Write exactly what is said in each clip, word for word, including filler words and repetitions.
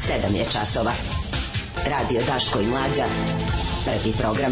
sedam je časova. Radio Daško i Mlađa. Prvi program.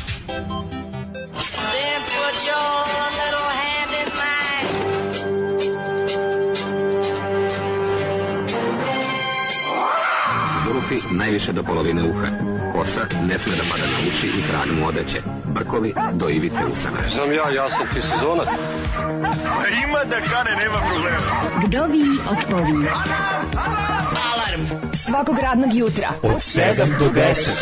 Zulufi najviše do polovine uha. Kosa ne sme da pada na uši i trag mu odeće. Brkovi do ivice usana. Znam ja, ja sam ti sezonac. Ima da kane, nema problema. Vdovi od povi. Alarm svakog radnog jutra od sedam do deset.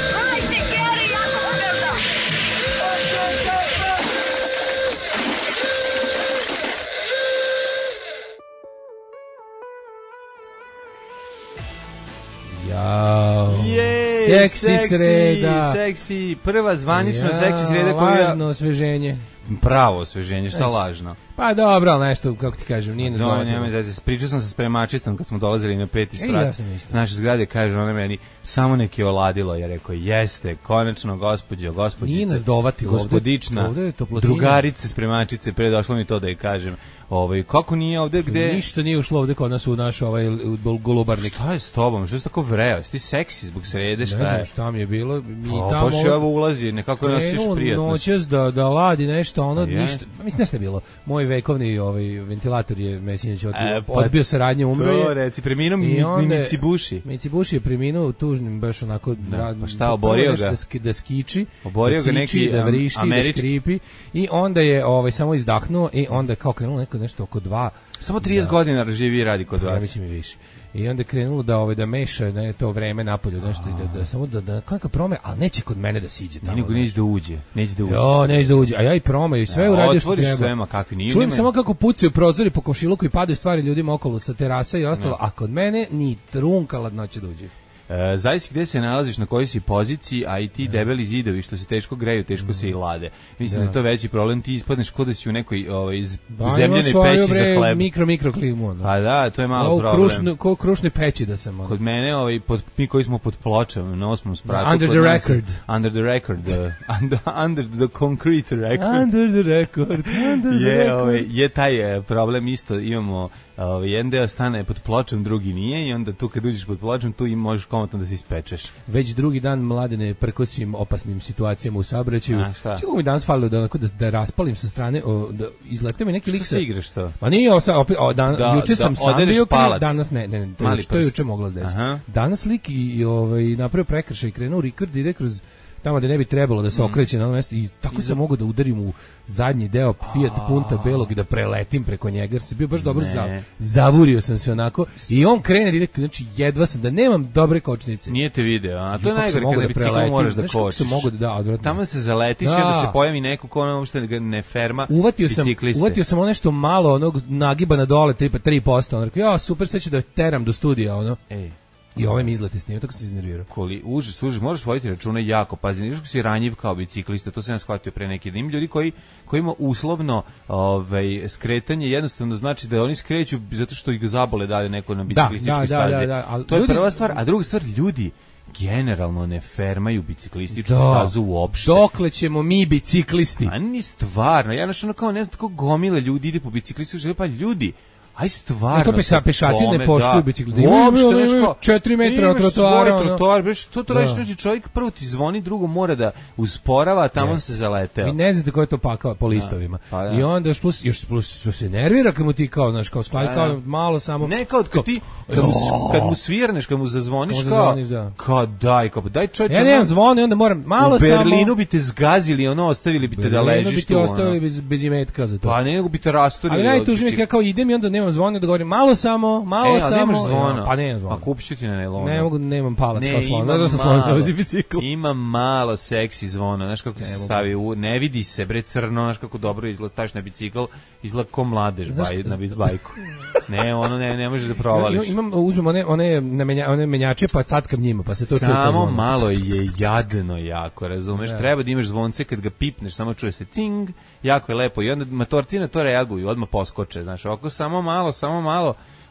Jao. Jej, seksi, seksi sreda. Seksi, prva zvanično ja, seksi sreda koju ja... Lažno osveženje. Pravo osveženje, šta lažno? Pa dobro, ali nešto, kako ti kažem, nije nezgodno. No, nema, pričao sam sa spremačicom kad smo dolazili na peti sprat. E, ja sam isto. Naše zgrade, kaže ona meni, samo neki oladilo. Ja rekao, jeste, konačno, gospođo, gospođice. Nije nas dovati gospodična, ovde, ovde drugarice, spremačice, pre došlo mi to da je kažem. Ovaj, kako nije ovde, gde... Ništa nije ušlo ovde kod nas u naš ovaj golubarnik. Šta je s tobom? Što si tako vreo? Jesi ti seksi zbog srede? Šta je? Ne znam šta mi je bilo. Mi pa, tamo... Baš je ovo ulazi, nekako nosiš prijatnost. Noćas da, da ladi nešto, ono, ništa. Mislim, nešto je bilo. Moj vekovni ovaj, ventilator je Mesinić odbio, e, pa, odbio saradnje, umro je. To reci, preminuo mi, Micibuši. Micibuši je preminuo tužnim, baš onako... Da, rad, pa šta, oborio ga? Da, ski, da skiči, oborio da, ciči, ga neki da vrišti, američki. Da škripi. I onda je ovaj, samo izdahnuo i onda kao krenulo neko nešto oko dva. Samo trideset da, godina živi i radi kod vas. Ja mislim i više. I onda je krenulo da ovaj da meša ne to vreme napolju nešto i da, da samo da da kako prome, al neće kod mene da siđe tamo. Nego neće da uđe, neće da uđe. Jo, neće da uđe. A ja i prome i sve ja, uradio što treba. Sve, ma kakvi nije. Čujem samo kako pucaju prozori po komšiluku i padaju stvari ljudima okolo sa terasa i ostalo, a kod mene ni trunka ladnoće da uđe. E, zavisi gde se nalaziš, na kojoj si poziciji, a i ti debeli zidovi što se teško greju, teško mm. se i lade. Mislim da. da je to veći problem, ti ispadneš kod da si u nekoj ovaj, zemljenoj peći bre, za hleb. Mikro, mikro klimu. Ono. Pa da, to je malo o, problem. Krušne, ko krušne peći da sam. Ono. Kod mene, ovaj, pod, mi koji smo pod pločom, na osmom spratu. Under the record. Under the record. Uh, under, under the concrete record. Under the record. Under the je, record. Ovaj, je taj problem isto, imamo ovaj, jedan deo stane pod pločom, drugi nije i onda tu kad uđeš pod pločom, tu i možeš komotno da se ispečeš. Već drugi dan Mladene prkosim opasnim situacijama u saobraćaju. Čego mi danas falilo da, da, da raspalim sa strane, o, da izlete mi neki lik sa... Što se igraš to? Pa nije, o, opet, o, dan, da, juče sam da sam bio, palac. Danas ne, ne, ne, to, je, to je juče moglo da se. Danas lik i, i ovaj, napravio prekršaj i krenuo Rikard, ide kroz tamo da ne bi trebalo da se okreće mm. na ono mesto i tako sam mogao da udarim u zadnji deo Fiat Punta belog i da preletim preko njega jer se bio baš dobro za, zavurio sam se onako i on krene da ide, znači jedva sam da nemam dobre kočnice. Nije te video, a to je najgore kada biciklom moraš da kočiš. Da, da, tamo se zaletiš da. I onda se pojavi neko ko ono uopšte ne ferma uvatio sam, uvatio sam ono nešto malo onog nagiba na dole tri posto, on rekao, ja super, sad ću da teram do studija, ono. Ej. I ovaj mi izleti snimio, tako se iznervirao. Koli, užas, užas, možeš voditi računa jako, pazi, niš kako si ranjiv kao biciklista, to sam ja shvatio pre neki dan. Ima ljudi koji, koji ima uslovno ovaj, skretanje, jednostavno znači da oni skreću zato što ih zabole daju neko na biciklističkoj da, da, stazi. Da, da, da, to je ljudi, prva stvar, a druga stvar, ljudi generalno ne fermaju biciklističku da, stazu uopšte. Dokle ćemo mi biciklisti? A ni stvarno, ja našao kao ne znam, tako gomile ljudi ide po biciklističkoj, pa ljudi, aj stvarno. Neko pesa pešaci ne poštuju bicikli. Uopšte nešto četiri metra od trotoara. Svoj trotoar, bre, što to radiš, znači čovjek prvo ti zvoni, drugo mora da usporava, a tamo se zaleteo. Vi ne znate ko je to pakao po listovima. I onda još plus još plus se nervira kad mu ti kao, znaš, kao skladi kao malo samo. Ne kao kad ti kad mu kad mu svirneš, kad mu zazvoniš kao. Kao daj, kao daj čovječe. Ja nemam zvona i onda moram malo samo. U Berlinu bi te zgazili, ono ostavili bi te da ležiš tu. Bi te ostavili bez bez imetka za to. Pa ne, nego bi te rasturili. Ali najtužnije je kao idem i onda nemam zvona, da govorim malo samo, malo e, samo. Nemaš zvona. Pa nemam zvona. Pa kupit na nailonu. Ne mogu, nemam palac ne, kao slon. Ne, sam slon da vozi bicikl. Ima malo seksi zvona, znaš kako ne se stavi u, ne vidi se bre crno, znaš kako dobro izgleda, staviš na bicikl, izgleda ko mladež baj, na bajku. Ne, ono ne, ne možeš da provališ. Imam, uzmem one, one, menja, one menjače pa cackam njima, pa se to čuje. Samo malo je jadno jako, razumeš? Ja. Treba da imaš zvonce kad ga pipneš, samo čuje se cing, jako je lepo i onda motorci na to reaguju, odmah poskoče, znaš, ovako samo malo, samo malo,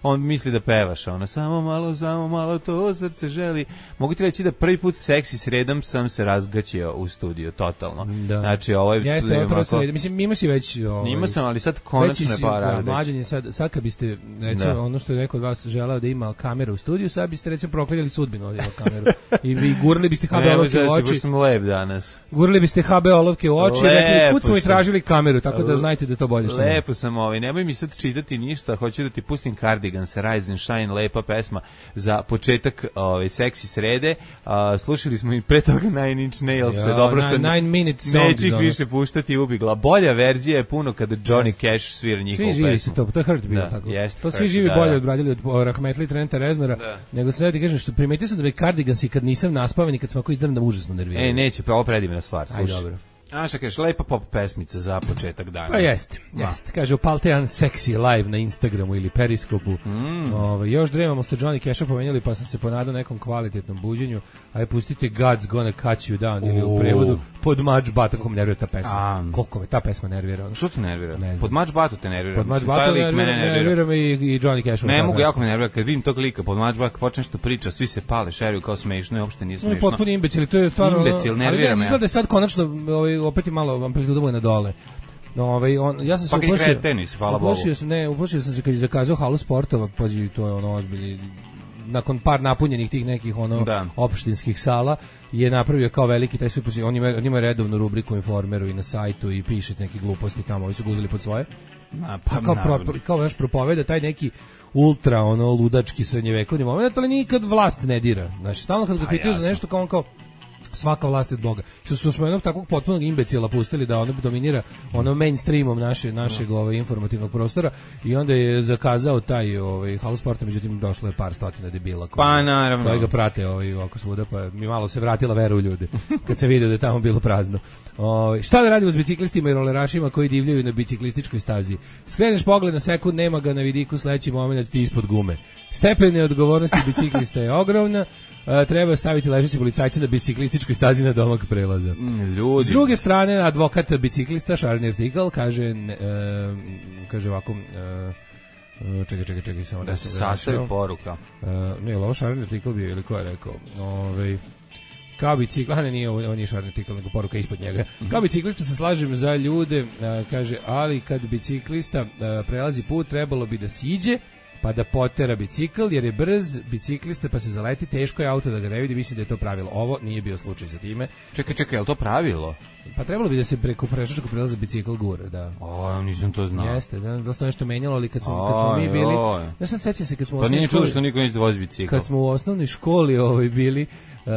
on misli da pevaš, ono, samo malo, samo malo, to srce želi. Mogu ti reći da prvi put seksi sredom sam se razgaćio u studiju, totalno. Da. Znači, ovo je... Jeste, ovo prvo sredom. Mislim, ima si već... Ovaj, ima sam, ali sad konačno je pa radi. Mlađenje, sad, sad kad biste, recimo, ono što je neko od vas želao da ima kameru u studiju, sad biste, recimo, proklinjali sudbinu od kameru. I vi gurli biste ha be olovke u oči. Ne, sam lep danas. Gurli biste ha be olovke u oči, rekli, kud smo i tražili kameru, tako da znajte da to bolje što lepo ne. Sam ovaj, nemoj mi sad čitati ništa, hoću da ti pustim Cardigans, Rise and Shine, lepa pesma za početak ovaj, seksi srede. Uh, slušali smo i pre toga Nine Inch Nails, ja, dobro što nine, nine minute neću ih više puštati ubigla. Bolja verzija je puno kada Johnny Cash svira njihovu pesmu. Svi živi su to, to je Hurt bilo tako. Jest, to svi hurt, živi da, bolje da. odbradili od Rahmetli Trenta Reznora, da. Nego sad ti kažem što primetio sam da me Cardigans i kad nisam naspavan i kad sam ako izdrn da užasno nervirao. E, neće, pa ovo predivna stvar, slušaj. Aj, dobro. A šta kažeš, lepa pop pesmica za početak dana. Pa jeste, jeste. Kaže, Paltean Sexy live na Instagramu ili Periskopu. Mm. Ove, još dremamo ste Johnny Cash-a pomenjali, pa sam se ponadao nekom kvalitetnom buđenju. Aj, pustite God's Gonna Cut You Down ili u prevodu Pod Much Batu, kako me nervira ta pesma. A, koliko me ta pesma nervira. Što te nervira? Pod Much Batu te nervira. Pod Much Batu nervira, nervira me i, i Johnny Cash. Ne mogu, jako me nervira. Kad vidim tog lika Pod Much Batu, počne što priča, svi se pale, šeruju kao smešno i uopšte nije smešno. Potpuno imbecil, to je stvarno... Imbecil, nervira me. Izgleda da je sad konačno, ovaj, opet i malo amplituda mu je na dole. No, ovaj, on, ja sam se pa uplašio... tenis, hvala Bogu. Uplašio sam, ne, uplašio sam se kad je zakazao halu sportova, pazi, to je ono ozbiljni... Nakon par napunjenih tih nekih ono da. opštinskih sala je napravio kao veliki taj svoj poziv. On ima, on ima redovnu rubriku u Informeru i na sajtu i piše neke gluposti tamo, ovi su ga uzeli pod svoje. Na, pa, pa kao, pro, kao naš propoveda taj neki ultra ono ludački srednjevekovni moment, ali nikad vlast ne dira. Znači, stalno kad ga pitaju za nešto kao on kao svaka vlast od Boga. Što su smo jednog takvog potpunog imbecila pustili da ono dominira ono mainstreamom naše, našeg no. ovaj, informativnog prostora i onda je zakazao taj ovaj, halu sporta, međutim došlo je par stotina debila koji, pa, naravno. koji ga prate ovaj, oko svuda, pa mi malo se vratila vera u ljude kad se vidio da je tamo bilo prazno. Ovaj, šta da radimo s biciklistima i rolerašima koji divljaju na biciklističkoj stazi? Skreneš pogled na sekund, nema ga na vidiku, sledeći moment ti ispod gume. Stepen odgovornosti biciklista je ogromna. Uh, treba staviti ležeći policajci na biciklističkoj stazi na domak prelaza. Mm, ljudi. S druge strane, advokat biciklista Šarni Tikal kaže, ne, uh, kaže ovako, uh, čekaj, čekaj, čekaj, samo da se sastavi poruka. Uh, ne, ovo Šarni Tikal bio ili ko je rekao? Ove, kao bicikl, a ne, nije, ovo nije Šarni Tikal, nego poruka ispod njega. Mm-hmm. Kao biciklista se slažem za ljude, uh, kaže, ali kad biciklista uh, prelazi put, trebalo bi da siđe, pa da potera bicikl, jer je brz biciklista, pa se zaleti, teško je auto da ga ne vidi, mislim da je to pravilo. Ovo nije bio slučaj sa time. Čekaj, čekaj, je li to pravilo? Pa trebalo bi da se preko pešačkog prelaza bicikl gura, da. O, nisam to znao. Jeste, da, da se nešto menjalo, ali kad smo, kad smo mi bili... Znaš, sad sećam se kad smo u pa osnovnoj školi... Pa nije čudo što niko neće da vozi bicikl. Kad smo u osnovnoj školi ovaj, bili, uh,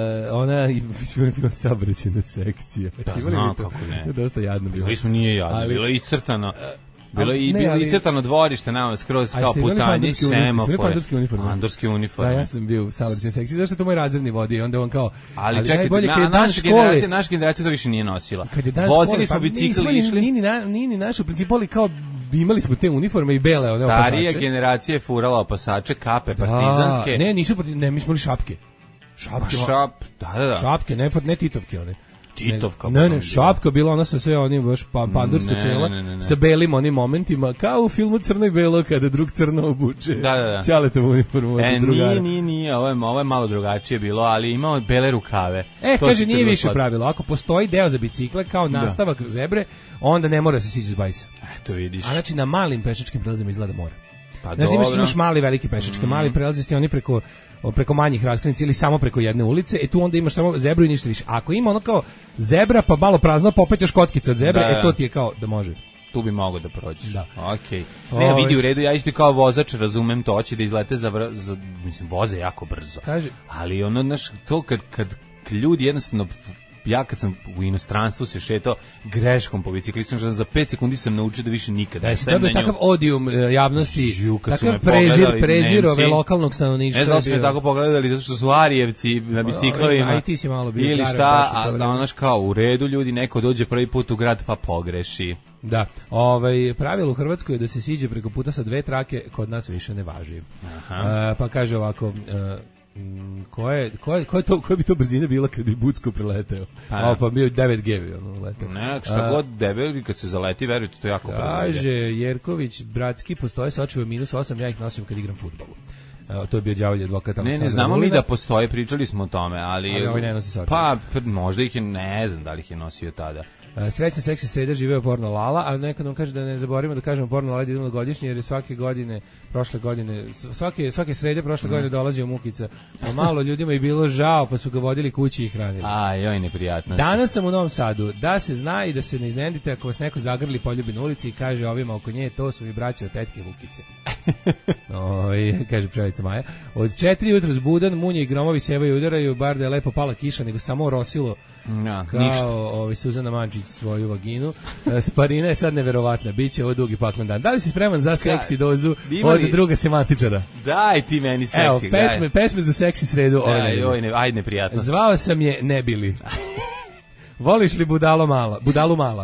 ona je bila saobraćajna sekcija. Da, znam kako ne. To je dosta jadno bilo. Bili smo nije jadno, ali, bilo je iscrtano. Bilo i bilo iscrtano dvorište nama skroz kao putanje, semafor. Pandurske uniforme. Pandurske uniforme. Da, ja sam bio u saobraćajnoj sekciji, zašto to moj razredni vodi i onda on kao ali, ali čekaj, na, naša generacija, naša generacija to više nije nosila. Vozili smo bicikl i išli. Nini na, nini našu principu ali kao imali smo te uniforme i bele one opasače. Starija generacija je furala opasače, kape partizanske. Ne, nisu ne, mi smo li šapke. Šapke. Šap, da, da, da. Šapke, ne, ne titovke one. Titovka. Ne, ne, šapka bila ona sa sve onim baš pa, pandurska cela, sa belim onim momentima, kao u filmu Crno i belo kada drug crno obuče. Da, da, da. Ćaletovu uniformu. E, nije, nije, nije, ovo je, ovo je malo drugačije bilo, ali imao bele rukave. E, to kaže, nije više pravilo. Ako postoji deo za bicikle kao nastavak da. Zebre, onda ne mora se sići s bajsa. Eto vidiš. A znači na malim pešačkim prelazima izgleda mora. Pa znači imaš, imaš mali veliki pešačke, mm. mali prelazi ste oni preko preko manjih raskrsnica ili samo preko jedne ulice, e tu onda imaš samo zebru i ništa više. Ako ima ono kao zebra pa malo prazno, pa opet još kockica od zebre, da, e to ti je kao da može. Tu bi mogao da prođeš. Da. Okej. Okay. Ne, vidi u redu, ja isto kao vozač razumem to, hoće da izlete za, vr, za mislim voze jako brzo. Kaže, ali ono naš to kad kad ljudi jednostavno ja kad sam u inostranstvu se šetao greškom po biciklistu, za pet sekundi sam naučio da više nikada ne stajem na nju. Takav odijum javnosti, Žu, takav prezir, prezir ove lokalnog stanovništva. Ne znam su me tako pogledali, zato što su Arijevci na biciklovima. Aj ti si malo bio. Ili šta, a da onaš kao u redu ljudi, neko dođe prvi put u grad pa pogreši. Da, ovaj, pravilo u Hrvatskoj je da se siđe preko puta sa dve trake, kod nas više ne važi. Aha. Uh, pa kaže ovako... Uh, Ko je, ko je, ko je to, koja bi to brzina bila kad bi Bucko preleteo? Pa, A, pa bio devet G bi ono leteo. Ne, šta god debel, kad se zaleti, verujte, to jako brzo. Kaže Jerković, bratski, postoje sočivo minus osam, ja ih nosim kad igram fudbalu. Evo, to je bio đavolji advokat. Ne, ne znamo mi da postoje, pričali smo o tome, ali... Ali ovaj ne nosi sočivo. Pa, možda ih je, ne znam da li ih je nosio tada. Srećan seksi sreda živeo porno Lala, a nekad nam kaže da ne zaboravimo da kažemo porno Lala idemo godišnje, jer je svake godine, prošle godine, svake, svake srede prošle godine dolazio Mukica, a malo ljudima je bilo žao, pa su ga vodili kući i hranili. A, joj, neprijatno. Danas sam u Novom Sadu, da se zna i da se ne iznendite ako vas neko zagrli poljubi na ulici i kaže ovima oko nje, to su mi braće od tetke Vukice. Oj, kaže pčelica Maja. Od četiri jutro zbudan, munje i gromovi sevaju udaraju, bar da je lepo pala kiša, nego samo orosilo. Ja, kao ništa. ovaj Suzana Mančić svoju vaginu. Sparina je sad neverovatna, biće ovo dugi paklen dan. Da li si spreman za seksi dozu od druga semantičara? Daj ti meni seksi. Evo, pesme, daj. pesme za seksi sredu. Aj, oj, ne, aj neprijatno. Zvao sam je Ne bili. Voliš li budalo mala, budalu mala?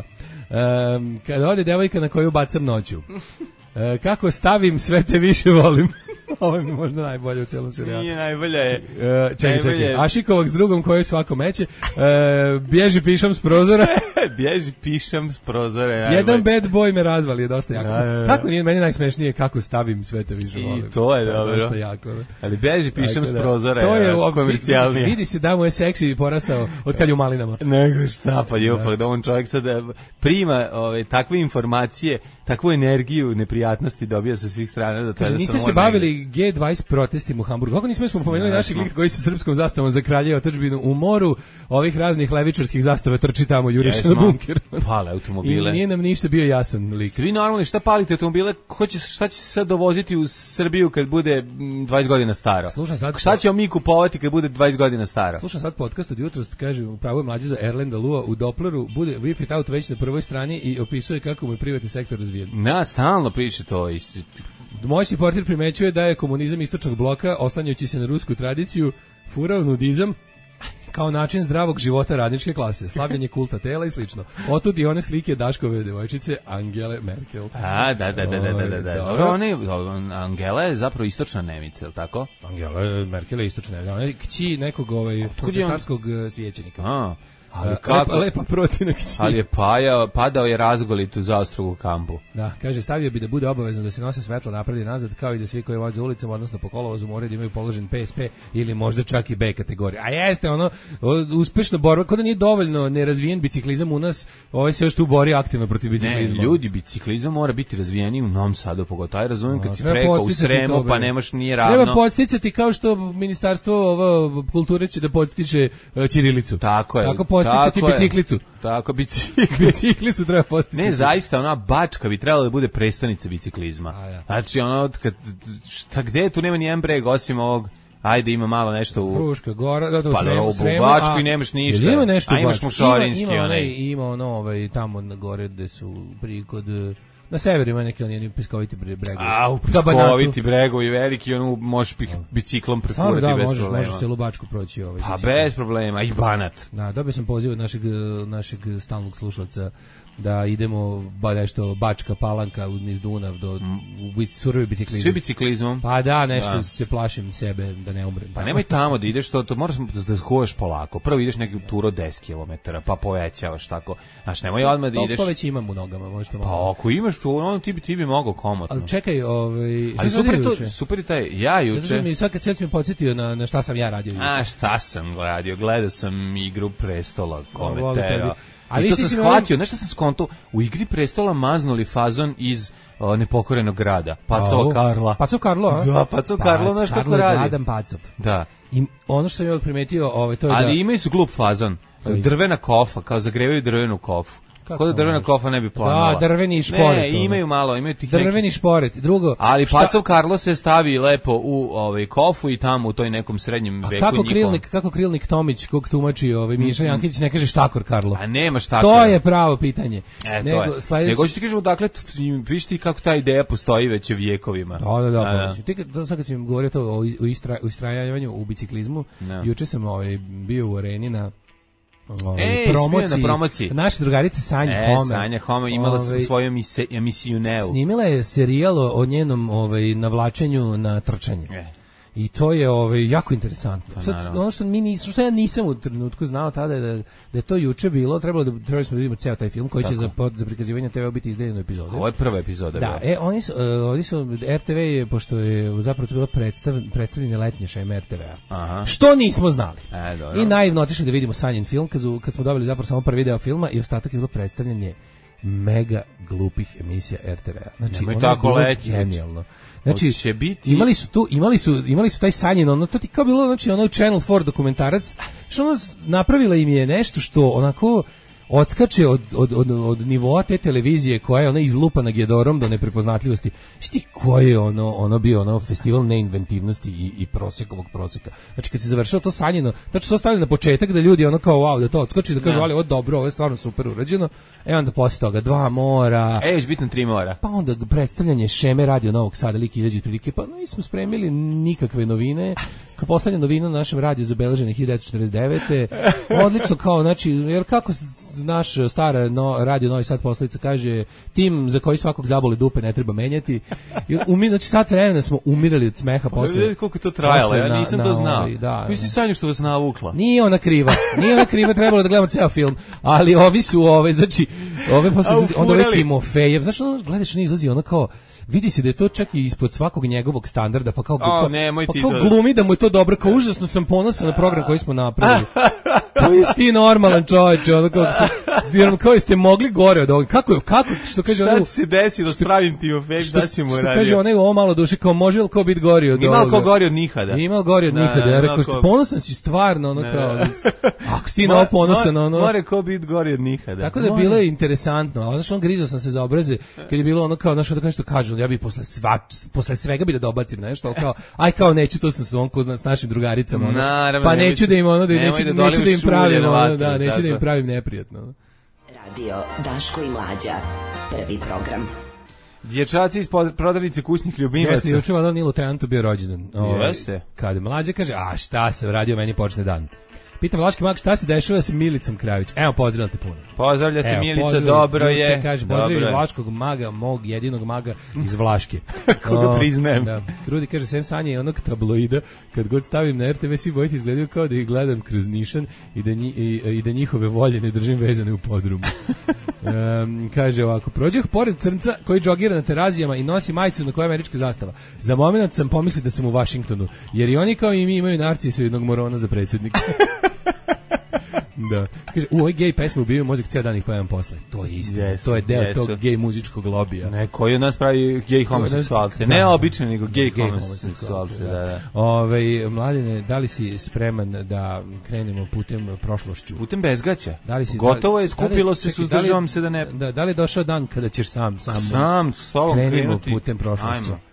Um, kada ode devojka na koju bacam noću. Uh, kako stavim, sve te više volim. Ovo je možda najbolje u celom serijalu. Nije, najbolje je. Uh, čekaj, čekaj. Ašikovak s drugom koju svako meće. Uh, bježi pišam s prozora. Bježi pišam s prozora. Jedan bad boy me razvali, je dosta jako. Da, da, da. Kako nije meni najsmešnije kako stavim sve te više volim. I to je dobro. Dosta jako. Da. Ali bježi pišam Tako s da. prozora. To je je komercijalnije. Vidi se da mu je seksi porastao od kad je u malinama. Nego šta, pa ljupak, da on čovjek sad prima ove, takve informacije, takvu energiju neprijatnosti dobija sa svih strana. Da Kaže, niste se bavili G dvadeset protestima u Hamburgu. Kako nismo spomenuli ne, naših lika koji sa srpskom zastavom za kralje i otadžbinu u moru ovih raznih levičarskih zastava trči tamo, juriše na bunker. Pale automobile. I nije nam ništa bio jasan lik. Ste vi normalni, šta palite automobile? Ko će, šta će se sad dovoziti u Srbiju kad bude dvadeset godina staro? Slušam sad, šta ćemo mi kupovati kad bude dvadeset godina staro? Slušam sad podcast od jutros, kaže, upravo je mlađe za Erlenda Lua u Doppleru, bude Vipit auto već na prvoj strani i opisuje kako mu je privatni sektor razvijen. Na, stalno piše to isti. Moj si portir primećuje da je komunizam istočnog bloka, oslanjajući se na rusku tradiciju, furao nudizam kao način zdravog života radničke klase, slavljenje kulta tela i slično. Otud i one slike Daškove devojčice Angele Merkel. A, da, da, da, da, da, da. da. Dobro, one, Angela je zapravo istočna Nemica, je li tako? Angela Merkel je istočna Nemica. Ona je kći nekog ovaj, protestantskog svećenika. A, ali lepa, kako? lepa protivna kći. Ali je paja, padao je razgolit u zaostrugu kampu. Da, kaže, stavio bi da bude obavezno da se nose svetlo napred i nazad, kao i da svi koji voze ulicom, odnosno po kolovozu, moraju da imaju položen P S P ili možda čak i B kategoriju. A jeste, ono, uspešna borba, kod da nije dovoljno nerazvijen biciklizam u nas, ovaj se još tu bori aktivno protiv biciklizma. Ne, ljudi, biciklizam mora biti razvijeni u Novom Sadu, pogotovo. Aj razumijem kad si preko u Sremu, pa nemaš nije ravno. Treba podsticati kao što ministarstvo ovo, kulture će da podstiče uh, ćirilicu. Tako je. Tako podsticati tako biciklicu. Je. Tako biciklicu. Biciklicu treba podsticati. Ne, zaista, ona Bačka bi trebala da bude prestonica biciklizma. A, ja. Znači, ono, kad, šta, gde tu nema ni jedan breg osim ovog, ajde ima malo nešto u... Fruška gora, da, da, pa Sremu, u Sremu, Bačku i nemaš ništa. Ima nešto a imaš Mušorinski, ima, ima onaj. onaj. Ima ono, ovaj, tamo na gore gde su prikod... Na severu ima neki oni piskoviti bregovi. A, u piskoviti bregovi veliki, ono možeš biciklom prefurati da, bez možeš, problema. možeš celu Bačku proći. Ovaj, pa bicikl. Bez problema, i Banat. Da, dobio sam poziv od našeg, našeg stalnog slušalca da idemo ba nešto Bačka Palanka niz Dunav do u surovi biciklizam. Svi biciklizmom? Pa da, nešto da. Se plašim sebe da ne umrem. Pa nemoj tamo da ideš, to, to moraš da, da zgovaš polako. Prvo ideš neki turo deset kilometara, pa povećavaš tako. Znaš, nemoj odmah da ideš. To već imam u nogama, možeš to malo. Pa ako imaš to, ono ti bi ti bi mogao komotno. Ali čekaj, ovaj, ali super to, super taj, ja juče. Znači mi sad kad se mi podsjetio na na šta sam ja radio juče. A šta sam radio? Gledao sam Igru prestola, komentara. A vi to sam shvatio, nešto sam skonto, u Igri prestola maznuli fazon iz o, Nepokorenog grada, Pacova Karla. Pacov Karlo, a? Da, Pacov Karlo, znaš kako radi. Vladan Pacov. Da. I ono što sam ja primetio, ovaj, to je ali da... Ali imaju su glup fazon, drvena kofa, kao zagrevaju drvenu kofu. Kako da drvena kofa ne bi planula. Da, drveni šporet. Ne, imaju malo, imaju tih drveni neki... šporet. Drugo, ali šta... Pacov Karlo se stavi lepo u ovaj kofu i tamo u toj nekom srednjem veku kako njihovom. Krilnik, kako Krilnik Tomić kog tumači ovaj Miša mm -hmm. Janković ne kaže štakor Karlo. A nema štakor. To je pravo pitanje. E, nego to je. Sledeći... Nego ću ti kažemo dakle viš ti kako ta ideja postoji već vjekovima. Da, da, da. da, da. Ti kad sad kad sam govorio to o, o istra, istrajavanju u biciklizmu, no. Juče sam ovaj bio u areni na Ove, e, promociji, na promociji. Naša drugarica Sanja e, Homer. Sanja Homer imala ove, svoju emisiju Neu. Snimila je serijal o njenom ovaj, navlačenju na trčanje. E. I to je ovaj jako interesantno. Pa, Sad, ono što mi nisam, što ja nisam u trenutku znao tada je da, da je to juče bilo, trebalo da trebali smo da vidimo ceo taj film koji Tako. će za pod, za prikazivanje te ve biti izdeljen u epizodi. Ovo je prva epizoda. Da, e oni su, uh, oni su er te ve je, pošto je zapravo to bilo predstav, predstavljanje letnje šeme er te vea. Što nismo znali. E, dobro. I naivno otišli da vidimo sanjen film kad, kad smo dobili zapravo samo prvi deo filma i ostatak je bilo predstavljanje mega glupih emisija er te vea. Znači, ono tako je leći, genijalno. Znači, će biti... imali su tu, imali su, imali su taj sanjen, ono, to ti kao bilo, znači, ono Channel four dokumentarac, što ono napravila im je nešto što onako odskače od, od, od, od nivoa te televizije koja je ona izlupana Gedorom do neprepoznatljivosti. Šti koji je ono, ono bio ono festival neinventivnosti i, i prosjekovog prosjeka. Znači kad se završilo to sanjeno, znači to stavili na početak da ljudi ono kao wow, da to odskoči, da kažu ali ovo je dobro, ovo je stvarno super urađeno. E onda posle toga dva mora. E, još bitno tri mora. Pa onda predstavljanje šeme radio Novog Sada, lik izađe prilike, pa nismo spremili nikakve novine. Kao poslednja novina na našem radiju zabeležena hiljadu devetsto četrdeset devete. Odlično kao, znači, jer kako naš stara no, radio Novi Sad poslovica kaže, tim za koji svakog zaboli dupe ne treba menjati. Umi, znači sat vremena smo umirali od smeha posle. Vidite koliko je to trajalo, ja nisam na, to na znao. ovaj, da, vi ste sanju što vas navukla. Nije ona kriva, nije ona kriva, trebalo da gledamo ceo film, ali ovi su ove, znači, ove posle, onda ove Timofejev, znaš, ono, gledaš, ne izlazi ono kao, vidi se da je to čak i ispod svakog njegovog standarda, pa kao, o, pa kao glumi da mu je to dobro, kao užasno sam ponosan na program koji smo napravili. Pa jesi ti normalan čovječe, ono kao, kao jeste mogli gore od ovoga, kako, kako, što kaže šta ono, se desilo s pravim Timofejom, šta si mu radio? Što kaže onaj ovo malo duše, kao može li ko biti gori od ovoga? Imao ko gori od Nihada. Imao gori od da, Nihada, ja rekao, što ponosan si stvarno, ono kao, ako si ti na ovo ponosan, ono. More ko biti gori od Nihada. Tako da je bilo interesantno, a znaš, on grizao sam se za obraze, kad je bilo ono kao, znaš, da nešto kaže, ja bi posle, sva, posle svega bi da dobacim nešto, ali kao, aj kao neću, to sam se on kod s našim drugaricama, ono, naravno, pa neću da im ono, da, neću, da, neću da im pravim, ono, da, neću da im pravim neprijatno. Radio Daško i Mlađa, prvi program. Dječaci iz prodavnice kućnih ljubimaca. Jeste, juče vam Nilu Tenantu bio rođendan. Jeste. Kad Mlađa kaže, a šta se radio, meni počne dan. Pita Vlaški mag šta se dešava sa Milicom Kravić. Evo, pozdravljam te puno. Pozdravljate Evo, Milica, pozdravljam, dobro je. Juče kaže, pozdravljam Vlaškog maga, mog jedinog maga iz Vlaške. Koga priznajem. Da. Krudi kaže, sem Sanje i onog tabloida, kad god stavim na er te ve, svi bojići izgledaju kao da ih gledam kroz nišan i da, nji, i, i da njihove volje ne držim vezane u podrumu. Um, kaže ovako, prođeh pored crnca koji džogira na terazijama i nosi majicu na kojoj je američka zastava. Za moment sam pomislio da sam u Vašingtonu, jer i oni kao i mi imaju narcisu jednog morona za predsjednika. Da. Kaže, u ovoj gej pesmi ubijaju mozak cijel dan ih pojavam posle. To je isto. Yes, to je deo yes. tog gej muzičkog lobija. Ne, koji od nas pravi gej homoseksualce. Ne obični, nego gej homoseksualce. Da, da. Ove, Mladine, da li si spreman da krenemo putem prošlošću? Putem bezgaća. Da li si, gotovo je, skupilo da se, suzdržavam se da ne... Da, da li je došao dan kada ćeš sam, sam, sam s tobom krenemo krenuti? Putem prošlošću. Ajmo.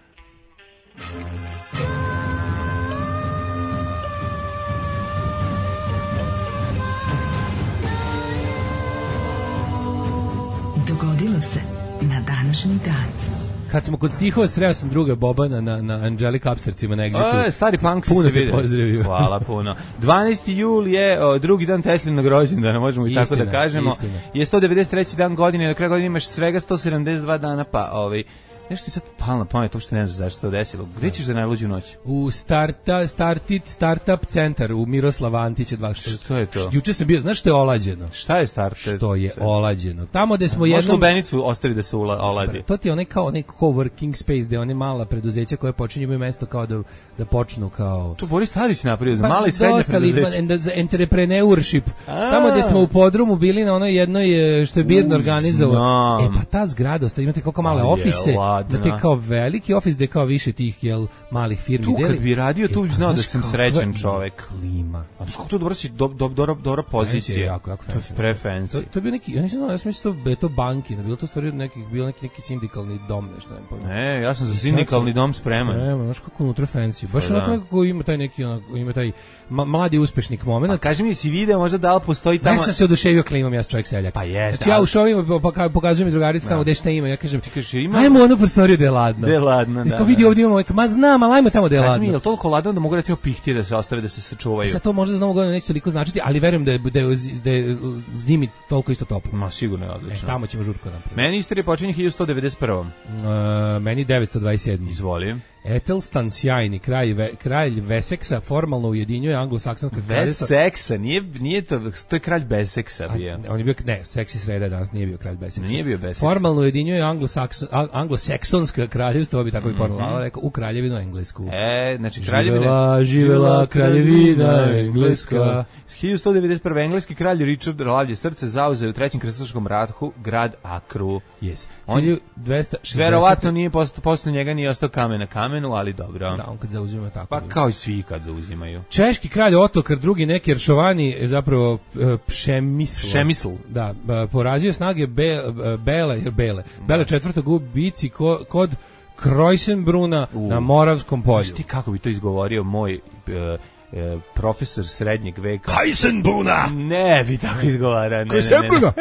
Dogodilo se na današnji dan. Kad smo kod stihova, sreo sam druga Bobana na, na Angelic Upstarcima na Exitu. O, stari punk puno se te vidio. Pozdravio. Hvala puno. dvanaesti jul je o, drugi dan Teslinog rođendana, možemo i tako da kažemo. Istina. Je sto devedeset treći dan godine, do kraja godine imaš svega sto sedamdeset dva dana, pa ovaj... Nešto mi sad palo na pamet, uopšte ne znam zašto se to desilo. Gde ćeš za najluđu noć? U starta, startit, startup centar u Miroslava Antića dva. Što, što je to? Juče sam bio, znaš što je olađeno? Šta je startup? Što je olađeno? Tamo gde smo jednom... Možeš lubenicu ostavi da se oladi. To ti je onaj kao onaj coworking space, gde one mala preduzeća koje počinju imaju mesto kao da, da počnu kao... To Boris Tadić napravio za mala i srednja preduzeća. Za entrepreneurship. Tamo gde smo u podrumu bili na onoj jednoj što je Birn organizovao. E pa ta zgrada, imate koliko male ofise. Imate kao veliki ofis gde kao više tih jel malih firmi tu deli. Kad bi radio, tu e, bi znao da sam srećan čovek. Klima. A što tu dobro si do, do, dobra, dobra pozicija. Jako, jako to je pre fancy. To, to je bio neki, ja nisam znao, ja sam mislio da je to banki, da bilo to stvari nekih, bilo neki, neki sindikalni dom, nešto, ne pojma. Ne, ja sam za sindikalni dom spreman. Spreman, znaš kako unutra fancy. Baš onako nekako ima taj neki, onako, ima taj ma, mladi uspešnik moment. A kaži mi, si video možda da li postoji tamo... Ne sam se oduševio klimom, ja sam čovjek seljak. Pa jeste. Znači ja u šovima pokazujem mi drugarici tamo gde šta ima, ja kažem, kažeš, ima... ajmo onu prostoriju da je ladno. Da je ladno, da. Kao vidi ovdje imamo, ma znam, ali ajmo tamo da je ladno. Kaži mi, je li toliko ladno da mogu recimo pihti da se ostave, da se sačuvaju? Sad to možda za novu godinu neće toliko značiti, ali verujem da je, da je, da je zimi toliko isto toplo. Ma sigurno je odlično. E, tamo ćemo žurko napraviti. Meni istorija počinje hiljadu sto devedeset prvom. Uh, meni devetsto dvadeset sedam. Izvolim. Etelstan sjajni, kralj, ve, kralj Veseksa formalno ujedinjuje anglosaksonska kraljevstva. Veseksa, nije, nije to, to je kralj Beseksa bio. A, on je bio, ne, seksi sreda danas nije bio kralj Beseksa. Nije bio Beseksa. Formalno ujedinjuje anglosaksonska kraljevstva, ovo bi tako i porvala, rekao, u kraljevinu Englesku. E, znači kraljevina... Živela, živela kraljevina Engleska. hiljadu sto devedeset prve. engleski kralj Richard Lavlje srce zauzeo u trećem krstaškom ratu grad Akru. Yes. On hiljadu dvesta šezdeset verovatno nije posle, posle njega nije ostao kamen na kamenu, ali dobro. Da, on kad zauzima tako. Pa kao i svi kad zauzimaju. Češki kralj Otokar drugi neki Eršovani zapravo Pšemisl. Pšemisl. Da, porazio snage Be, Bele, jer Bele. Bele četvrtog u bici ko, kod Krojsenbruna uh. na Moravskom polju. Znaš ti kako bi to izgovorio moj uh, uh, profesor srednjeg veka? Krojsenbruna! Ne, bi tako izgovara. Krojsenbruna!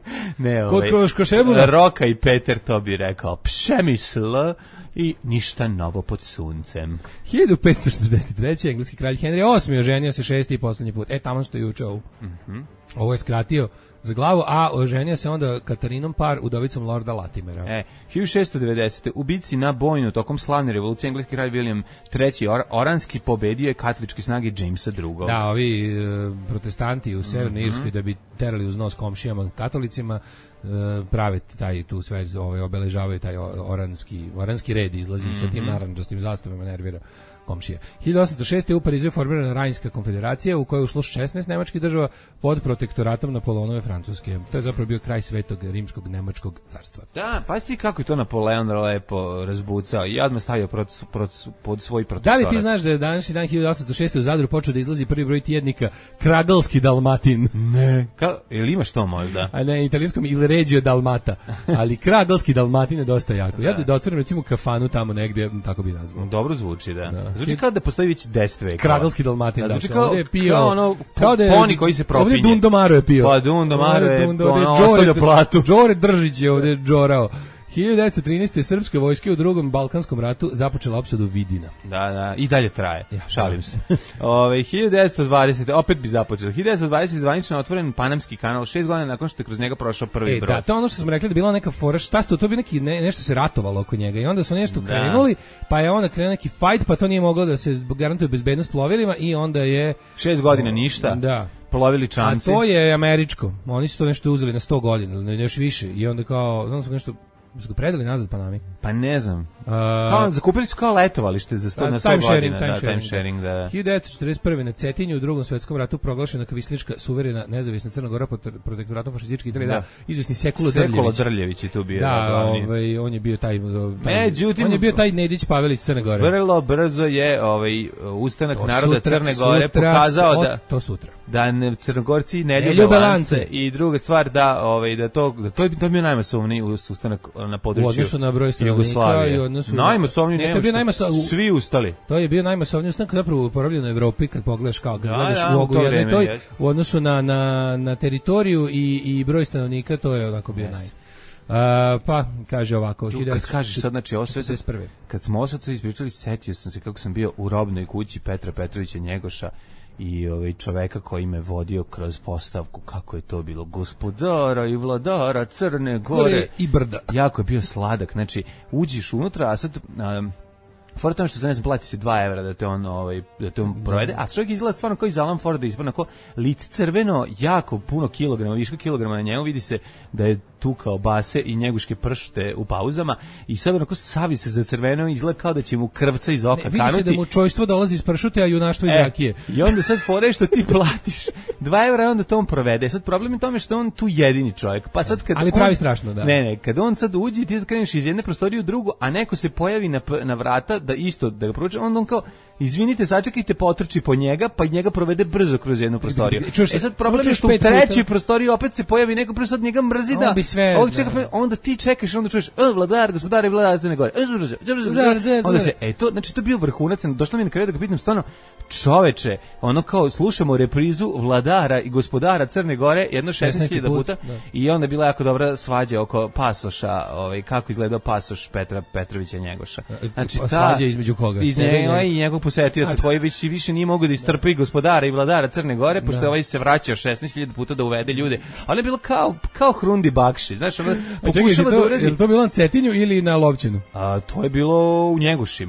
Ne, Kod ovaj, Krojsenbruna? Roka i Peter to bi rekao. Pšemisl i ništa novo pod suncem. hiljadu petsto četrdeset treće. engleski kralj Henry osmi oženio se šesti i poslednji put. E, tamo što je juče ovo. Mhm. Ovo je skratio za glavu, a oženio se onda Katarinom Par, udovicom Lorda Latimera. E, hiljadu šessto devedesete. u bici na Bojnu tokom slavne revolucije engleski kralj William treći Or Oranski pobedio je katoličke snage Jamesa drugog. Da, ovi e, protestanti u Severnoj mm-hmm. Irskoj da bi terali uz nos komšijama katolicima, e, prave taj tu sve ovaj obeležavaju taj oranski oranski red, izlazi mm-hmm. sa tim narandžastim zastavama, nervira komšije. hiljadu osamsto šeste. u Parizu je formirana Rajnska konfederacija u kojoj je ušlo šesnaest nemačkih država pod protektoratom Napoleonove Francuske. To je zapravo bio kraj Svetog rimskog nemačkog carstva. Da, pa ti kako je to Napoleon lepo razbucao i odmah stavio prot, prot, pod svoj protektorat. Da li ti znaš da je današnji dan hiljadu osamsto šeste. u Zadru počeo da izlazi prvi broj tjednika Kragalski Dalmatin? Ne. Ka, ili imaš to možda? A ne, italijanskom Il Regio Dalmata. Ali Kragalski Dalmatin je dosta jako. Ja da, da otvorim recimo kafanu tamo negdje, tako bi nazvao. Dobro zvuči, da. da. Zvuči kao da postoji već deset vekova. Kragalski Dalmatin, da. Zvuči kao, je pio, kao ono, kao da je, poni koji se propinje. Ovdje Dundomaro je pio. Pa Dundomaro je, Dundo, ono, ostavlja platu. Đore Držić je ovdje džorao. hiljadu devetsto trinaeste. srpske vojske u drugom Balkanskom ratu započela opsadu Vidina. Da, da, i dalje traje. Ja, šalim se. Ove, hiljadu devetsto dvadesete. opet bi započela. hiljadu devetsto dvadesete. zvanično otvoren Panamski kanal šest godina nakon što je kroz njega prošao prvi e, brod. Da, to je ono što smo rekli da bila neka fora, šta sto, to bi neki ne, nešto se ratovalo oko njega i onda su nešto da. krenuli, pa je onda krenuo neki fight, pa to nije moglo da se garantuje bezbednost plovilima i onda je šest godina ništa. Da. Polovili čamci. A to je američko. Oni su to nešto uzeli na sto godina, ili još više. I onda kao, znam su nešto su ga predali nazad Panami. Pa ne znam. Uh, kao, zakupili su kao letovalište za sto, da, na sto time godina. Sharing, time da, sharing, time sharing, da. da. hiljadu devetsto četrdeset prve. na Cetinju u drugom svetskom ratu proglašena kvislička suverena nezavisna Crna Gora pod protektoratom fašističke Italije. Da. da, izvesni Sekulo Drljević. Sekulo Drljević je tu bio. Da, ovaj, on je bio taj, taj Međutim, on je bio taj Nedić Pavelić Crne Gore. Vrlo brzo je ovaj ustanak to naroda sutra, Crne Gore sutra, pokazao da to sutra. Da ne, Crnogorci ne ljube, ljube lance. lance I druga stvar da ovaj da to da to je to bio najmasovniji ustanak na području. U odnosu na broj stanovnika i odnosu najmasovniji, ne, bio najmasov... svi ustali. To je bio najmasovniji ustanak zapravo u porobljenoj Evropi kad pogledaš kao kad da, gledaš da, ulogu jedne toj jest. u odnosu na na na teritoriju i i broj stanovnika, to je onako bio jest. naj. Uh, pa kaže ovako tu, kad kažeš sad znači ovo sve kad smo osaca ispričali, setio sam se kako sam bio u robnoj kući Petra Petrovića Njegoša i ovaj čoveka koji me vodio kroz postavku, kako je to bilo, gospodara i vladara Crne Gore, Gore i brda. Jako je bio sladak, znači uđiš unutra, a sad um, fora tamo što se ne znam, plati se dva evra da te on, ovaj, da te on provede, a čovjek izgleda stvarno kao iz Alan Forda, ispadno kao lice crveno, jako puno kilograma, viška kilograma na njemu, vidi se da je tukao base i njeguške pršte u pauzama i sad onako savi se za crveno, izgleda kao da će mu krvca iz oka kanuti. Vidi se da mu čojstvo dolazi iz pršute, a junaštvo iz e, rakije. I onda sad fore što ti platiš dva evra i onda to on provede. Sad problem je tome što je on tu jedini čovjek. Pa sad kad ali pravi on, strašno, da. Ne, ne, kad on sad uđe i ti sad kreneš iz jedne prostorije u drugu, a neko se pojavi na, na vrata da isto, da ga provuče, onda on kao, izvinite, sačekajte, potrči po njega, pa njega provede brzo kroz jednu prostoriju. E sad problem je što u trećoj prostoriji opet se pojavi neko, prvo sad njega mrzi da, ovog čeka, pa onda ti čekaš, onda čuješ, e, vladar, gospodar i vladar Crne Gore, onda se, e, to, znači to je bio vrhunac, došlo mi na kraju da ga pitam stvarno, čoveče, ono kao, slušamo reprizu vladara i gospodara Crne Gore, jedno šesnaest hiljada puta, da. I onda je bila jako dobra svađa oko pasoša, ovaj, kako izgledao pasoš Petra Petrovića Njegoša. Znači, ta, svađa između koga? Iz njega i njegov posetioca koji već više nije mogu da istrpi gospodara i vladara Crne Gore, pošto da. Ovaj se vraćao šesnaest hiljada puta da uvede ljude. Ali je bilo kao, kao Hrundi Bakši, znaš, ono, pokušava da uredi. Je li to bilo na Cetinju ili na Lovćinu? A, to je bilo u Njegošima.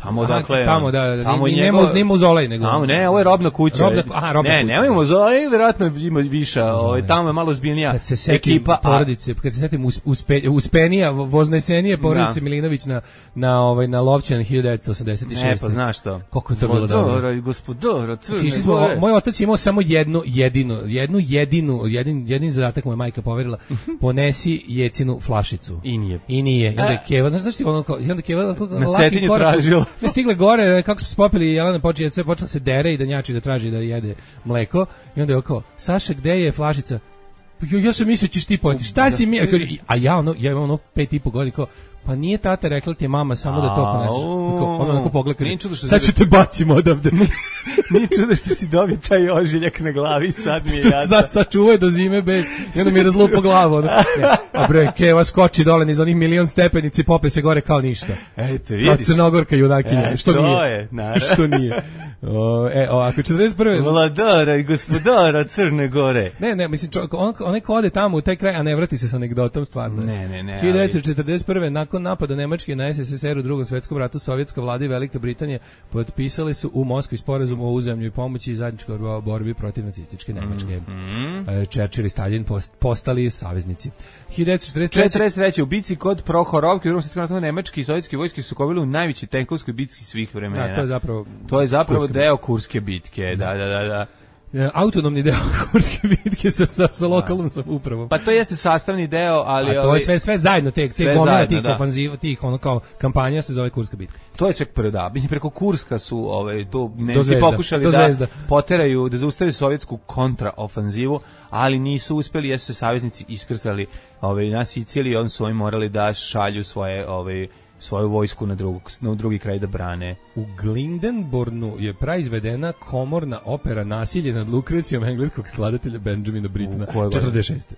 Tamo odakle, tamo da, da tamo ni, njegov, nema, nema muzolej nego. Tamo ne, ovo je robna kuća. Robna, aha, robna ne, kuća. Ne, nemamo muzolej, verovatno ima viša, ovaj tamo je malo zbiljnija kad se setim ekipa porodice, kad se setim us, uspe, uspenija, voznesenije porodice da. Milinović na na ovaj na Lovćan hiljadu devetsto osamdeset šeste. Ne, pa znaš što. Kako je to bilo dobro. Gospodara, Crne Gore. Moj otac imao samo jednu jedinu, jednu jedinu, jedin jedin zadatak mu je majka poverila. Ponesi jecinu flašicu. I nije. I nije. I onda je Keva, znaš znaš ti ono kao, i onda Keva onako na Cetinju tražila. Ne stigle gore, kako smo se popili, Jelena počela se počela se dere i da njači da traži da jede mleko. I onda je kao, Saša, gde je flašica? Ja, ja sam mislio ćeš ti pojeti. Šta si mi? A ja ono, ja imam ono pet i po godina kao, pa nije tata rekla ti je mama samo da to poneseš. Ono onako pogled kaže, sad ću te bacim odavde. Nije čudo što si dobio taj ožiljak na glavi, sad mi je jasno. Sad sačuvaj do zime bez, i onda mi je razlupo glavu. Ono. A bre, Keva skoči dole niz onih milion stepenici, pope se gore kao ništa. Eto, vidiš. Kao Crnogorka junakinja, e, što to nije. Je, što nije. O, e, ovako, četrdeset prve Vladara i gospodara Crne Gore. Ne, ne, mislim, čovjek, on, on neko ode tamo u taj kraj, a ne vrati se sa anegdotom, stvarno. Ne, ne, ne. hiljadu devetsto četrdeset prve nakon napada Nemačke na S S S R u Drugom svetskom ratu, sovjetska vlada i Velika Britanija potpisali su u Moskvi sporazum o uzajamnoj pomoći i zajedničkoj borbi protiv nacističke Nemačke. Mm -hmm. Churchill i Stalin post, postali saveznici. hiljadu devetsto četrdeset treće četrdeset treće u bici kod Prohorovke u Drugom svetskom ratu nemački i sovjetski vojske su sukobili u najvećoj tenkovskoj bitci svih vremena. Da, to je zapravo to je zapravo deo Kurske bitke. Da, da, da, da. Autonomni deo Kurske bitke sa, sa, sa lokalnom samoupravom. Pa to jeste sastavni deo, ali... A to je sve, sve zajedno, te, te gomila tih da. ofanziva, tih ono kao kampanja se zove Kurska bitka. To je sve preda. Mislim, preko Kurska su ovaj, to Nemci pokušali da poteraju, da zaustave sovjetsku kontraofanzivu, ali nisu uspeli, jesu se saveznici iskrcali ovaj, na Siciliji, on su oni morali da šalju svoje... Ovaj, svoju vojsku na, drugog, na drugi kraj da brane. U Glyndebournu je praizvedena komorna opera Nasilje nad Lukrecijom engleskog skladatelja Benjamina Brittona četrdeset šeste.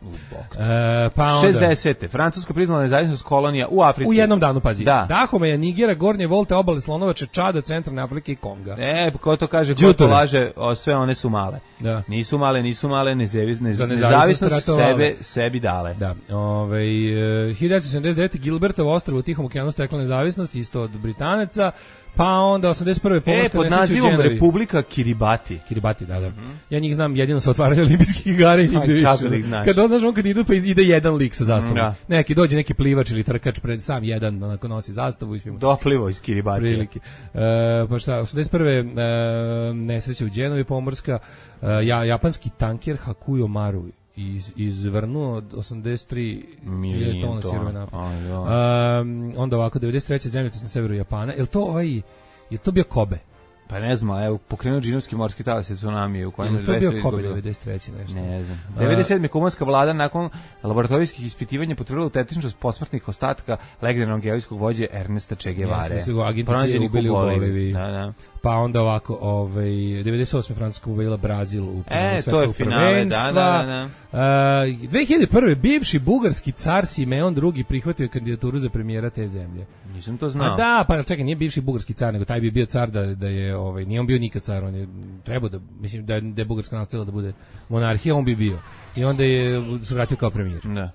E, pa onda, šezdesete Francuska priznala nezavisnost kolonija u Africi. U jednom danu, pazi. Da. Dahomey, Nigera, Gornje Volte, obale Slonovače, Čada, Centralne Afrike i Konga. E, ko to kaže, ko to laže, o, sve one su male. Da. Nisu male, nisu male, nezavis, nez, nezavisnost sebe, sebi dale. Da. Ove, hiljadu devetsto sedamdeset devete Gilbertovo ostrvo u Tihom okeanu steklo nezavisnost, isto od Britanaca, pa onda osamdeset prve pomorska e, pod nazivom Republika Kiribati. Kiribati, da, da. Mm-hmm. Ja njih znam jedino sa otvaranja olimpijskih igara i nigde više. Kad on, znaš, on kad idu, pa ide jedan lik sa zastavom. Da. Neki, dođe neki plivač ili trkač pred sam jedan, onako nosi zastavu. Doplivo iz Kiribati. Prilike. E, pa šta, osamdeset prve E, nesreća u Đenovi pomorska, e, ja, japanski tanker Hakuyo Maru iz izvrnuo od osamdeset tri hiljade tona sirove nafte. Um, onda ovako devedeset treće zemljotres na severu Japana. Jel to ovaj je to bio Kobe? Pa ne znam, evo pokrenuo džinovski morski talas i tsunami u kojem je to bio Kobe devedeset treće nešto. Ne znam. devedeset sedme kubanska vlada nakon laboratorijskih ispitivanja potvrdila autentičnost posmrtnih ostataka legendarnog geovskog vođe Ernesta Che Guevare. Jeste, su agenti ubili u Boliviji. Da, da. Pa onda ovako, ovaj devedeset osme Francuska ubila Brazil u e, to je finale, da, da, da. Uh, dve hiljade prve bivši bugarski car Simeon drugi prihvatio kandidaturu za premijera te zemlje. Nisam to znao. A da, pa čekaj, nije bivši bugarski car, nego taj bi bio car da, da je, ovaj, nije on bio nikad car, on je trebao da, mislim, da, da je Bugarska nastavila da bude monarhija, on bi bio. I onda je se vratio kao premijer. Da.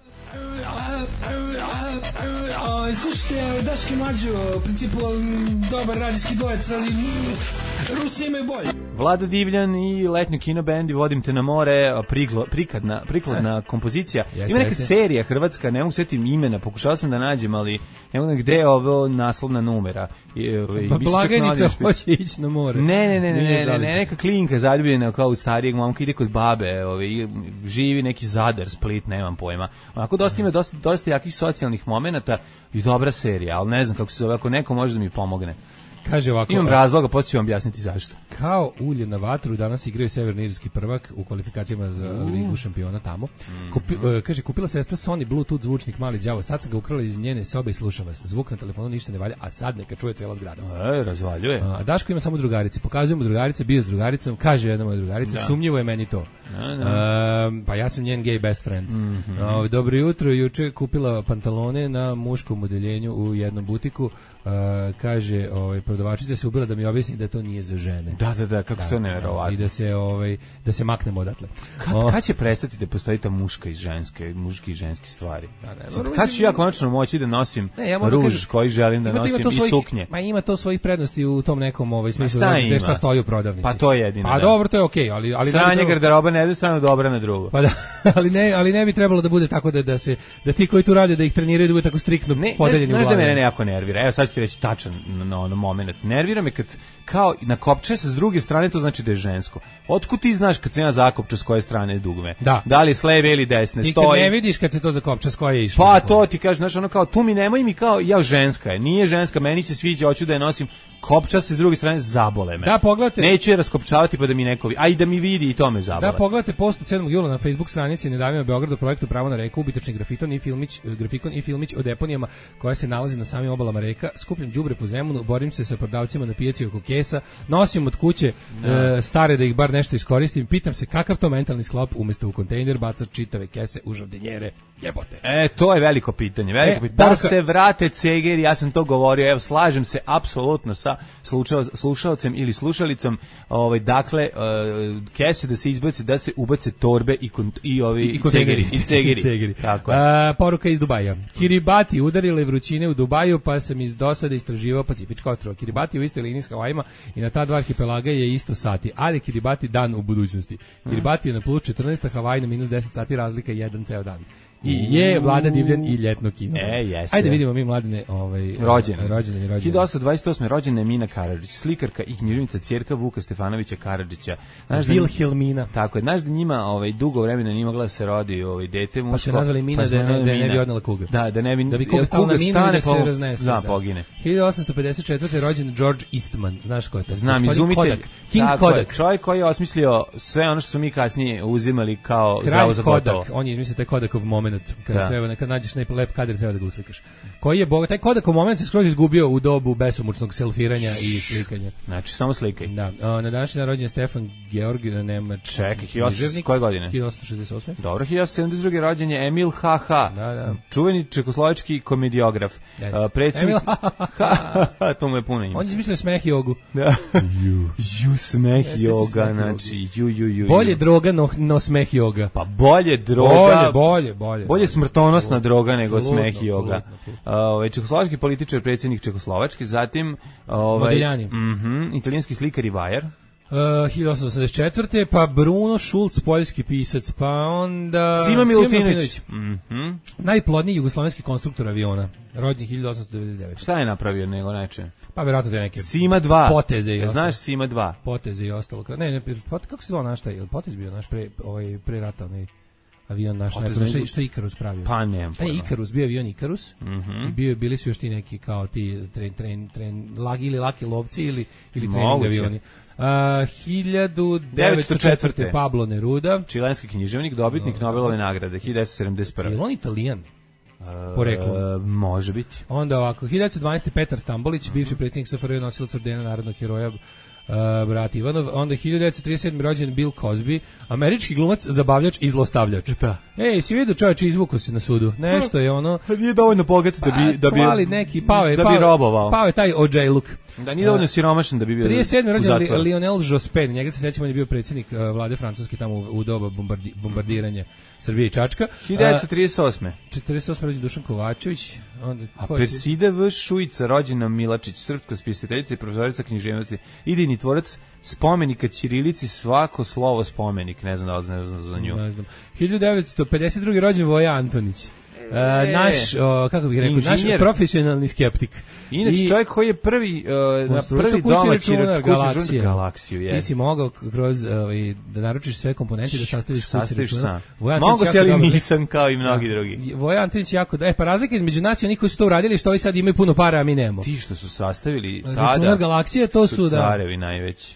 Slušajte, Daški Mlađo, u principu dobar radijski dvojec, ali Rusi imaju bolje. Vlada Divljan i letnju kino bendi Vodim te na more, priglo, prikladna, prikladna kompozicija. Yes, ima neka yes. serija hrvatska, ne mogu setim imena, pokušao sam da nađem, ali ne mogu gde je ovo naslovna numera. Pa blagajnica hoće ići na more. Ne, ne, ne, ne, ne, ne, ne, neka klinka zaljubljena kao u starijeg momka, ide kod babe, ovaj, živi neki Zadar, Split, nemam pojma. Onako dosta ima dosta, dosta jakih socijalnih momenata i dobra serija, ali ne znam kako se zove, ako neko može da mi pomogne. Kaže ovako, imam razloga, poslije ću vam objasniti zašto. Kao ulje na vatru, danas igraju severni irski prvak u kvalifikacijama za uh. Ligu šampiona tamo. Kupi, uh, kaže, kupila sestra Sony Bluetooth zvučnik mali đavo, sad sam ga ukrala iz njene sobe i slušam vas. Zvuk na telefonu ništa ne valja, a sad neka čuje cela zgrada. E, razvaljuje. A Daško ima samo drugarice, pokazujemo drugarice, bio s drugaricom, kaže jedna moja drugarica, da. Sumnjivo je meni to. Da, da. Uh, pa ja sam njen gay best friend. Mm -hmm. uh, dobro jutro, juče kupila pantalone na muškom odeljenju u jednom butiku. Uh, kaže, ovaj, prodavačica se ubila da mi objasni da to nije za žene. Da, da, da, kako da, to neverovatno. I da se ovaj da se maknemo odatle. Kad, o, kad će prestati da postoji ta muška i ženske, muški i ženski stvari? Da, ne, Sad, kad ću ja konačno moći da nosim ne, ja ruž kažem, koji želim da nosim i svojih, suknje? Ma ima to svojih prednosti u tom nekom ovaj smislu da gde šta stoji u prodavnici. Pa to je jedino. A da. dobro, to je okej, okay, ali ali stranje garderoba na jednu stranu, dobra na drugu. Pa da, ali ne, ali ne bi trebalo da bude tako da da se da ti koji tu rade da ih treniraju da bude tako striktno podeljeni u glavi. Znaš da mene nejako nervira. Evo sad ću ti reći tačan na ono moment. Nervira me kad kao na kopče sa s druge strane, to znači da je žensko. Otkud ti znaš kad se ja zakopča s koje strane je dugme? Da, da li s leve ili desne? ti stoji. Ti ne vidiš kad se to zakopča s koje je išlo. Pa to ti kažeš, znaš, ono kao tu mi nemoj mi kao ja ženska je. Nije ženska, meni se sviđa, hoću da je nosim. Kopča se s druge strane, zabole me. Da, pogledajte. Neću je raskopčavati pa da mi neko, a i da mi vidi i to me zabole. Da, pogledajte post od sedmog jula na Facebook stranici Nedavimo Beograd o projektu Pravo na reku, ubitačni grafiton i filmić, grafikon i filmić o deponijama koja se nalazi na samim obalama reka. Skupljam đubre po Zemunu, borim se sa prodavcima na pijaci oko kesa, nosim od kuće e, stare da ih bar nešto iskoristim, pitam se kakav to mentalni sklop umesto u kontejner baca čitave kese u žardenjere. Jebote. E, to je veliko pitanje, veliko e, pitanje. Da poruka... se vrate cegeri, ja sam to govorio, evo slažem se apsolutno sa slušao, slušalcem ili slušalicom, ovaj dakle uh, kese da se izbace, da se ubace torbe i kont, i ovi i, i cegeri i cegeri. I cegeri. Tako je. A, poruka iz Dubaja. Kiribati udarile vrućine u Dubaju, pa sam iz dosade istraživao Pacifičko ostrvo. Kiribati u istoj liniji s Havajima i na ta dva arhipelaga je isto sati, ali Kiribati dan u budućnosti. Kiribati je na plus četrnaest, a Havaji na minus deset sati, razlika jedan ceo dan. I je Vlada Divljan i ljetno kino. E, jeste. Ajde vidimo mi mladine, ovaj rođene. Rođene, rođene. hiljadu osamsto dvadeset osme rođena je Mina Karadžić, slikarka i književnica, ćerka Vuka Stefanovića Karadžića. Vilhelmina. Tako je, znaš da njima ovaj dugo vremena nije mogla da se rodi ovaj dete muško. Pa se nazvali Mina, pa da, ne, da ne bi odnela kuga. Da, da ne bi da bi kuga stala na Minu i da se raznese. Da, pogine. hiljadu osamsto pedeset četvrte rođen George Eastman. Znaš ko je to? Znam, izumitelj. Kodak. King tako Kodak. Je, čovjek koji je osmislio sve ono što smo mi kasnije uzimali kao zdravo za gotovo. On je izmislio taj Kodakov moment kada treba kad nađeš neki lep kadar treba da ga uslikaš. Koji je boga taj Kodakov moment se skroz izgubio u dobu besomučnog selfiranja i slikanja. Znači samo slikaj. Da. A, na današnji dan rođen Stefan Georg Nemač. Čekaj, hiljadu osamsto koje godine? hiljadu osamsto šezdeset osme. Dobro, hiljadu osamsto sedamdeset druge rođen je Emil H H. Da, da. Čuveni čekoslovački komediograf. Uh, predsjednik to mu je puno ime. On je izmislio smeh jogu. Da. Ju, ju smeh joga, znači ju ju ju. Bolje droga no, no smeh joga. Pa bolje droga. Bolje, bolje, bolje. Bolje smrtonosna droga nego absolutno, smeh joga. Ovaj čekoslovački političar, predsjednik Čekoslovačke, zatim ovaj mhm, italijanski slikar i vajar. Uh, hiljadu osamsto osamdeset četvrte pa Bruno Schulz, poljski pisac, pa onda Sima Milutinović. Mhm. Najplodniji jugoslovenski konstruktor aviona, rođen hiljadu osamsto devedeset devete. Šta je napravio nego neče? Pa verovatno da neke Sima dva. Poteze i znaš Sima dva. Poteze i ostalo. Ne, ne, pot, kako se zvao naš taj? Potez bio naš pre ovaj pre rata, onaj avion naš, najprije što, što je Ikarus pravio. Pa nemam pojma. Ne, Ikarus, bio avion Ikarus mm -hmm. i bio, bili su još ti neki kao ti tren, tren, tren, lagi ili laki lovci ili, ili trening avioni. Uh, hiljadu devetsto četvrte Pablo Neruda, čilenski književnik, dobitnik no, Nobelove nagrade, hiljadu devetsto sedamdeset prve. Je li on Italijan? Poreklom. Uh, može biti. Onda ovako, hiljadu devetsto dvanaeste Petar Stambolić, mm -hmm. bivši predsjednik S F R J, nosilac ordena narodnog heroja, Uh, brat Ivanov, onda hiljadu devetsto trideset sedme rođen Bill Cosby, američki glumac, zabavljač i zlostavljač. Da. Ej, si vidio čovječe, izvuko se na sudu. Nešto je ono... Nije dovoljno bogat da bi... Da bi, hvali neki, pao je, da pao, bi robovao. Pao je taj O J look. Da, nije dovoljno uh, siromašan da bi bio trideset sedme rođen li, Lionel Jospin, njega se sećamo, on je bio predsjednik uh, vlade Francuske tamo u, u doba bombardi, bombardiranja Srbije i Čačka. hiljadu devetsto trideset osme četrdeset osme rođen Dušan Kovačević. Onda, a Persida V. Šujica, rođena Milačić, srpska spisateljica i profesorica književnosti, idejni tvorac spomenika ćirilici, svako slovo spomenik, ne znam da li znam za nju. Ne znam. hiljadu devetsto pedeset druge rođen Voja Antonić. Uh, naš, o, kako bih rekao, naš profesionalni skeptik. Inače, I, čovjek koji je prvi, uh, na prvi domaći galaksiju. galaksiju Ti si mogao kroz, uh, da naručiš sve komponente da sastaviš kući računa. Mogu se, ali nisam kao i mnogi da, drugi. Voja Antonić jako, e, pa razlika između nas i onih koji su to uradili, što ovi sad imaju puno para, a mi nemamo. Ti što su sastavili tada, računar galaksije, to su, su da. carevi najveći.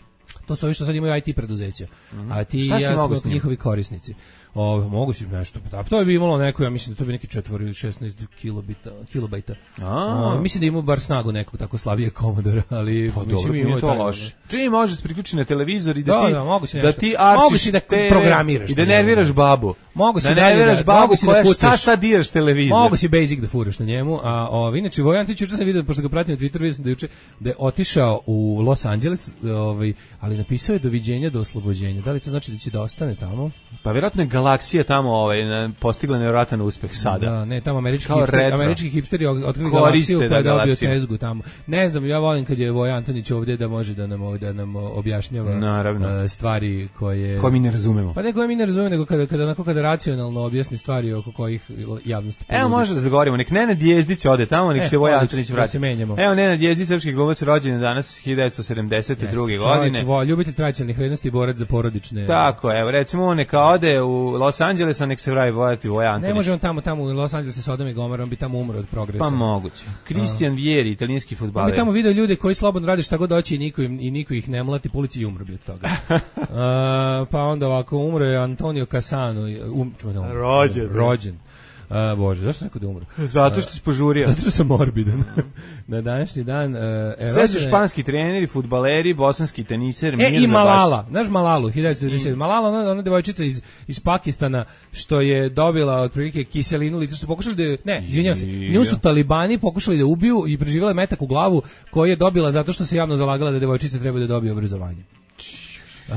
To su ovi što sad imaju I T preduzeća. Mm-hmm. A ti i ja smo njihovi korisnici. O, mogu si nešto. Da, to bi imalo neko, ja mislim da to bi neki četvor ili šesnaest kilobita, kilobajta. O, mislim da ima bar snagu nekog tako slabije Commodore, ali pa mislim dobro, ima to loše. Čini može se priključiti na televizor i da, da ti da, mogu si da ti arčiš da programiraš i da nerviraš babu. Mogu si da nerviraš babu koja šta sad diraš televizor. Mogu si Basic da furaš na njemu, a ovaj inače Vojan Tić juče sam video, pošto ga pratim na Twitteru, vidio sam da juče da je otišao u Los Angeles, ovaj, ali napisao je doviđenja do oslobođenja. Da li to znači da će da ostane tamo? Pa vjerojatno je galaksija tamo ovaj postigla nevjerojatan uspeh sada. Da, ne, tamo američki hipsteri, američki hipsteri otkrili galaksiju koja je dobio tezgu tamo. Ne znam, ja volim kad je Voja Antonić ovdje da može da nam da nam objašnjava uh, stvari koje koje mi ne razumemo. Pa ne koje mi ne razumemo, nego kada kada onako kada racionalno objasni stvari oko kojih javnost. Evo može da zagovorimo, nek Nenad Jezdić ode tamo, nek e, se Voja Antonić vrati. Da Evo Nenad Jezdić, srpski glumac, rođen je danas hiljadu devetsto sedamdeset druge godine. Čovjek, ljubitelj tradicionalnih vrednosti i borac za porodične. Tako, evo, recimo on neka ode u Los Angeles, a nek se vrati Voja Antonić. Ne može on tamo, tamo u Los Angeles sa Sodom i Gomorom, on bi tamo umro od progresa. Pa moguće. Cristian Vieri, italijanski fudbaler. On bi tamo video ljude koji slobodno rade šta god hoće i niko, im, i niko ih ne mlati, policija i umro bi od toga. uh, pa onda ovako umro je Antonio Cassano, um, čujem, rođen. rođen. A, Bože, zašto sam rekao da umro? Zato što si požurio. Zato što sam morbidan. Na današnji dan... Uh, sve su španski treneri, fudbaleri, bosanski teniser, e, i Malala. Znaš Malalu, hiljadu devetsto devedeset sedme. Malala, ona, ona devojčica iz, iz Pakistana, što je dobila otprilike kiselinu lica, što su pokušali da... Ne, izvinjavam se, nju su talibani pokušali da ubiju i preživjela je metak u glavu koju je dobila zato što se javno zalagala da devojčice treba da dobije obrazovanje. Uh,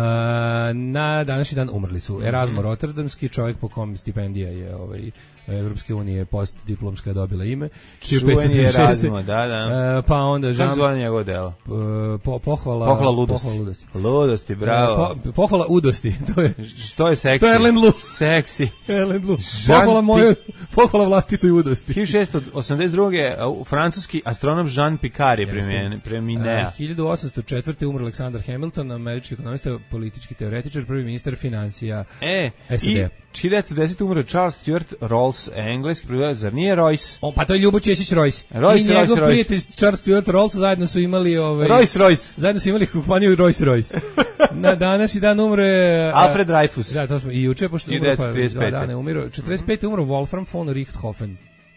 na današnji dan umrli su Erasmo Rotterdamski, čovjek po kom stipendija je ovaj Evropske unije postdiplomska dobila ime. Čuveni Erasmo, da, da. Uh, pa onda Jean... Kako zove njegovo delo? Uh, po, pohvala... Pohvala ludosti. Pohvala ludosti. Ludosti, bravo. Uh, po, pohvala udosti. To je, što je seksi? To je Erlen Lu. Seksi. Erlen Lu. Pohvala moje, pohvala vlastitoj udosti. hiljadu šessto osamdeset druge. francuski astronom Jean Picard je preminea. Uh, hiljadu osamsto četvrte. umro Alexander Hamilton, američki ekonomista, politički teoretičar, prvi ministar financija e, S A D. I hiljadu devetsto desete. umro Charles Stuart Rolls, engleski prevodilac, zar nije Royce? O, pa to je Ljubo Ćesić Royce. Royce, I njegov Royce, prijatelj Charles Stuart Rolls zajedno su imali ovaj Royce Royce. Zajedno su imali kompaniju Royce Royce. Na današnji dan umro je Alfred Dreyfus. Da, to smo i juče pošto umro pa dva dana umro. četrdeset pete. umro Wolfram von Richthofen.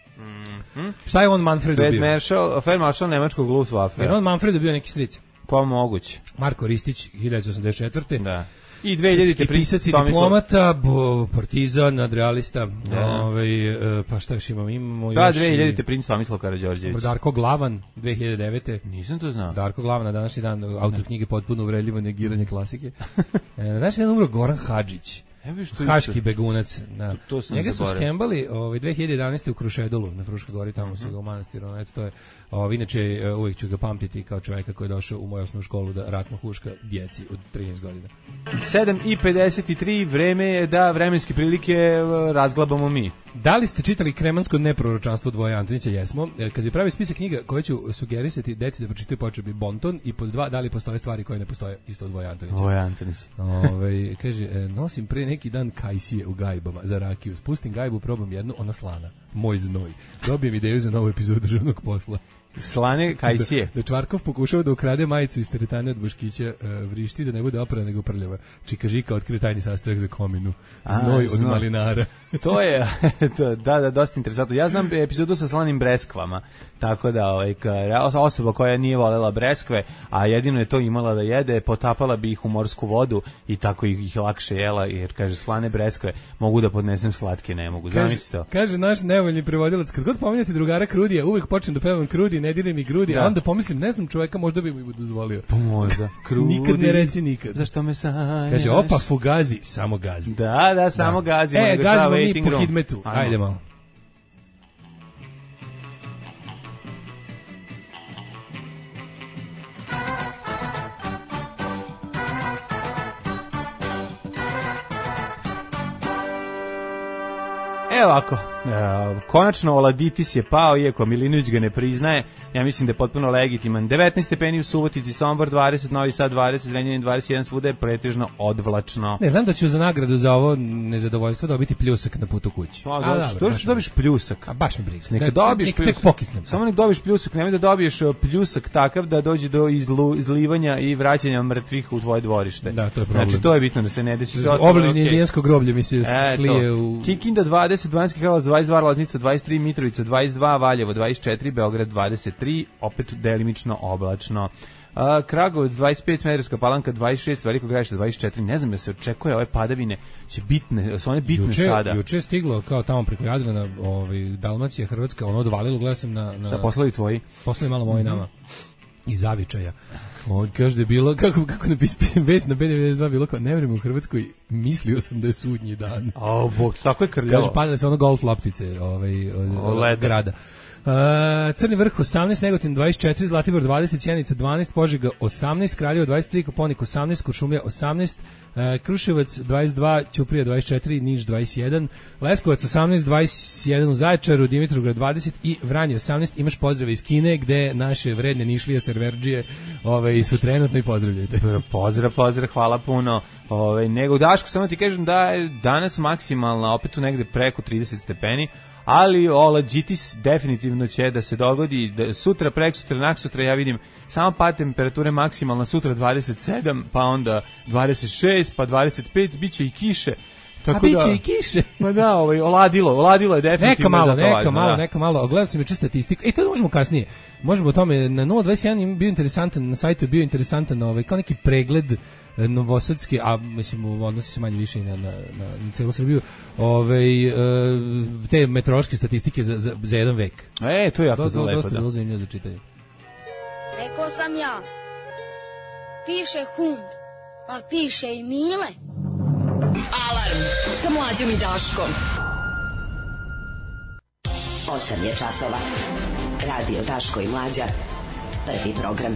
Mm-hmm. Šta je on Manfred Fed bio? Marshal, Fed Marshal nemačkog Luftwaffe. Jer on Manfred bio neki stric. Pa moguće. Marko Ristić, hiljadu devetsto osamdeset četvrte. Da. I dve hiljadite pisac i diplomata, bo, partizan, nadrealista, ovaj, pa šta još imamo? Imamo da, još dve hiljadite princ Tomislav Karađorđević. Darko Glavan, dve hiljade devete. Nisam to znao. Darko Glavan, na današnji dan, autor knjige Potpuno uvredljivo negiranje klasike. Na današnji dan umro Goran Hadžić. Haški begunac. Na. To, to njega su skembali ovaj, dve hiljade jedanaeste. u Krušedolu, na Fruškoj gori, tamo su ga u manastiru. Eto, to je, ovaj, inače, uvijek ću ga pamtiti kao čovjeka koji je došao u moju osnovnu školu da ratno huška djeci od trinaest godina. sedam i pedeset tri, vreme je da vremenske prilike razglabamo mi. Da li ste čitali Kremansko neproročanstvo Voje Antonića? Jesmo. Kad bi pravi spisak knjiga koje ću sugerisati deci da pročitaju, počeo bi Bonton, i pod dva, da li postoje stvari koje ne postoje isto od Voje Antonića. Voje Antonić. Ove, kaže, nosim pre neki dan kajsije u gajbama za rakiju. Spustim gajbu, probam jednu, ona slana. Moj znoj. Dobijem ideju za novu epizodu državnog posla. Slane kajsije. Da, da Čvarkov pokušava da ukrade majicu iz teretane od Boškića, uh, vrišti da ne bude oprana nego prljava. Čika Žika otkrio tajni sastojak za kominu. Znoj od malinara. To je, to, da, da, dosta interesantno. Ja znam epizodu sa slanim breskvama, tako da ovaj, osoba koja nije volela breskve, a jedino je to imala da jede, potapala bi ih u morsku vodu i tako ih, ih lakše jela, jer kaže slane breskve mogu da podnesem, slatke ne mogu. Zamisli to. Kaže naš nevoljni prevodilac, kad god pominjate drugara Krudija, uvek počnem da pevam Krudi, ne diraj mi grudi, da. A onda pomislim, ne znam čoveka, možda bi mi dozvolio. Pa možda. Krudi. Nikad ne reci nikad. Zašto me sanjaš? Kaže, opa, fugazi, samo gazi. Da, da, samo da. Gazi. E, gazimo mi po hidmetu. Ajmo. Ajde malo. Evo ovako. Uh, konačno Oladitis je pao, iako Milinović ga ne priznaje. Ja mislim da je potpuno legitiman. devetnaest stepeni u Subotici, Sombor dvadeset, Novi Sad dvadeset, Zrenjanin dvadeset jedan, svuda je pretežno odvlačno. Ne znam da ću za nagradu za ovo nezadovoljstvo dobiti pljusak na putu kući. A, a što što dobiš pljusak? A baš me briga. Neka dobiješ nek, pljusak. Tek pokisnem. Samo nek dobiješ pljusak, nemoj da dobiješ pljusak takav da dođe do izlu, izlivanja i vraćanja mrtvih u tvoje dvorište. Da, to je problem. Znači to je bitno da se ne desi. Obližnje okay. indijansko groblje mi se e, slije to. u Kikinda dvadeset, Banjski Karlovac dvadeset dva, Loznica dvadeset tri, Mitrovica dvadeset dva, Valjevo dvadeset četiri, Beograd dvadeset tri, opet delimično oblačno. Uh, Kragujevac dvadeset pet, Smederevska Palanka dvadeset šest, Veliko Gradište dvadeset četiri. Ne znam da se očekuje ove padavine će bitne, su one bitne juče, sada. Juče je stiglo kao tamo preko Jadrana, ovaj Dalmacija, Hrvatska, ono odvalilo, gledao sam na na Šta poslali tvoji? Poslali malo moji nama. Iz Zavičaja. On kaže da je bilo, kako, kako napisati, vest na B devedeset dva bilo kao, ne vreme u Hrvatskoj, mislio sam da je sudnji dan. A, bog, tako je krljavo. Kaže, padale se ono golf loptice ovaj, od, od grada. Uh, Crni vrh osamnaest, Negotin dvadeset četiri, Zlatibor dvadeset, Sjenica dvanaest, Požega osamnaest, Kraljevo dvadeset tri, Koponik osamnaest, Kuršumlija osamnaest, uh, Kruševac dvadeset dva, Ćuprija dvadeset četiri, Niš dvadeset jedan, Leskovac osamnaest, dvadeset jedan u Zaječaru, Dimitrovgrad dvadeset i Vranje osamnaest. Imaš pozdrave iz Kine gde naše vredne Nišlije serverdžije ovaj, su trenutno i pozdravljajte. Pozdrav, pozdrav, hvala puno. Ovaj, nego Daško, samo ti kažem da je danas maksimalna, opet tu negde preko trideset stepeni, ali Oladitis definitivno će da se dogodi da sutra, preksutra, naksutra, ja vidim samo pad temperature maksimalna, sutra dvadeset sedam, pa onda dvadeset šest, pa dvadeset pet, biće i kiše. Tako a biće da, i kiše. Ma da, ovaj, oladilo, oladilo je definitivno. Neka malo, neka važno, malo, da. neka malo. Gledam sam juče statistiku. E, to možemo kasnije. Možemo o tome. Na nula dvadeset jedan bio interesantan, na sajtu je bio interesantan ovaj, kao neki pregled novosadski, a mislim odnosi se manje više i na, na, na, na celu Srbiju, ovaj, te meteorološke statistike za, za, za jedan vek. E, to je jako to, lepo. Dosta da. bilo zanimljivo za čitanje. Rekao sam ja, piše hum, a piše i Mile. Alarm sa Mlađom i Daškom. osam je časova. Radio Daško i Mlađa. Prvi program.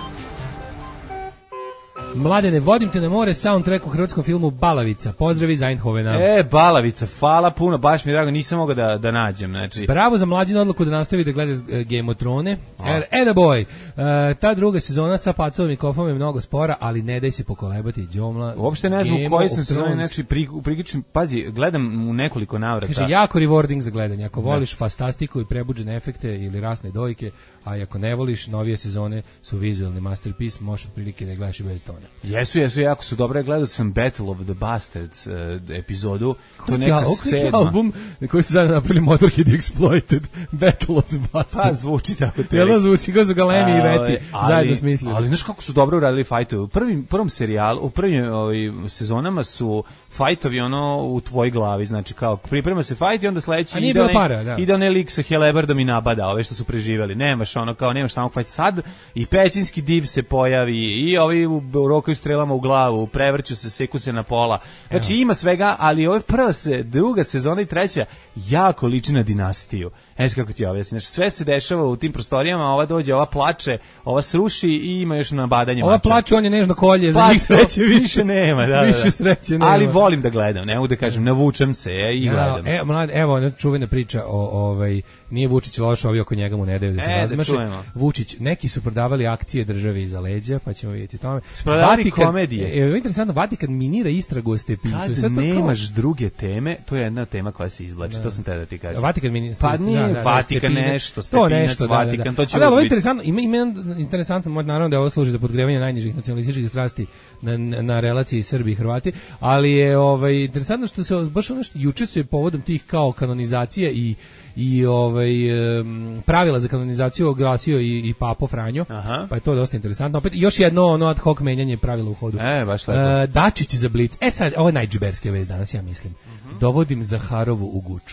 Mladene, vodim te na more, soundtrack u hrvatskom filmu Balavica. Pozdrav iz Eindhovena. E, Balavica, hvala puno, baš mi je drago, nisam mogao da, da nađem. Znači. Bravo za Mlađinu odluku da nastavi da gleda Game of Thrones. Er, Eda boy, uh, ta druga sezona sa Pacovim i Kofom je mnogo spora, ali ne daj se pokolebati, Đomla. Uopšte ne znam u kojoj sam sezoni, znači, pri, priključim, pazi, gledam u nekoliko navrata. Kaže, jako rewarding za gledanje. Ako voliš ne. fantastiku i prebuđene efekte ili rasne dojke, a ako ne voliš, novije sezone su vizualni masterpiece, možeš otprilike da gledaš i bez tona. Jesu, jesu, jako su dobro. Gledao sam Battle of the Bastards uh, epizodu. To je neka sedma. Album koji su zajedno napravili Motorhead Exploited, Battle of the Bastards. Pa, zvuči tako. Jel' zvuči, kao su Galemi i Veti zajedno smislili. Ali znaš kako su dobro uradili fajtove. U prvim, prvom serijalu, u prvim ovaj, sezonama su fajtovi ono u tvoj glavi, znači kao priprema se fajt i onda sledeći ide onaj, para, da. ide onaj lik sa helebardom i nabada ove što su preživeli. Nemaš ono kao, nemaš samog fajta. Sad i pećinski div se pojavi i ovi u, u rokaju strelama u glavu, prevrću se, seku se na pola. Znači Evo. Ima svega, ali ova prva se, druga sezona i treća jako liči na dinastiju. Evo kako ti objasnim. Znači sve se dešava u tim prostorijama, ova dođe, ova plače, ova sruši i ima još nabadanje mača. Ova plače, on je nežno kolje, za njih sreće više. više nema, da, da, da. Više sreće nema. Ali volim da gledam, ne mogu da kažem, navučem se je, i ja, gledam. Evo, mlad, evo, čuvena priča o, ovaj, nije Vučić loš, ovi oko njega mu ne daju da se e, razmaše. Da Vučić, neki su prodavali akcije države iza leđa, pa ćemo vidjeti tome. Prodavali Vatikan, komedije. Evo, interesantno, Vatikan minira istragu o Stepincu. Kad sad nemaš kao... druge teme, to je jedna tema koja se izvlači, da. To sam te da ti kažem. Vatikan minira. Pa nije da, da, Vatikan da, nešto, Stepinac, nešto, Vatikan, da, da. To će ali ovo je interesantno, ima, ima interesantno, naravno da ovo služi za podgrevanje najnižih nacionalističkih strasti na, na relaciji Srbi i Hrvati, ali je ovaj, interesantno što se, baš ono što juče se povodom tih kao kanonizacija i i ovaj um, pravila za kanonizaciju oglasio i, i Papo Franjo. Aha. Pa je to dosta interesantno. Opet još jedno ono ad hoc menjanje pravila u hodu. E, baš lepo. Uh, Dačić za Blic. E sad, ovo je najđiberska vest danas, ja mislim. Uh-huh. Dovodim Zaharovu u Guču.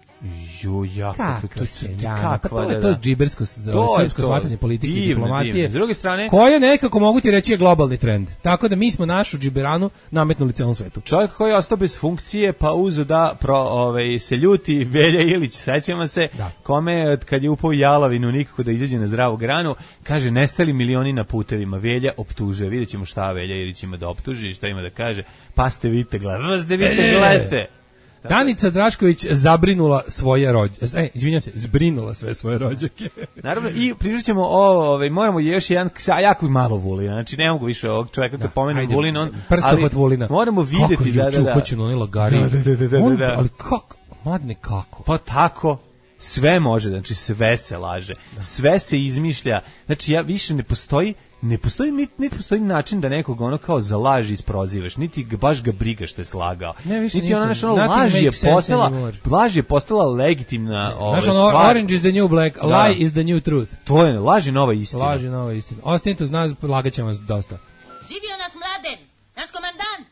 Jo, jako, kako to se kakva, pa to je da, to da. džibersko srpsko shvatanje politike i diplomatije. Divne. S druge strane, koje nekako mogu ti reći je globalni trend. Tako da mi smo našu džiberanu nametnuli celom svetu. Čovjek koji je ostao bez funkcije, pa uzu da pro, ovaj, se ljuti Velja Ilić, sećamo se, da. Kome kad je upao u jalovinu nikako da izađe na zdravu granu, kaže nestali milioni na putevima. Velja optužuje, vidjet ćemo šta Velja Ilić ima da optuži, šta ima da kaže, pa ste vidite, gledajte, pa ste vidite, gledajte. Danica Drašković zabrinula svoje rođake. E, izvinjam se, zbrinula sve svoje rođake. Naravno, i pričat ćemo o, ovaj, moramo još jedan, jako malo Vulina, znači ne mogu više ovog čovjeka kad pomenem Vulin, on, ali Vulina. Moramo vidjeti da, da, da. Kako je lagari. Da, da, da, da, on, da. ali kako, mladne kako? Pa tako, sve može, znači sve se laže, sve se izmišlja, znači ja više ne postoji, ne postoji, niti, niti postoji način da nekog ono kao za laž isprozivaš, niti ga, baš ga briga što je slagao. Ne, više niti ona ništa, ono, laž je postala, laž je postala legitimna ove, znaš, ono, stvar. Orange is the new black, da. Lie is the new truth. To je, laž je nova istina. Laž je nova istina. Ostanite uz nas, lagat ćemo dosta. Živio nas Mladen, naš komandant!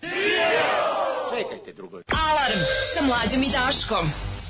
Čekajte drugo. Alarm sa Mlađom i Daškom.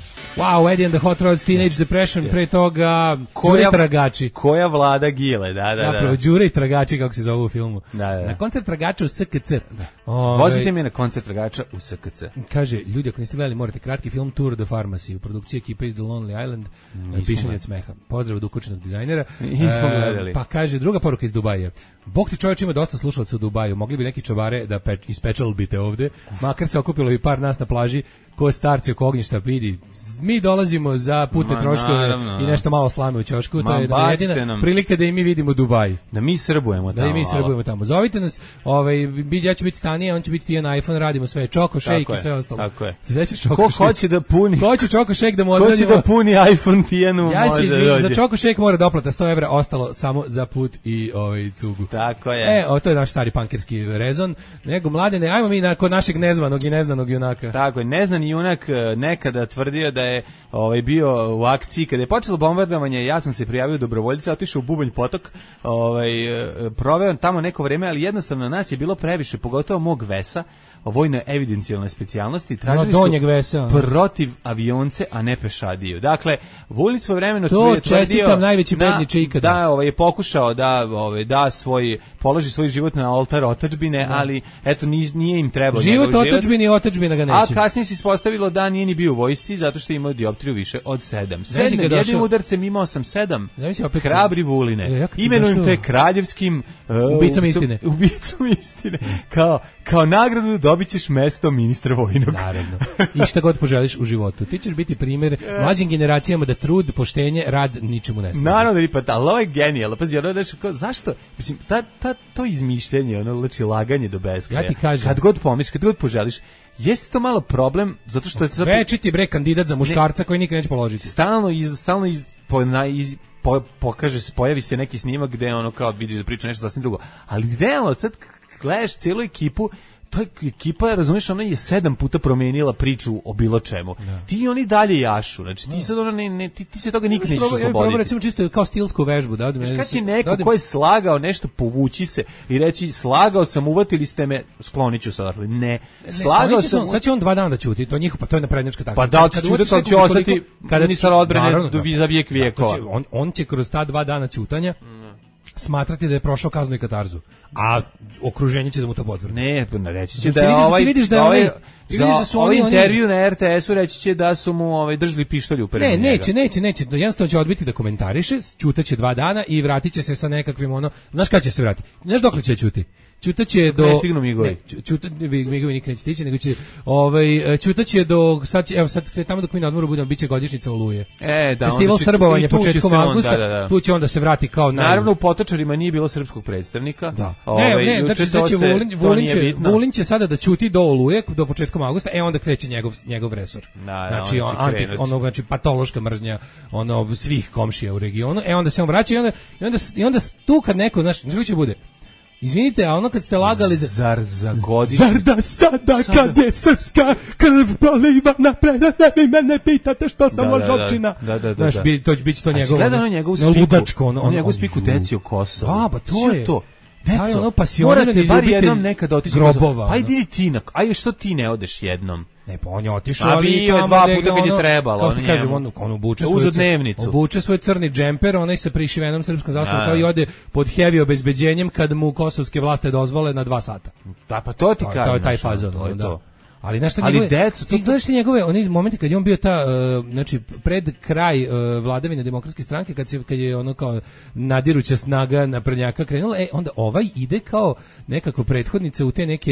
Wow, Eddie and the Hot Rods, Teenage Depression, yes. Pre toga Đure i Tragači. Koja vlada Gile, da, da, zapravo, da. Đure i Tragači, kako se zove u filmu. Da, da. Na koncert Tragača u S K C. Da. Ove, Vozite mi na koncert Tragača u S K C. Kaže, ljudi, ako niste gledali, morate kratki film Tour de Pharmacy u produkciji ekipe iz The Lonely Island, pišanje od smeha. Pozdrav od ukućenog dizajnera. Nismo gledali. Pa kaže, druga poruka iz Dubaja. Bog ti čovječ ima dosta slušalaca u Dubaju. Mogli bi neki čobare da peč, ispečalbite ovde. Makar se okupilo i par nas na plaži ko starci oko ognjišta, vidi. Mi dolazimo za putne Ma, troškove naravno. I nešto malo slame u ćošku. Ma, to je jedina nam. Prilika da i mi vidimo Dubaj. Da mi srbujemo tamo. Da i mi srbujemo tamo. Zovite nas, ovaj, ja ću biti stanije, on će biti ti na iPhone, radimo sve. Čoko, shake i sve ostalo. Tako je. Se sećaš Čoko Ko shake? hoće da puni? Ko hoće Čoko shake da mu odradimo? odradimo? Ko će da puni iPhone Tijenu? Ja može se izvinim, za Čoko shake mora doplata sto evra, ostalo samo za put i ovaj, cugu. Tako je. E, o, to je naš stari pankerski rezon. Nego, Mladene, ajmo mi nakon našeg nezvanog i neznanog junaka. Tako je, neznan junak nekada tvrdio da je ovaj, bio u akciji, kada je počelo bombardovanje, ja sam se prijavio dobrovoljca, otišao u Bubanj potok, ovaj, proveo tamo neko vreme, ali jednostavno nas je bilo previše, pogotovo mog Vesa, vojne evidencijalne specijalnosti, tražili no, su protiv avionce, a ne pešadiju. Dakle, Vulin svojevremeno to čestitam najveći bedniče ikada. Da, ovaj, je pokušao da, ovaj, da svoj, položi svoj život na oltar otadžbine, da. Ali eto, nije im trebao život otadžbine i otadžbina ga neće. A kasnije se ispostavilo da nije ni bio u vojsci, zato što je imao dioptriju više od sedam. Sedam, jednim udarcem imao sam sedam. Hrabri Vuline. Ja, imenujem te kraljevskim uh, ubicom istine. Ubicom istine. Kao, kao nagradu dobit ćeš mesto ministra vojnog. Naravno. I šta god poželiš u životu. Ti ćeš biti primjer mlađim generacijama da trud, poštenje, rad ničemu ne služi. Naravno, ripa, ali ovo je genijalno. Pazi, ono da kao, zašto? Mislim, ta, ta, to izmišljanje, ono, znači, laganje do beskraja. Ja ti kažem. Kad god pomisliš, kad god poželiš, jeste to malo problem, zato što je... Večiti bre kandidat za muškarca ne, koji nikad neće položiti. Stalno, iz, stalno iz, po, na, iz, po, pokaže se, pojavi se neki snimak gde ono kao vidiš da priča nešto sasvim drugo. Ali realno, sad gledaš cijelu ekipu, to je ekipa, razumiješ, ona je sedam puta promijenila priču o bilo čemu. Da. Ti oni dalje jašu, znači ti sad ona ne, ne ti, ti se toga nikad nećeš osloboditi. Ja probam recimo čisto kao stilsku vežbu, da. Znači kad će neko ko je slagao nešto povući se i reći slagao sam, uvatili ste me, skloniću se odatle. Ne, ne slagao sam. On, sad će on dva dana da ćuti, to njihov, pa to je naprednjačka taktika. Pa da li će ćutati, ali će ostati kada ni sa odbrane do za vijek vijekova. On on će kroz ta dva dana ćutanja smatrati da je prošao kaznu i katarzu, a okruženje će da mu to potvrdi. Ne, reći će da je ovaj, vidiš da je ovaj, za da su ovaj intervju na R T S-u reći će da su mu ovaj držali pištolj u prvi. Ne, neće, neće, neće, jednostavno će odbiti da komentariše, ćutaće dva dana i vratit će se sa nekakvim ono, znaš kada će se vratiti? Znaš dokle će ćuti? Ćutaće do ne stignu migovi. Ćuta migovi nikad neće stići, nego će ovaj ćutaće do sad će, evo sad tamo dok mi na odmoru budemo biće godišnjica Oluje. E, da, festival srbovanja početkom avgusta. Da, da, da. Tu će onda se vrati kao na naravno u Potočarima nije bilo srpskog predstavnika. Da. Ovaj, ne, ne, znači da će Vulin, Vulin će Vulin će sada da ćuti do Oluje do početkom avgusta, e onda kreće njegov njegov resor. Da, znači on, anti, ono znači patološka mržnja ono svih komšija u regionu. E onda se on vraća i onda i onda i onda tu kad neko, znači kako će bude izvinite, a ono kad ste lagali za... Zar za godišnje... Zar da sada, sada kad je srpska krv proliva napred, da mi mene pitate što sam ložovčina. Da, da, da. Znaš, bi, to će biti to njegovo... A si gledano njegovu spiku? Ludačko, ono, on njegovu spiku Decio Kosovo. Da, pa to je... to? Deco, ono morate bar jednom nekad otići grobova. Pa idi ti na... Ajde, što ti ne odeš jednom? Ne, pa on je otišao, ali tamo dva puta kad je trebalo. Kako ti kažem, on, on obuče, svoj, obuče svoj crni džemper, onaj sa prišivenom srpskom zastavom, kao i ode pod heavy obezbeđenjem kad mu kosovske vlasti dozvole na dva sata. Da, pa to ti kažem. To je taj fazon, to je da. to. Ali nešto ali njegove, decu, ti gledaš ti njegove, oni momenti kad je on bio ta, uh, znači, pred kraj uh, vladavine demokratske stranke, kad, se, kad je ono kao nadiruća snaga naprednjaka krenula, e, onda ovaj ide kao nekako prethodnica u te neke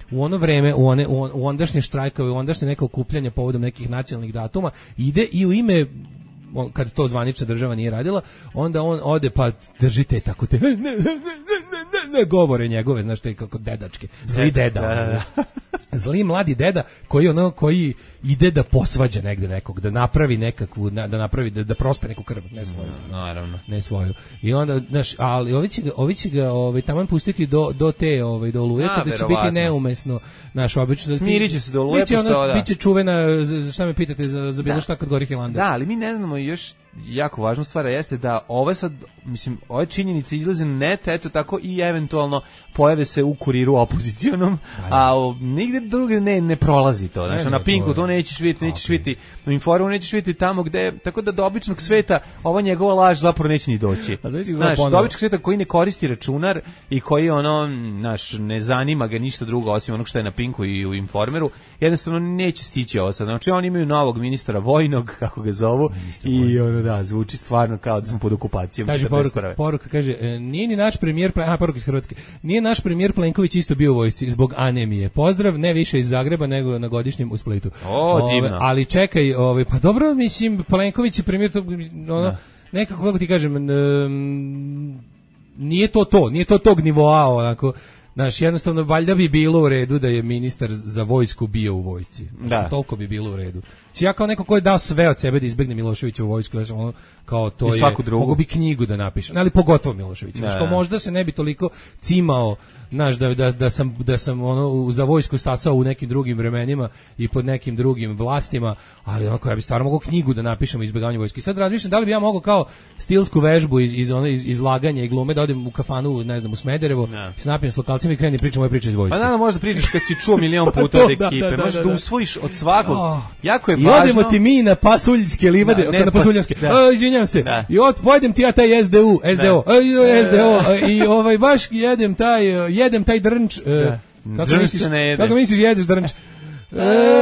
u ono vreme, u, one, u, on, u ondašnje štrajkove, u ondašnje neka okupljanja povodom nekih nacionalnih datuma, ide i u ime, kad to zvanična država nije radila, onda on ode pa držite tako te ne, ne, ne, ne, ne, govore njegove, znaš, te kako dedačke, zli deda, da, da, da. Zli mladi deda koji ono koji ide da posvađa negde nekog, da napravi nekakvu, da napravi da, da prospe neku krv, ne svoju, naravno, ne svoju. I onda, znaš, ali ovi će ga, ovi će ga, ovaj taman pustiti do do te, ovaj do Oluje, kada će biti neumesno, naš obično smiriće se do Oluje, biće ona, biće čuvena, šta me pitate za za bilo šta kad gori Hilandar. Da, ali mi ne znamo još jako važna stvar jeste da ove sad, mislim, ove činjenice izlaze na net, eto tako i eventualno pojave se u Kuriru opozicionom, a o, nigde druge ne, ne prolazi to. Znači, na Pinku to nećeš vidjeti, nećeš vidjeti, u Informu nećeš vidjeti tamo gde, tako da do običnog sveta ova njegova laž zapravo neće ni doći. Znaš, do običnog sveta koji ne koristi računar i koji ono, znaš, ne zanima ga ništa drugo osim onog što je na Pinku i u Informeru, jednostavno neće stići ovo sad. Znači, oni imaju novog ministra vojnog, kako ga zovu, i ono, da, zvuči stvarno kao da smo pod okupacijom. Kaže poruka, poruka, kaže, e, nije ni naš premijer, a poruka iz Hrvatske, nije naš premijer Plenković isto bio u vojsci zbog anemije. Pozdrav, ne više iz Zagreba nego na godišnjem u Splitu. O, divno. Ove, ali čekaj, ove, pa dobro, mislim, Plenković je premijer, to, ono, da. nekako, kako ti kažem, um, nije to to, nije to tog nivoa, onako, znaš, jednostavno, valjda bi bilo u redu da je ministar za vojsku bio u vojsci. Da. Toliko bi bilo u redu. Ja kao neko ko je dao sve od sebe da izbegne Miloševića u vojsku, ja sam ono, kao to je, mogu bi knjigu da napišem, ali pogotovo Milošević. Znaš, što možda se ne bi toliko cimao, znaš, da, da, da sam, da sam ono, za vojsku stasao u nekim drugim vremenima i pod nekim drugim vlastima, ali onako, ja bi stvarno mogao knjigu da napišem o izbegavanju vojske. I sad razmišljam da li bi ja mogao kao stilsku vežbu iz, iz, ono, iz izlaganja i glume da odem u kafanu, ne znam, u Smederevo, se napijem s lokalcima i krenem pričam moje priče iz vojske. Pa naravno, možda pričaš kad si čuo milion puta od ekipe, da, da, da, možeš da, da usvojiš od svakog. Oh. Jako je I važno. odemo ti mi na Pasuljske livade, da, ne, na Pasuljske. Da. O, izvinjavam se. Da. I od pojedem ti ja taj S D U, S D O, S D O i ovaj baš jedem taj jedem taj drnč. Da. Kako misliš? Kako misliš jedeš drnč? E,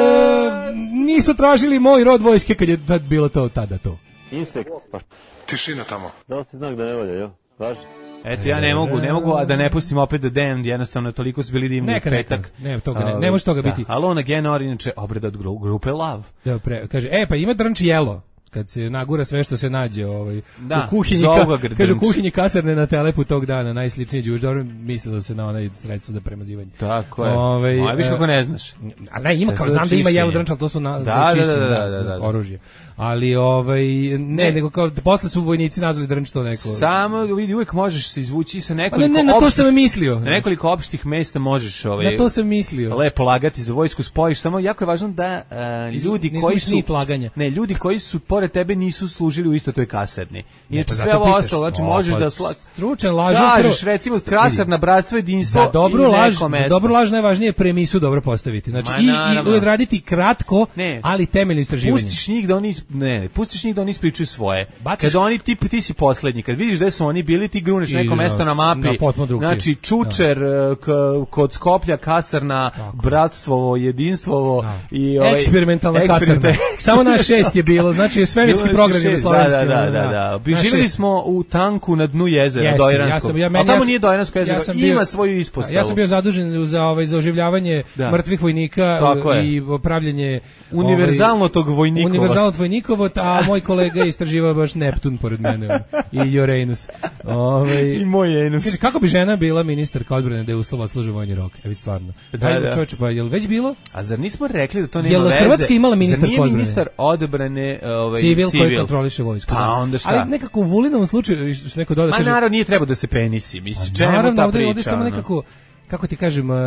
nisu tražili moj rod vojske kad je tad bilo to tada to. Insekt. Pa. Tišina tamo. Da li si znak da ne valja, jo? Važi? Eto, ja ne mogu, ne mogu, a da ne pustim opet The Damned, jednostavno toliko su bili divni neka, petak. Neka, ne, toga ne, ne može toga biti. Alona Genor, inače, obreda od grupe Love. Da, pre, kaže, e, pa ima drnč jelo. Kad se nagura sve što se nađe ovaj da, u kuhinji, ka, kaže u kuhinji kasarne na Telepu tog dana najsličnije đuš, dobro mislilo se na onaj sredstvo za premazivanje. Tako je. Ovaj, no, više kako ne znaš. A ne, ima kao znam da ima jelo drnč, al to su na da, za čišćenje, da, da, da, da, da. oružje. Ali ovaj ne, ne, nego kao posle su vojnici nazvali drnč to neko. Samo vidi uvek možeš se izvući sa nekoliko. Ne, ne, na to sam mislio. Na nekoliko opštih mesta možeš ovaj. Na to sam mislio. Lepo lagati za vojsku spojiš, samo jako je važno da uh, ljudi Nisu koji su ne, ljudi koji su pored tebe nisu služili u istoj toj kasarni. Inače pa sve ovo ostalo, znači možeš da sla... stručan laž, kažeš recimo kasarna bratstvo jedinstvo. Za dobru laž, za dobru laž najvažnije premisu dobro postaviti. Znači Ma, i, i odraditi kratko, ne. ali temeljno istraživanje. Pustiš njih da oni ne, pustiš njih da oni ispričaju svoje. Baciš... Kad oni ti ti si poslednji, kad vidiš gde su oni bili, ti gruneš I, neko mesto na mapi. Na znači Čučer, da. k, kod Skoplja kasarna, tako. Bratstvo, jedinstvo da. i ovaj eksperimentalna kasarna. Samo na šest je bilo, znači svemirski program jugoslovenski. Da, da, da, da. Živjeli smo u tanku na dnu jezera Dojranskog. Ja ja, tamo nije Dojransko jezero, ja ima bio, svoju ispostavu. Ja sam bio zadužen za ovaj za oživljavanje da. mrtvih vojnika i pravljenje univerzalno tog vojnikova. Univerzalno vojnikovo, a moj kolega istraživao baš Neptun pored mene i Uranus. Ovaj i moj Enus. Kaže kako bi žena bila ministarka odbrane da je uslova služi vojni rok? Evo stvarno. Da, da. Čoveče, pa jel već bilo? A zar nismo rekli da to nema veze? Jel Hrvatska imala ministarku odbrane? Nije ministar odbrane, ovaj civil, civil koji kontroliše vojsku. Pa onda šta? Ali nekako u Vulinovom slučaju što neko doda kaže. Ma naravno nije trebao da se penisi, mislim. Čemu naravno, ta priča? Ovdje samo nekako, kako ti kažem, uh,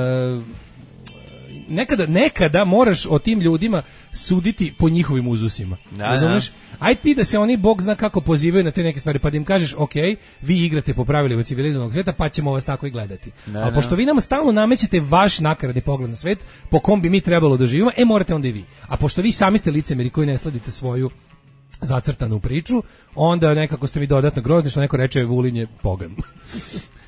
nekada, nekada moraš o tim ljudima suditi po njihovim uzusima. Da, razumeš? Aj ti da se oni, Bog zna kako pozivaju na te neke stvari, pa da im kažeš, ok, vi igrate po pravilima civilizovanog sveta, pa ćemo vas tako i gledati. Da, a pošto vi nam stalno namećete vaš nakaradni pogled na svet, po kom bi mi trebalo da živimo, e morate onda i vi. A pošto vi sami ste licemeri koji ne sledite svoju zacrtanu priču, onda nekako ste mi dodatno grozni, što neko reče Vulin je pogan.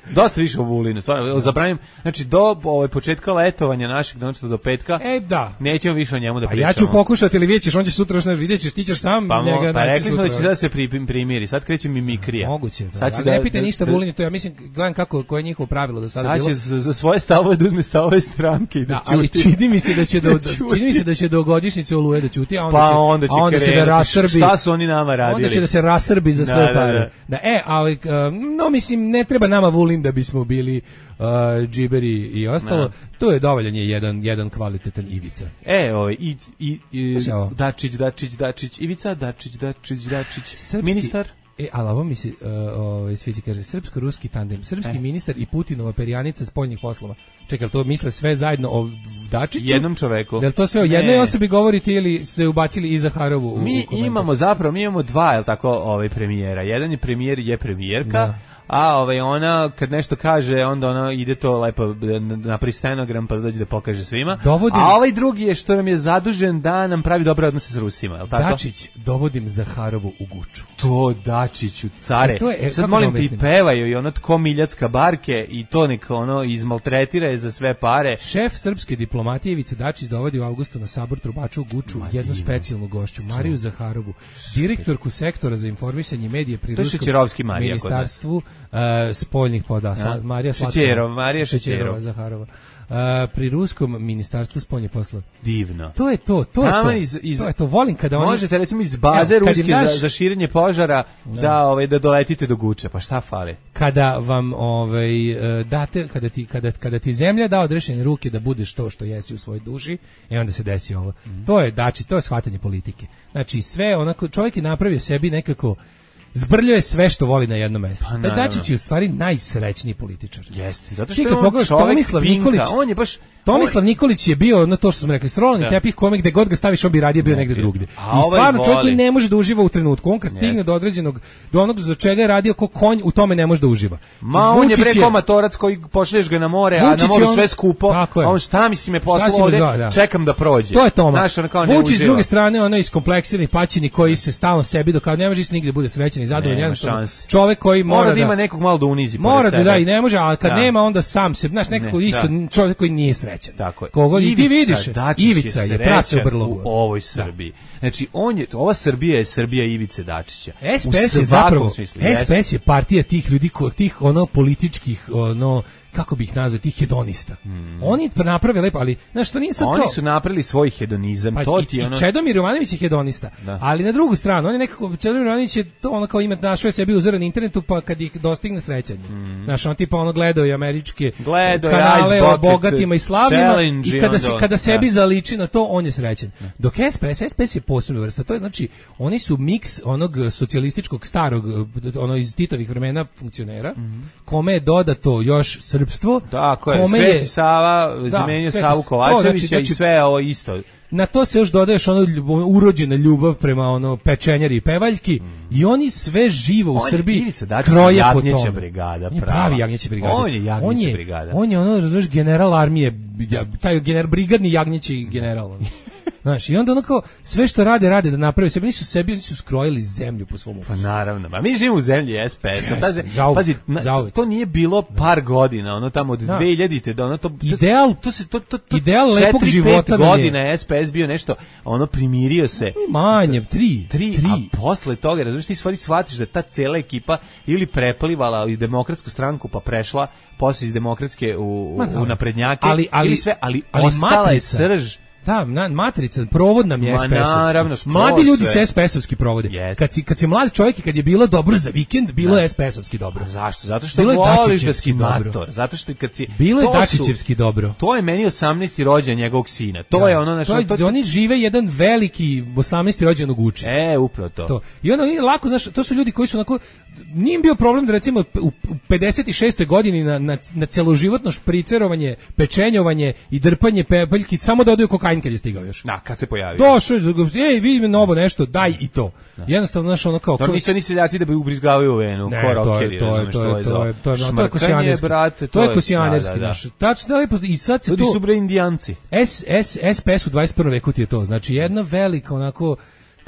Dosta više o Vulinu, stvarno, zabranjam, znači do ovaj, početka letovanja našeg, znači do petka, e, da. nećemo više o njemu da pa pričamo. ja ću pokušati, ali vidjet ćeš, on će sutra još nešto, vidjet ćeš, ti ćeš sam pa, njega pa naći rekli smo da će sutra. da se pri, primiri, sad kreće mimikrija. Moguće, sad da, da, ne pite da, ništa da, Vulin, to ja mislim, gledam kako, koje je njihovo pravilo do sada sad bilo. će za, za svoje stavove da uzme stavove stranke i da, da ćuti. ali čini mi se da će do, čini mi se da će do godišnjice Oluje da ćuti, a onda pa će, onda će, a onda će da rasrbi. Šta su oni nama radili? Onda će da se rasrbi za svoje da, da, pare. da. Da, e, ali, no mislim, ne treba nama Vulin da bismo bili uh, džiberi i ostalo. Da. To je dovoljan je jedan, jedan kvalitetan Ivica. E, ovaj, i, i, i Dačić, Dačić, Dačić, Ivica, Dačić, Dačić, Dačić, Srpski, ministar. E, ali ovo mi se, uh, ovaj, sviđa, kaže, srpsko-ruski tandem, srpski e. ministar i Putinova perjanica spoljnih poslova. Čekaj, to misle sve zajedno o Dačiću? Jednom čoveku. Jel to sve o jednoj ne. osobi govorite ili ste ubacili i Zaharovu u, mi u komentar? Imamo zapravo, mi imamo dva, jel tako, ovaj, premijera. Jedan je premijer, je premijerka, da. A ovaj, ona kad nešto kaže, onda ona ide to lepo napravi stenogram pa dođe da pokaže svima. Dovodim, a ovaj drugi je što nam je zadužen da nam pravi dobre odnose s Rusima, je li tako? Dačić, dovodim Zaharovu u Guču. To Dačiću, care. E, to je, e, sad molim ti pevaju i ono tko Miljacka barke i to neka ono izmaltretira je za sve pare. Šef srpske diplomatije Ivica Dačić dovodi u avgustu na sabor Trubača u Guču Ma, jednu divno. specijalnu gošću, Mariju Zaharovu, direktorku sektora za informisanje i medije pri Ruskom ministarstvu Uh, spoljnih podasla. Ja. Marija Šećerova, Marija Šećerova, Zaharova. Uh, pri Ruskom ministarstvu spoljnih poslova. Divno. To je to, to je to. Iz, iz, to je to, volim kada oni... Možete recimo iz baze evo, ruske naš... za, za širenje požara da, da, ovaj, da doletite do Guče, pa šta fali? Kada vam ovaj, date, kada ti, kada, kada ti zemlja da odrešene ruke da budeš to što jesi u svojoj duši, i onda se desi ovo. Mm. To je, dači, to je shvatanje politike. Znači sve, onako, čovjek je napravio sebi nekako zbrljuje sve što voli na jednom mjestu. Pa, taj Dačić je u stvari najsrećniji političar. Jeste, zato što je on pogledaš, čovjek Tomislav pinka, Nikolić, on je baš... Tomislav Nikolić je bio, no to što smo rekli, srolani ja. tepih kome gde god ga staviš, on bi radije bio negde drugdje. I stvarno čovjek koji ne može da uživa u trenutku. On kad stigne do određenog, do onog za čega je radio ko konj, u tome ne može da uživa. Ma Vučić on je bre komatorac koji pošlješ ga na more, Vučić a na moru on, sve skupo. A on šta misli me poslao ovde, da, da. čekam da prođe. To je Toma. Vučić s druge strane, ono iskompleksirani paćeni koji se stalno sebi dokazuje, ne može nigde bude srećan i zadovoljan. Čovjek koji mora da ima nekog malo da unizi. Mora da da i ne može, a kad nema onda sam se, znaš, nekako isto čovjek koji nije srećan. Tako je. Kogo i ti vidiš, Ivica je prase u brlogu u ovoj Srbiji. Da. Znači on je, ova Srbija je Srbija Ivice Dačića. S P S je zapravo, smislu, S P S je partija tih ljudi, tih ono političkih, ono kako bih ih nazvao, tih hedonista. Mm. Oni naprave lepo, ali znaš, to nije sad Oni kao... su napravili svoj hedonizam, pa, to i, ti ono... I Čedomir Jovanović je hedonista, da. Ali na drugu stranu, on je nekako, Čedomir Jovanović je to ono kao ima, našao je sebi uzor na internetu, pa kad ih dostigne srećanje. Mm. Znaš, on tipa ono gledao i američke gledao kanale o bogatima i slavnima i kada, se, kada sebi da. zaliči na to, on je srećan. Da. Dok S P S, S P S je posebna vrsta, to je znači, oni su miks onog socijalističkog starog, ono iz Titovih vremena funkcionera, mm. kome je dodato još srpstvo, da, Tako je, Sveti Sava zamenio Savu Kovačevića znači, znači, i sve ovo isto. Na to se još dodaješ ono urođena ljubav prema ono pečenjari i pevaljki mm. i oni sve živo u on, Srbiji kroje po tome. Brigada, prava. Pravi Jagnjeća brigada. On je Jagnjeća on je, brigada. On je ono, razumiješ, general armije, taj general, brigadni Jagnjeći general. Znaš, i onda ono kao, sve što rade, rade da naprave sebi, nisu sebi, oni su skrojili zemlju po svom ukusu. Pa naravno, ma mi živimo u zemlji S P S-a. Pazi, na, to nije bilo par godina, ono tamo od dve hiljadite do ono to... Ideal, to se, to, to, to, ideal lepog života četiri, pet godina je S P S bio nešto, ono primirio se. Manje, tri, tri, tri. A posle toga, razumiješ, ti stvari shvatiš da ta cijela ekipa ili preplivala iz demokratsku stranku pa prešla posle iz demokratske u, u, u naprednjake, ali, ali, ili sve, ali, ali ostala matrica. Je srž. Da, na, matrica, provod nam je S P S-ovski. Mladi ljudi se S P S-ovski provode. Yes. Kad si, kad si mlad čovjek i kad je bilo dobro za vikend, bilo da. je S P S-ovski dobro. A zašto? Zato što bilo voliš da si mator. Zato što kad si... Bilo je Dačićevski dobro. To je meni osamnaesti rođendan njegovog sina. To da. je ono... Naš, to je, to... Oni žive jedan veliki osamnaesti rođendan u Guči. E, upravo to. to. I onda oni lako, znaš, to su ljudi koji su onako... Nije im bio problem da recimo u pedeset šestoj godini na, na, na celoživotno špricerovanje, pečenjovanje i drpanje pevaljki samo dodaju kokain kad je stigao još. Da, kad se pojavio. Došao, ej, vidi me novo nešto, daj i to. Da. Jednostavno, znaš, ono kao... To nisu ni seljaci da bi ubrizgavaju u venu, ne, ko rokeri, to je, to je, to je, to je, to je kosijanerski. Brate, to je kosijanerski, znaš. Tačno, da, i sad se to... Ljudi su bre indijanci. S, S, S P S u dvadeset prvom veku ti je to, znači jedna velika, onako...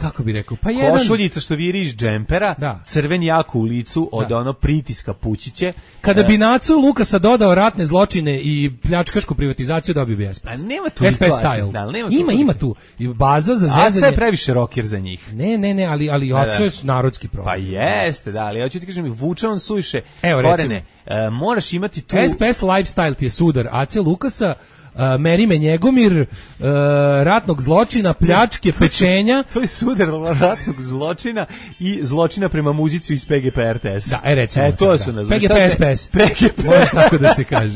kako bi rekao, pa jedan košuljica što viri iz džempera, da. crven jako u licu od da. ono pritiska pučiće. Kada bi Nacu Lukasa dodao ratne zločine i pljačkašku privatizaciju, dobio bi S P S. A nema tu S P S style. Da, nema tu ima, ima tu. I baza za zezanje. A sve je previše rocker za njih. Ne, ne, ne, ali, ali oco je narodski problem. Pa jeste, da, ali hoću ti kažem, vuče on suviše Evo, korene. E, moraš imati tu... S P S lifestyle ti je sudar Ace Lukasa, Uh, Merime Njegomir, uh, ratnog zločina, pljačke, pečenja. To je sudar ratnog zločina i zločina prema muzici iz P G P R T S. Da, e recimo. E, to da. su nas. P G P S P S. P G P. Može tako da se kaže.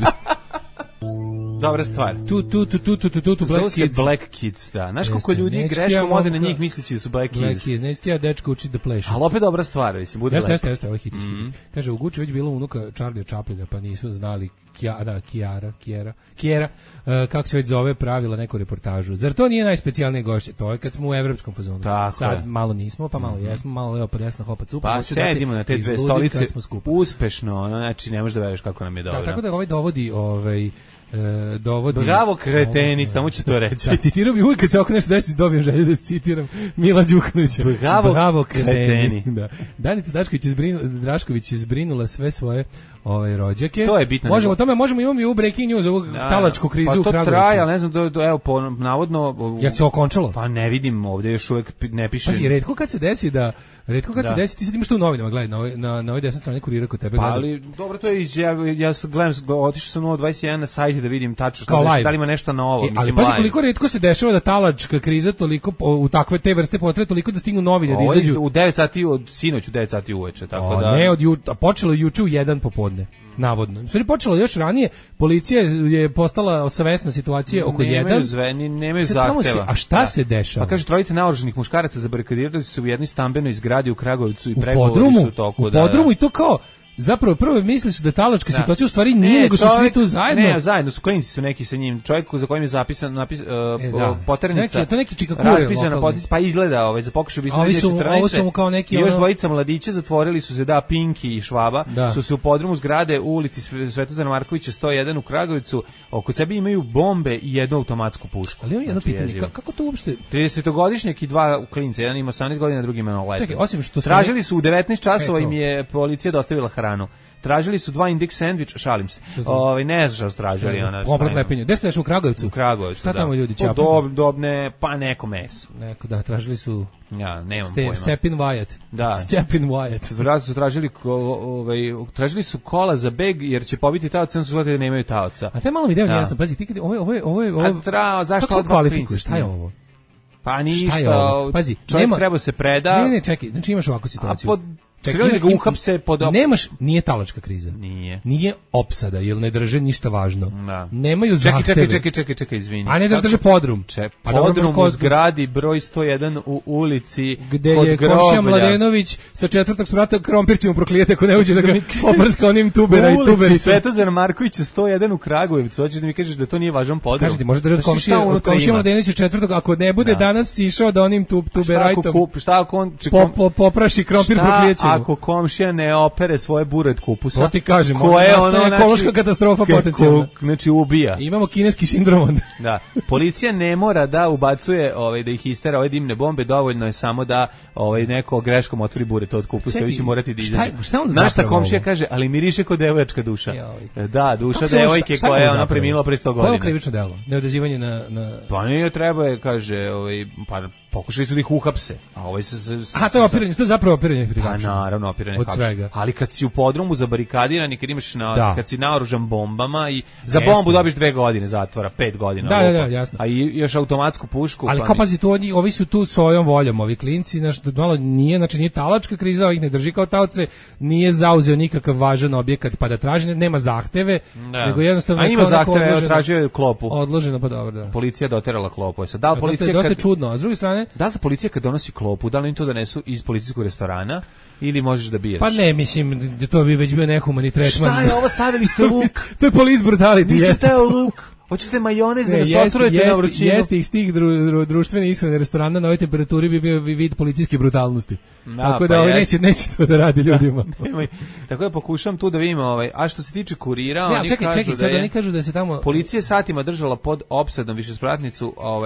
Dobra stvar. Tu, tu, tu, tu, tu, tu, tu, tu, Black Kids. Black Kids, da. Znaš koliko ljudi greškom ode na njih mislići da su Black Kids. Black Kids, neći ti ja dečko učiti da pleše. Ali opet dobra stvar, mislim, bude jeste, lepo. Jeste, jeste, ovo je hitiš, hitiš. Kaže, u Guči već bilo unuka Charlie Chaplina, pa nisu znali Kiara, Kiara, Kiera, Kiera, uh, kako se već zove, pravila neku reportažu. Zar to nije najspecijalnije gošće? To je kad smo u evropskom fazonu. Tako Sad je. malo nismo, pa malo jesmo, malo leo pa desna hopa cupa. Pa sedimo na te dve stolice uspešno, ono, znači ne možeš da veriš kako nam je dobro. Da, tako da ovaj dovodi, ovaj, E, dovodi... Bravo kreteni, samo ću to reći. Da, citiram i uvijek kad se oko nešto desi dobijem želju da citiram Mila Đukanovića. Bravo, Bravo kreteni. kreteni. Da. Danica Dašković je, zbrinu, Drašković je zbrinula sve svoje ovaj rođake. To je bitno. Možemo o tome, možemo imamo i u breaking news ovog da, talačku krizu pa u Kragujevcu. Pa to traje, ali ne znam, do, do, evo, po, navodno... Ja se okončalo? Pa ne vidim ovdje, još uvijek ne piše. Pazi, retko kad se desi da... Retko kad da. se desi, ti sad imaš tu u novinama, gledaj, na ovoj, na, na ovoj desnoj strani kurira kod tebe. Pa ali, dobro, to je, iz, ja, ja sam gledam, otišao sam nula dvadeset jedan na sajte da vidim tačno šta da, da li ima nešto novo. E, mislim, ali pazi live. Koliko retko se dešava da talačka kriza toliko, u takve te vrste potrebe, toliko da stignu novine, da izađu. U devet sati, od sinoć u devet sati uveče, tako o, da... Ne, od juče, počelo je juče u jedan popodne. Navodno. U stvari počelo još ranije, policija je postala osvesna situacije oko nemaju jedan. Zve, nemaju zahteva. Se, a šta da. se dešava? Pa kaže, trojica naoružanih muškaraca zabarikadirali su u jednoj stambenoj zgradi u Kragujevcu i u pregovori podrumu, su toku. U da, podrumu da. i to kao... Zapravo prvo misli su da je talačka da. situacija u stvari nije, ne, nego su čovjek, svi tu zajedno. Ne, zajedno su klinci su neki sa njim. Čovjek za kojim je zapisan napis uh, e, da. poternica. Neki, to neki čikakure raspisana poternica, pa izgleda ovaj za pokušaj bi ovi su ovo su mu kao neki i još ono... dvojica mladića zatvorili su se da Pinki i Švaba da. su se u podrumu zgrade u ulici Svetozara Markovića sto jedan u Kragujevcu. Oko sebe imaju bombe i jednu automatsku pušku. Ali jedno znači, pitanje, ka, kako to uopšte tridesetogodišnjak i dva klinca, jedan ima osamnaest godina, drugi ima nula. Čekaj, osim što su tražili su u devetnaest časova im je policija dostavila hranu. Tražili su dva indeks sendvič, šalim se. Ovaj ne znam šta su tražili ona. Komplet lepenje. Gde ste u Kragujevcu? U Kragujevcu. Šta da. tamo ljudi ćapaju? Dob, dobne, pa neko meso. Neko da tražili su. Ja, nemam Ste, pojma. Stepin Wyatt. Da. Stepin Wyatt. Vratno su tražili ovaj tražili su kola za beg jer će pobiti taoca, su shvatili da nemaju taoca. A te malo video ja sam, pazi, ti kad ovo ovo ovo ovo. A tra, zašto kako kvalifikuješ? Šta je ovo? Pa ništa. Pazi, čovjek nema, treba se preda. Ne, ne, čekaj, znači imaš ovakvu situaciju. A pod Čekaj, da ga uhapse pod op... Nemaš, nije talačka kriza. Nije. Nije opsada, jer ne drže ništa važno. Da. Nemaju čekaj, zahteve. Čekaj, čekaj, čekaj, čekaj, izvini. A ne da drže podrum. Če, podrum u zgradi broj sto jedan u ulici gde je komšija Mladenović sa četvrtog sprata krompir će mu proklijeti ako ne uđe da ga poprska onim tubera i tuberi. U Svetozar Markovića sto jedan u Kragujevcu. Hoćeš da mi kažeš da to nije važan podrum? Kažete, može držati komšija, od komšija Mladenovića četvrtog, ako ne bude danas išao da onim tub tuberajtom. Šta ako on popraši krompir proklijeće. Ako komšija ne opere svoje buret kupusa. To ti kažem, ko je ono ekološka znači, katastrofa potencijalna. Znači ubija. Imamo kineski sindrom. Da. Policija ne mora da ubacuje, ovaj da ih istera ove dimne bombe, dovoljno je samo da ovaj neko greškom otvori buret od kupusa, vi će morati da izađe. Šta, šta onda znaš šta komšija kaže, ali miriše kod devojačka duša. Joj. Da, duša devojke koja je ona preminula pre sto godina. Koje je krivično delo? Neodazivanje na na Pa nije treba je, kaže, ovaj pa pokušali su da ih uhapse. A ovaj se, se, se A to je opiranje, to je zapravo opiranje prikača. A naravno opiranje od svega. Ali kad si u podrumu zabarikadiran i kad imaš na, da. kad si naoružan bombama i za Jeste. bombu dobiš dve godine zatvora, pet godina. Da, da, da, jasno. A i još automatsku pušku. Ali pa kao pazi, to oni, ovi su tu svojom voljom, ovi klinci, znaš, malo nije, znači nije talačka kriza, ovih ne drži kao taoce, nije zauzeo nikakav važan objekat pa da traži, nema zahteve, da. nego jednostavno a ima zahteve, evo tražio klopu. Odloženo, pa dobro, da. Policija doterala klopu. E sad, da li policija dosta, kad dosta čudno, a s druge strane, da li policija kad donosi klopu, da li oni to donesu iz policijskog restorana ili možeš da biraš? Pa ne, mislim, da to bi već bio nehumani tretman. Šta je ovo, stavili ste luk? To je police brutality. Nisi stavio luk. Hoćete majonez da nas otrujete na vrućinu? Jeste ih stih dru, dru, društvene ishrane restorana na ovoj temperaturi bi bio vid policijske brutalnosti. Da, tako da pa ovaj neće, neće to da radi ljudima. Da, tako da pokušam tu da vidimo, ovaj, a što se tiče kurira, ne, oni čekaj, kažu čekaj, da je, oni kažu da se tamo policija satima držala pod opsadom višespratnicu ovaj,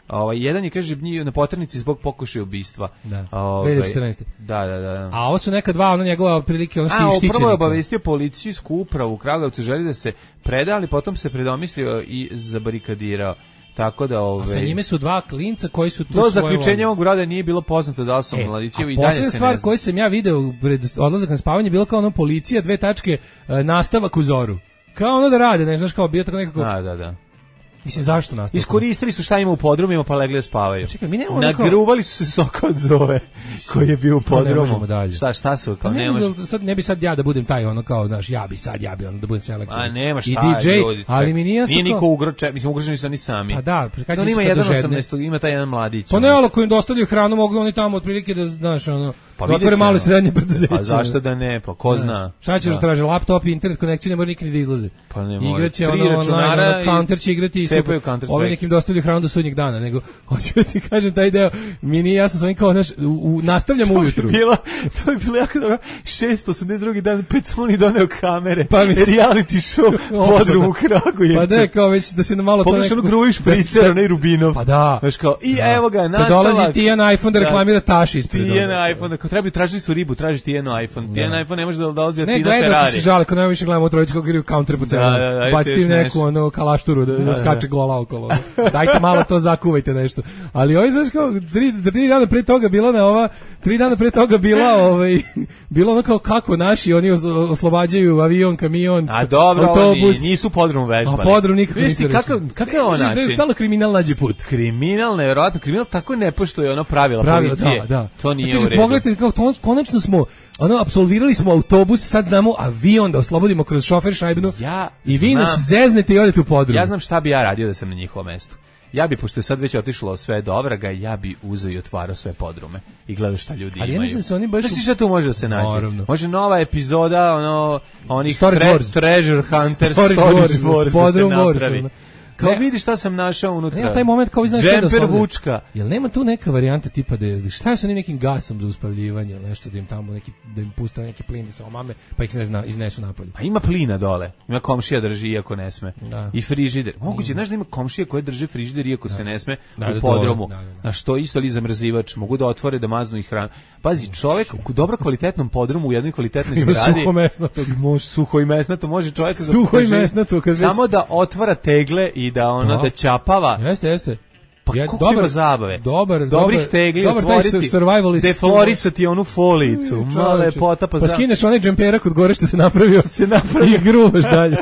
Ovaj jedan je kaže gnjio na poternici zbog pokušaja ubistva. Da. Ovaj, dve hiljade četrnaeste. Da, da, da. A ovo su neka dva, ono njegova prilike, ono štićenika. A prvo je obavestio policijsku upravu u Kragujevcu, želi da se preda, ali potom se predomislio i zabarikadirao. Tako da ove... A sa njime su dva klinca koji su tu do svoje... Do zaključenja ovog rada nije bilo poznato da li su e, mladićevi i dalje se ne zna. A posljedna stvar koju sam ja video pred odlazak na spavanje bilo kao ono policija, dve tačke, nastavak u zoru. Kao ono da rade, ne znaš, kao bio tako nekako... Da, da, da. Mislim, zašto nastavak? Iskoristili su šta ima u podrumima pa legli da spavaju. Čekaj, mi nemamo nagruvali su se soka od zove koji je bio u podrumu. Šta, šta su? Kao, ne, ne, sad, ne bi sad ja da budem taj ono kao, znaš, ja bi sad, ja bi ono da budem selektor. A nema šta. I D J, ljudi, ali mi nije jasno nije niko ugroče, mislim, ugroženi su oni sami. Pa da, kada će ima jedan osamnaesti, ima taj jedan mladić. Pa ne, ali koji im dostavljaju hranu, mogu oni tamo otprilike da, znaš, ono, pa da otvore malo i srednje preduzeće. A zašto da ne, pa ko zna. Šta ćeš da traže, laptop, internet konekciju, ne mora nikad da izlaze. Pa ne mora. Igraće ono online, Counter će igrati i super. Ovi nekim dostavljaju hranu do sudnjeg dana, nego hoću da ti kažem taj deo, mi nije jasno, sam im kao, znaš, nastavljamo ujutru. Bilo, to je bilo jako dobro, šesto osamdeset drugi dan, pet su oni doneo kamere, pa mi reality show, podrum u Kragujevcu. Pa da, kao već da se na malo to neko... Pogledaš ono gruviš pricer, onaj Rubinov. Pa da. Znaš kao, i da. Evo ga, nastavak. To dolazi Tijan iPhone da reklamira taši ispred. Tijan iPhone, ako trebaju tražili su ribu, traži Tijan iPhone. Tijan iPhone ne može da dolazi od Tina Ferrari. Ne, gledaj da se žale, ako ne više gledamo trojicu kako igraju counter po celu. Baciti im neku ono kalašturu da, da skače gola okolo. Dajte malo to zakuvajte nešto. Ali ovaj znaš kao tri, tri dana pre toga bila na ova tri dana pre toga bila ovaj bilo ono kao kako naši oni oslobađaju avion, kamion, a dobro, autobus. Oni nisu podrum vežbali. A podrum nikako nisu. Kakav kakav on način? Stalno kriminal nađe put. Kriminal, nevjerojatno, kriminal tako ne poštuje ono pravila, pravila policije. Da, da. To nije u redu. Pogledajte kao to, konačno smo ono apsolvirali smo autobus, sad znamo avion da oslobodimo kroz šofer šajbnu. Ja i vi znam, nas zeznete i odete u podrum. Ja znam šta bi ja radio da sam na njihovom mestu. Ja bi, pošto je sad već otišlo sve do Ovraga, ja bi uzeo i otvarao sve podrume i gledao šta ljudi ali imaju. Ali ja mislim se oni baš... Znaš ti šta tu može da se nađe? Naravno. Može nova epizoda, ono, onih tre, Treasure Hunters, Storage, Storage Wars, Wars, da se napravi. Wars, kao ne, vidiš šta sam našao unutra. Ne, taj moment kao znaš sve da vučka. Jel nema tu neka varijanta tipa da šta je sa nekim gasom za uspavljivanje ili nešto da im tamo neki da im puste neki plin da se omame pa ih se ne zna iznesu napolje. Pa ima plina dole. Ima komšija drži iako ne sme. Da. I frižider. Moguće znaš da ima komšija koji drže frižider iako da. Se ne sme da, u podrumu. Da, da, da. Na što isto li zamrzivač mogu da otvore da maznu i hranu. Pazi, čovjek u dobro kvalitetnom podrumu u jednoj kvalitetnoj zgradi. Suho mesnato. Može suho i mesnato, može čovjek suho i mesnato samo da otvara tegle i da ono da ćapava. Jeste, jeste. Pa ja, koliko ima zabave. Dobar, Dobrih dobar, tegli dobar otvoriti, deflorisati onu folicu, malo je pota pa, pa skineš onaj džempera kod gore što se napravio, se napravio i gruvaš dalje.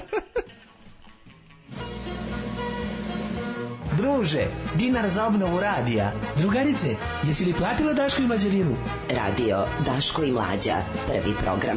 Druže, dinar za obnovu radija. Drugarice, jesi li platila Daško i Mlađarinu? Radio Daško i Mlađa, prvi program.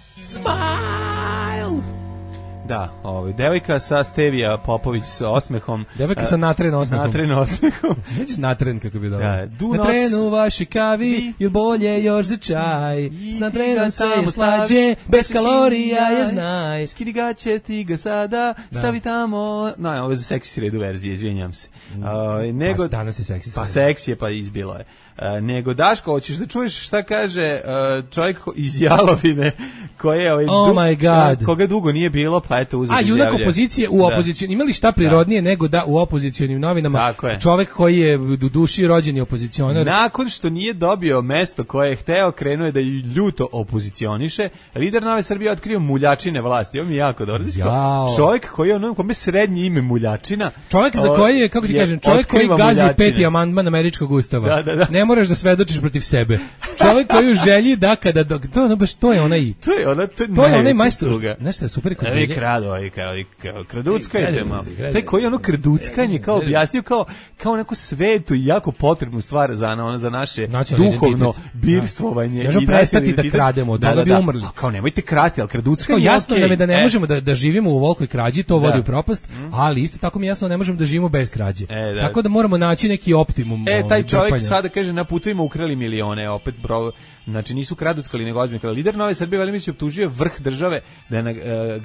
Smile! Da, ovaj devojka sa Stevija Popović sa osmehom. Devojka sa natren osmehom. Natren osmehom. Nećeš natren kako bi dobro. Da, na trenu vaši kavi, ili bolje još za čaj. S natrenom sve je slađe, bez kalorija je znaj. Skidi ga će ti ga sada, stavi tamo. No, ovo je za seksi redu verzije, izvinjam se. Uh, nego, pa danas je seksi. Pa seksi je, pa izbilo je. Uh, nego Daško, hoćeš da čuješ šta kaže uh, čovjek iz Jalovine koji je ovaj, oh my God. Uh, koga dugo nije bilo, pa eto uzeo. A junak opozicije u opoziciji, imali šta prirodnije da. Nego da u opozicionim novinama čovjek koji je u duši rođeni opozicionar. Nakon što nije dobio mesto koje je hteo, krenuo je da ju ljuto opozicioniše, lider Nove Srbije otkrio muljačine vlasti. Ovo mi je jako dobro. Čovjek koji je ono kome srednje ime muljačina. Čovjek za koji je, kako ti kažem, čovjek koji gazi muljačine. Peti amandman američkog ustava. Da, da, da. Ne moraš da svedočiš protiv sebe. Čovjek koji u želji da kada do, to ono baš to je onaj. To je ona to, to je onaj majstor. Nešto je super kod njega. Krado, ovaj kao kraducka je tema. Taj koji ono kraduckanje kao objasnio kao kao neku svetu i jako potrebnu stvar za ono za naše duhovno birstvovanje. Možemo prestati da krademo, da bi umrli. Kao nemojte krasti, al kraduckanje. Jasno nam je da ne možemo da da živimo u volkoj krađi, to vodi u propast, ali isto tako mi jasno ne možemo da živimo bez krađe. Tako da moramo naći neki optimum. E taj čovjek sada kaže na putovima ukrali milione, opet bro, znači nisu kraduckali nego ozbiljno. Lider Nove Srbije Velimić optužio vrh države da je na uh, gradnji puta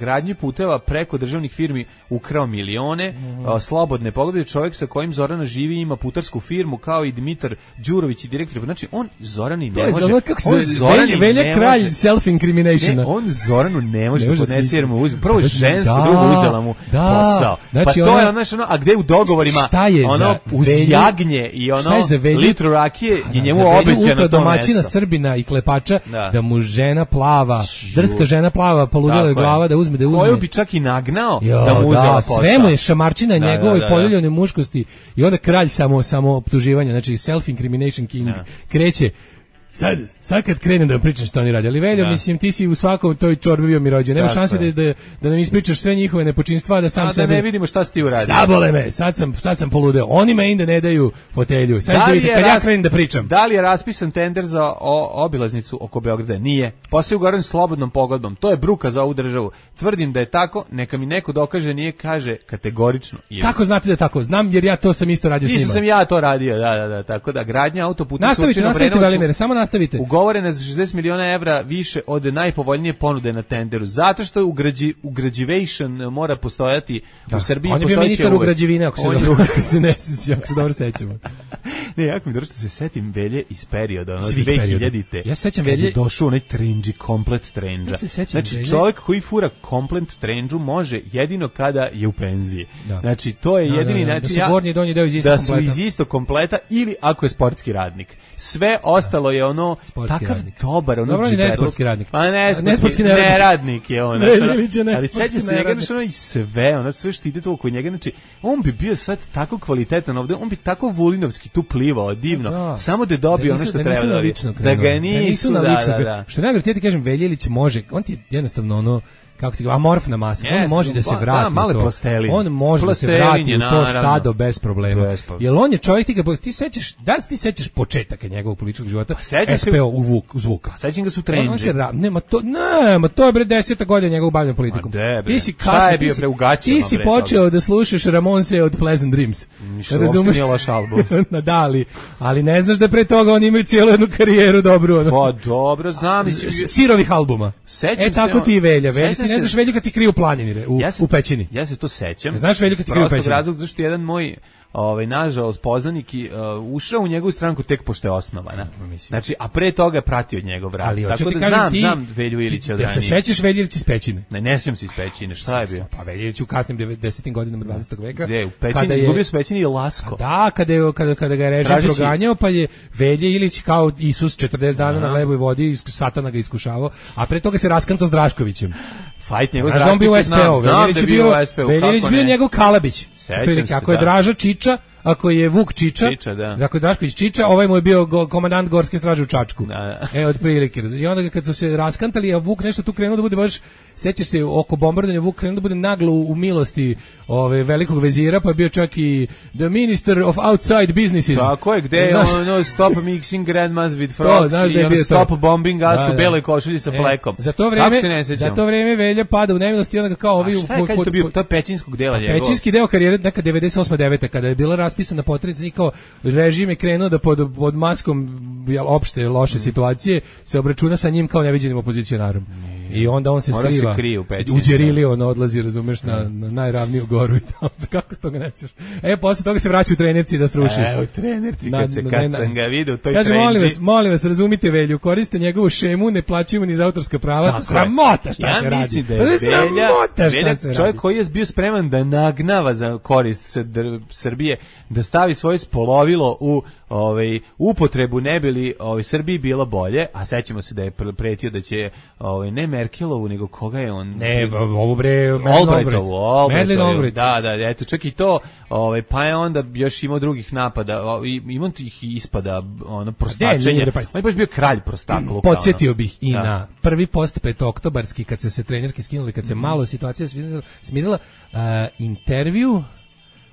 puteva preko državnih firmi ukrao milione, mm. a, slobodne poglede, čovjek sa kojim Zorana živi ima putarsku firmu kao i Dimitar Đurović i direktor. Znači on Zorani ne može. Ono kako on Zorani Velja ne kralj self-incriminationa. Ne, on Zoranu ne može podnesi jer mu uzme. Prvo je žensko, da, drugo uzela mu da, posao. Znači, pa to ona, je ono, ono, a gde u dogovorima ono uz jagnje i ono litru rakije je njemu obećano to domaćina Srbina i klepača da, da mu žena plava, drska žena plava, poludela je glava da uzme da uzme. Koju bi čak i nagnao jo, da mu uzela da, posao. Sve mu je šamarčina da, njegove da, da, poljuljane muškosti i onda kralj samo samo optuživanja, znači self-incrimination king da. Kreće. Sad, sad kad krenem da pričam što oni rade, ali Veljo, da. Mislim, ti si u svakom toj čorbi bio mi rođen. Nema šanse da, da, da nam ispričaš sve njihove nepočinstva, da sam a sebe... da ne vidimo šta si ti uradio. Zabole me, sad sam, sad sam poludeo. Oni me inda ne daju fotelju. Sad da vidite, kad ras... ja krenem da pričam. Da li je raspisan tender za o, obilaznicu oko Beograda? Nije. Posle ugovoren slobodnom pogodbom. To je bruka za ovu državu. Tvrdim da je tako, neka mi neko dokaže, nije, kaže kategorično. Ili. Kako znate da je tako? Znam jer ja to sam isto radio s njima. Isto sam ja to radio, da, da, da. Tako da, gradnja autoputa... Nastavite, nastavite, Velimire, samo nastavite. Ugovorena za šezdeset miliona evra više od najpovoljnije ponude na tenderu. Zato što ugrađi, ugrađivation mora postojati da. U Srbiji. On je bio ministar ugrađivine, ako se, on dobro, ako se, ne, ako se dobro sećamo. Ne, jako mi dobro što se setim Velje iz perioda, ono, dve hiljadite. Ja sećam Velje. Je došao onaj trendži, komplet trendža. Ja znači, Velje. Čovjek koji fura komplet trendžu može jedino kada je u penziji. Da. Znači, to je da, jedini da, da, način. Da su gornji i donji deo iz istog kompleta. Da su iz istog kompleta ili ako je sportski radnik. Sve ostalo je ono takav radnik. Dobar, ono dobro, ne sportski radnik. Pa ne, ne sportski neradnik. neradnik je on. Ne, ne, ne, ali seća se njega ono i sve, ono sve što ide tu oko njega, znači on bi bio sad tako kvalitetan ovde, on bi tako vulinovski tu plivao divno, da. Samo da dobije da ono što treba da dobije. Da ga nisu, da, da, da. Što najgore, ti ti kažem, Veljelić može, on ti jednostavno ono kako ti amorfna masa, yes, on može da se vrati da, u to. Plastelin. On može da se vrati u to stado bez problema. Jer on je čovjek, ti, ga, ti sećaš, da li ti sećaš početaka njegovog političkog života? Pa, S P O u Vuk, u Zvuka. Sećam ga su trendži. Nema to, nema, to je bre deseta godina njegovog bavljenja politikom. De, ti si kasno, je bio pre ugaćeno, ti si bre, počeo toga. Da slušaš Ramonse od Pleasant Dreams. Razumeš? Nije loš album. Da, ali, ali ne znaš da pre toga oni imaju cijelu jednu karijeru dobru. Ono. Pa dobro, znam. Sirovih albuma. Sećam e tako se, ti Velja, Velja, ti ne znaš Velja kad si krio u planini, u, ja se, u pećini. Ja se to sećam. Znaš Velju kad si krio u pećini? Razlog zašto jedan moj ovaj nažalost poznanik uh, ušao u njegovu stranku tek pošto je osnovana. Znači, a pre toga je pratio njegov rad. Ali, tako da kažem, znam, ti, znam Velju Ilića od ranije. Ja se sećaš Velju Ilića iz pećine? Ne, ne sećam se iz pećine. Šta je bio? Pa Velju Ilić u kasnim devedesetim godinama dvadesetog veka. Gde, u pećini, izgubio se pećini i Lasko. Da, kada, je, kada, kada ga je režim Tražići... proganjao, pa je Velja Ilić kao Isus četrdeset dana Aha. na leboj vodi, satana ga iskušavao, a pre toga se raskanto s Draškovićem. Fajt njegov Drašković, znam, znam da je bio u S P O. Velja Ilić bio njegov Kalabić. Sećam se, ako je Draža Čiča, ako je Vuk Čiča, Čiča da. Ako je Drašković Čiča, ovaj mu je bio go, komandant Gorske straže u Čačku. Da, da. E, otprilike. I onda kad su se raskantali, a Vuk nešto tu krenuo da bude baš, sećaš se, oko bombardovanja Vuk krenuo da bude naglo u, u milosti ove velikog vezira, pa je bio čak i the minister of outside businesses. Tako je, gde je ono stop mixing grandmas with frogs to, i ono stop to. bombing us da, u beloj košulji sa e, flekom. Za to vreme, za to vreme Velja pada u nemilosti i onda kao ovi... A šta je, kad to bio, to pećinskog dela njegov? Pećinski deo karijere, neka devedeset osma deveta kada je bila raspisana potrebnica kao režim je krenuo da pod, pod maskom jel, opšte loše mm. situacije se obračuna sa njim kao neviđenim opozicionarom. Mm. I onda on se Mora skriva. Se krije u pećini. U Đerili on odlazi, razumeš, mm. na, na najravniju goru i tamo. Kako se toga nećeš? E, posle toga se vraća u trenerci da sruši. E, u trenerci, kad, se, kad sam ga vidio u toj Kaže, trenđi. molim vas, molim vas, razumite Velju, koriste njegovu šemu, ne plaćaju ni za autorska prava. To sramota šta ja se radi. Ja mislim da je Velja, Velja čovjek koji je bio spreman da nagnava za korist Srbije, da stavi svoje spolovilo u ovaj upotrebu ne bili ovaj Srbiji bilo bolje, a sećamo se da je pretio da će ovaj ne Merkelovu nego koga je on ne ovu bre Albrechtovu, Albrechtovu, da da eto čak i to ovaj pa je onda još imao drugih napada, imao tih ispada ono prostačenje, on je baš bio kralj prostakluka. Podsjetio bih i da. Na prvi post petooktobarski kad se se trenerki skinuli, kad se malo situacija smirila, smirila uh, intervju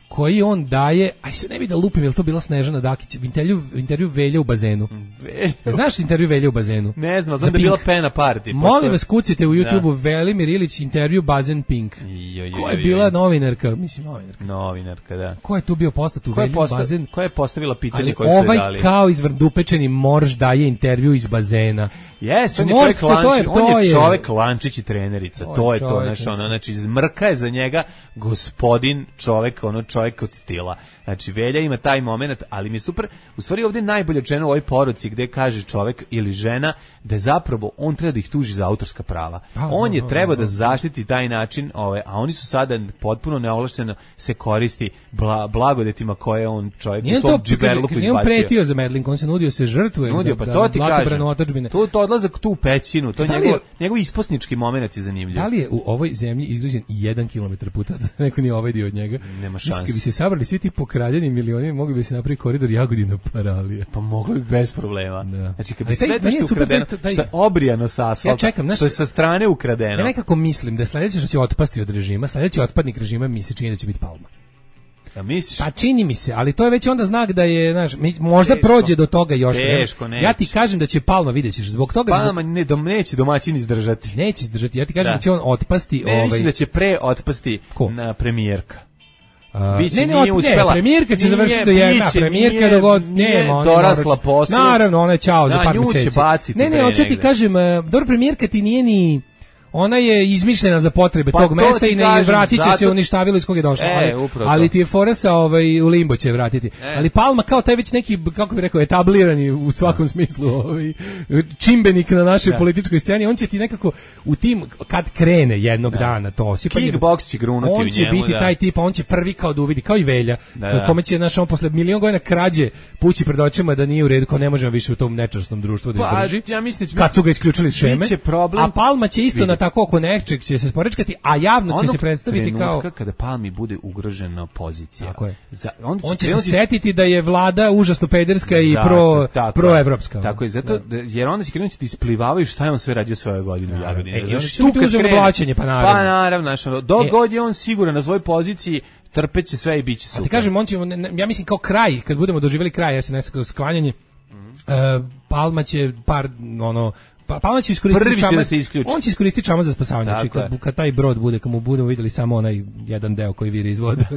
koji on daje, aj se ne bi da lupim, je li to bila Snežana Dakić, intervju, intervju Velja u bazenu. Velja. Znaš intervju Velja u bazenu? Ne znam, znam da je bila Pena Party. Molim vas, kucite u YouTube-u da. Velimir Ilić intervju Bazen Pink. Ko je bila novinarka? Mislim, novinarka. Novinarka, da. Ko je tu bio poslat u Velju posta, bazen? Ko je postavila pitanje ali koje su ovaj dali? Kao izvrdupečeni morž daje intervju iz bazena. Jeste, on je čovjek Lančić, on je čovjek Lančić i trenerica, to, to je to, znači, ono, znači, zmrka je za njega gospodin čovjek, ono, čovjek od stila. Znači, Velja ima taj moment, ali mi je super, u stvari ovdje najbolje rečeno u ovoj poruci gdje kaže čovjek ili žena da je zapravo on treba da ih tuži za autorska prava. A, on je trebao da zaštiti taj način, ove, a oni su sada potpuno neovlašteno se koristi bla, blagodetima koje on čovjek u svom džiberluku izbacio. Nije on pretio za Medlink, on se nudio se žrtvuje. Nudio, pa da, to ti kažem. To, to odlazak tu u pećinu, to je njegov, je, njegov isposnički moment je zanimljiv. Da li je u ovoj zemlji izgrađen jedan kilometar puta da neko nije ovaj dio od njega? Nema šanse. Kad bi se sabrali svi ti pokradeni milioni, mogli bi se napraviti koridor Jagodina Paralija. Pa moglo bi bez problema. Da. Znači, kad bi taj, sve to što je ukradeno, taj, što je obrijano sa asfalta, ja čekam, naš, što je sa strane ukradeno. Ja nekako mislim da sledeće što će otpasti od režima, sledeći otpadnik režima mi se čini da će biti Palma. Ja misliš? Pa čini mi se, ali to je već onda znak da je, znaš, možda teško, prođe do toga još. Teško, neće. Ja ti kažem da će Palma, vidjet ćeš, zbog toga... Palma ne, dom, neće domaćin izdržati. Neće izdržati, ja ti kažem da, da će on otpasti... Ne, ovaj... mislim da će pre otpasti Ko? na premijerka. Uh, ne, ne, nije uspela. Ne, premijerka će nije, završiti do jedna, premijerka do god nema, dorasla poslu. Naravno, ona je čao za da, par mjeseci. Ne, ne, hoću ti kažem, dobro, premijerka ti nije ni ona je izmišljena za potrebe pa tog mesta i ne vratit će zato... se uništavilo iz kog je došla. E, ali, ali ti je fora sa ovaj, u limbo će vratiti. E. Ali Palma kao taj već neki, kako bih rekao, etablirani u svakom da. smislu ovaj, čimbenik na našoj da. političkoj sceni, on će ti nekako u tim, kad krene jednog da. dana to osipanje, kickboks će grunuti u njemu. On će biti da. taj tip, on će prvi kao da uvidi, kao i Velja, da, da. kome će naš on posle milion godina krađe pući pred očima da nije u redu, kao ne možemo više u tom nečasnom društvu da izdrži. Pa, ja mislim, kad su ga isključili iz šeme, a Palma će isto vidi. na tako oko nečeg će se sporečkati, a javno će Onog se predstaviti kao kada Palmi bude ugrožena pozicija. Tako je. Za, on, on će se setiti da je vlada užasno pederska i pro proevropska. Tako je, zato da. jer onda će krenuti da isplivavaju šta je on sve radio svoje godine u Jagodini. E, znači tu kad uzeo plaćanje, pa naravno. Pa naravno, znači dok e, god je on siguran na svojoj poziciji, trpeće sve i biće super. A ti kažem, on će, ja mislim kao kraj, kad budemo doživjeli kraj, ja se ne znam, sklanjanje, mm -hmm. uh, Palma će par ono Pa Palma će iskoristiti čamac, da se isključi. On će iskoristiti čamac za spasavanje. Znači kad, kad taj brod bude, kad mu budemo vidjeli samo onaj jedan deo koji viri iz vode.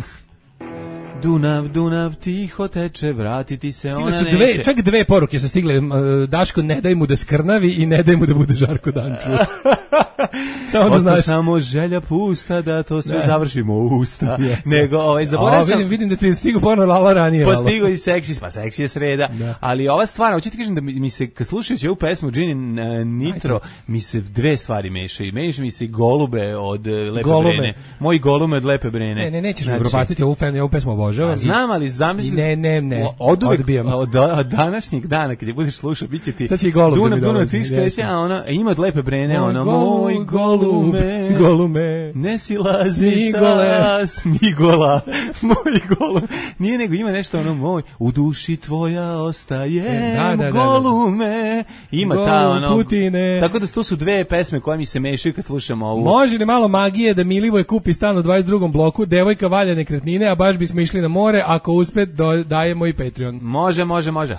Dunav, Dunav, tiho teče, vratiti se stigle ona su neće. Dve, čak dve poruke su stigle. Daško, ne daj mu da skrnavi i ne daj mu da bude Žarko Danču. Samo da znaš. Samo želja pusta da to sve ne. završimo u usta. Yes. Nego, ovaj, zaboravim sam. Vidim, vidim da ti stigo porno Lala ranije. Postigo i seksi, pa seksi je sreda. Da. Ali ova stvar, hoću ti kažem da mi, mi se, kad slušajući ovu pesmu Gini uh, Nitro, Ajde. mi se dve stvari mešaju. Mešaju mi se golube od uh, Lepe Golume. Brene. Moji golume od Lepe Brene. Ne, ne, nećeš znači, mi propastiti ovu, ovu pesmu obožavam. Znam, ali zamisli. Ne, ne, ne. Od uvek, od, od današnjeg dana, kad je budeš slušao, bit će ti Dunav, Dunav, ti štese, a ona ima od Lepe Brene, ona, moj golume, golume, ne silazi sa smigola, moj golume. Nije nego ima nešto ono, moj, u duši tvoja ostaje, da, da, golume. Ima Golu, ta ono, Putine. Tako da to su dve pesme koje mi se mešaju kad slušamo ovu. Može li malo magije da Milivoj kupi stan u dvadeset drugom bloku, devojka valja nekretnine, a baš bismo išli na more, ako uspe do, dajemo i Patreon. Može, može, može.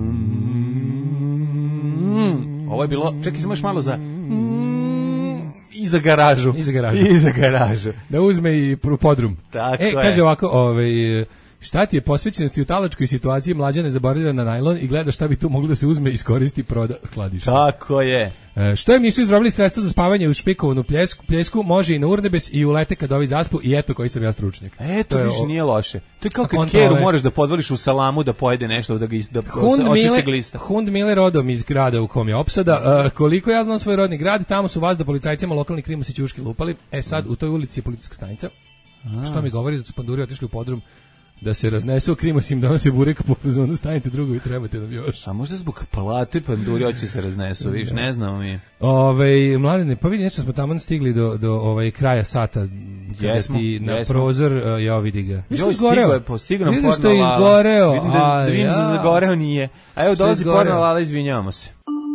Mm. Ovo je bilo, čekaj samo još malo za mm. i za garažu. I za garažu. I za garažu. Da uzme i podrum. Tako e, je. Kaže ovako, ovaj, šta ti je posvećenosti u talačkoj situaciji, mlađane zaboravlja na najlon i gleda šta bi tu moglo da se uzme, iskoristi, proda, skladišta. Tako je. E, što im nisu izrobili sredstva za spavanje u špikovanu pljesku, pljesku, može i na urnebes i ulete kad ovi zaspu i eto koji sam ja stručnjak. Eto, viš, o... nije loše. To je kao kad keru moraš da podvoliš u salamu da pojede nešto, da ga da Hund Miller, glista. Hund Miller rodom iz grada u kom je opsada. Uh, koliko ja znam svoj rodni grad, tamo su vas da policajcima lokalni krimusi ćuški lupali. E sad, u toj ulici je policijska stanica. A. Što mi govori da su panduri otišli u podrum da se raznesu krimosim, da se burek po pozonu, stanite drugovi, trebate nam još. A možda zbog plate panduri hoće se raznesu, viš, ne znamo mi. Ove, mladine, pa vidi, nešto smo tamo stigli do, do ovaj kraja sata, kada jesmo, ti na jesmo. prozor, uh, ja vidi ga. Viš što je izgoreo? Stigo nam porno Lala. Izgoreo. Vidim da, da vidim ja. da zagoreo nije. A evo dolazi porno Lala, izvinjavamo se.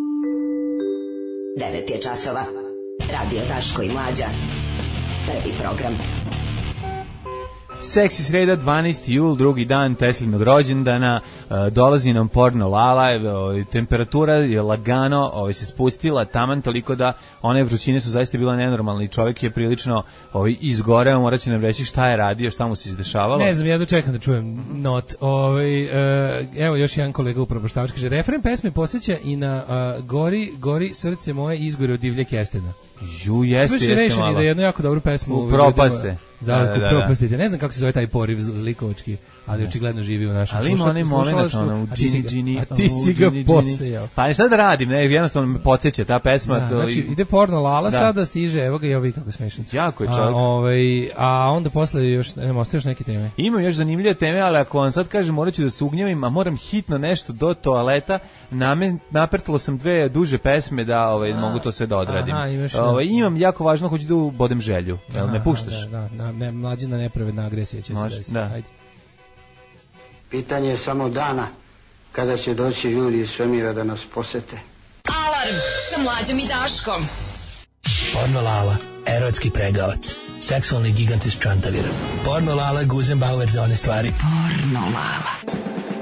devet je časova. Radio Daško i Mlađa. Prvi program. Seksi sreda, dvanaesti jul, drugi dan Teslinog rođendana, uh, dolazi nam porno Lala, uh, temperatura je lagano uh, se spustila, taman toliko da one vrućine su zaista bile nenormalne i čovjek je prilično uh, izgoreo, morat će nam reći šta je radio, šta mu se izdešavalo. Ne znam, ja dočekam da čujem not. Ovaj, uh, evo još jedan kolega upropaštavač, kaže, refren pesme posjeća i na uh, gori, gori srce moje izgore od divlje kestena. Ju, jeste, jeste malo. Rešeni da je jednu jako dobru pesmu. U propaste. Zavljku da, da, da. propastite. Ne znam kako se zove taj poriv zlikovački, ali očigledno živi u našem slušalaštvu. Ali ima onaj moment, ono, u džini, džini. A ti si ga posejao. Pa i sad radim, ne, jednostavno me podsjeća ta pesma. Da, to znači, i... ide porno Lala, da. Sada stiže, evo ga i ovi kako smešno. Jako je čovjek. A, ovaj, a onda posle još, ne, ostaje još neke teme. Imam još zanimljive teme, ali ako vam sad kažem, morat ću da se ugnjavim, a moram hitno nešto do toaleta, Namen, naprtalo sam dve duže pesme da ovaj, a, mogu to sve da odradim. Aha, imaš, ovaj, imam jako važno, hoću da ubodem želju. Jel me puštaš? Da, da, ne, mlađina nepravedna agresija će Može, se desiti. Da. Ajde. Pitanje je samo dana kada će doći ljudi iz svemira da nas posete. Alarm sa Mlađom i Daškom. Porno Lala, erotski pregavac, seksualni gigant iz Čantavira. Porno Lala, Guzenbauer za one stvari. Porno Lala.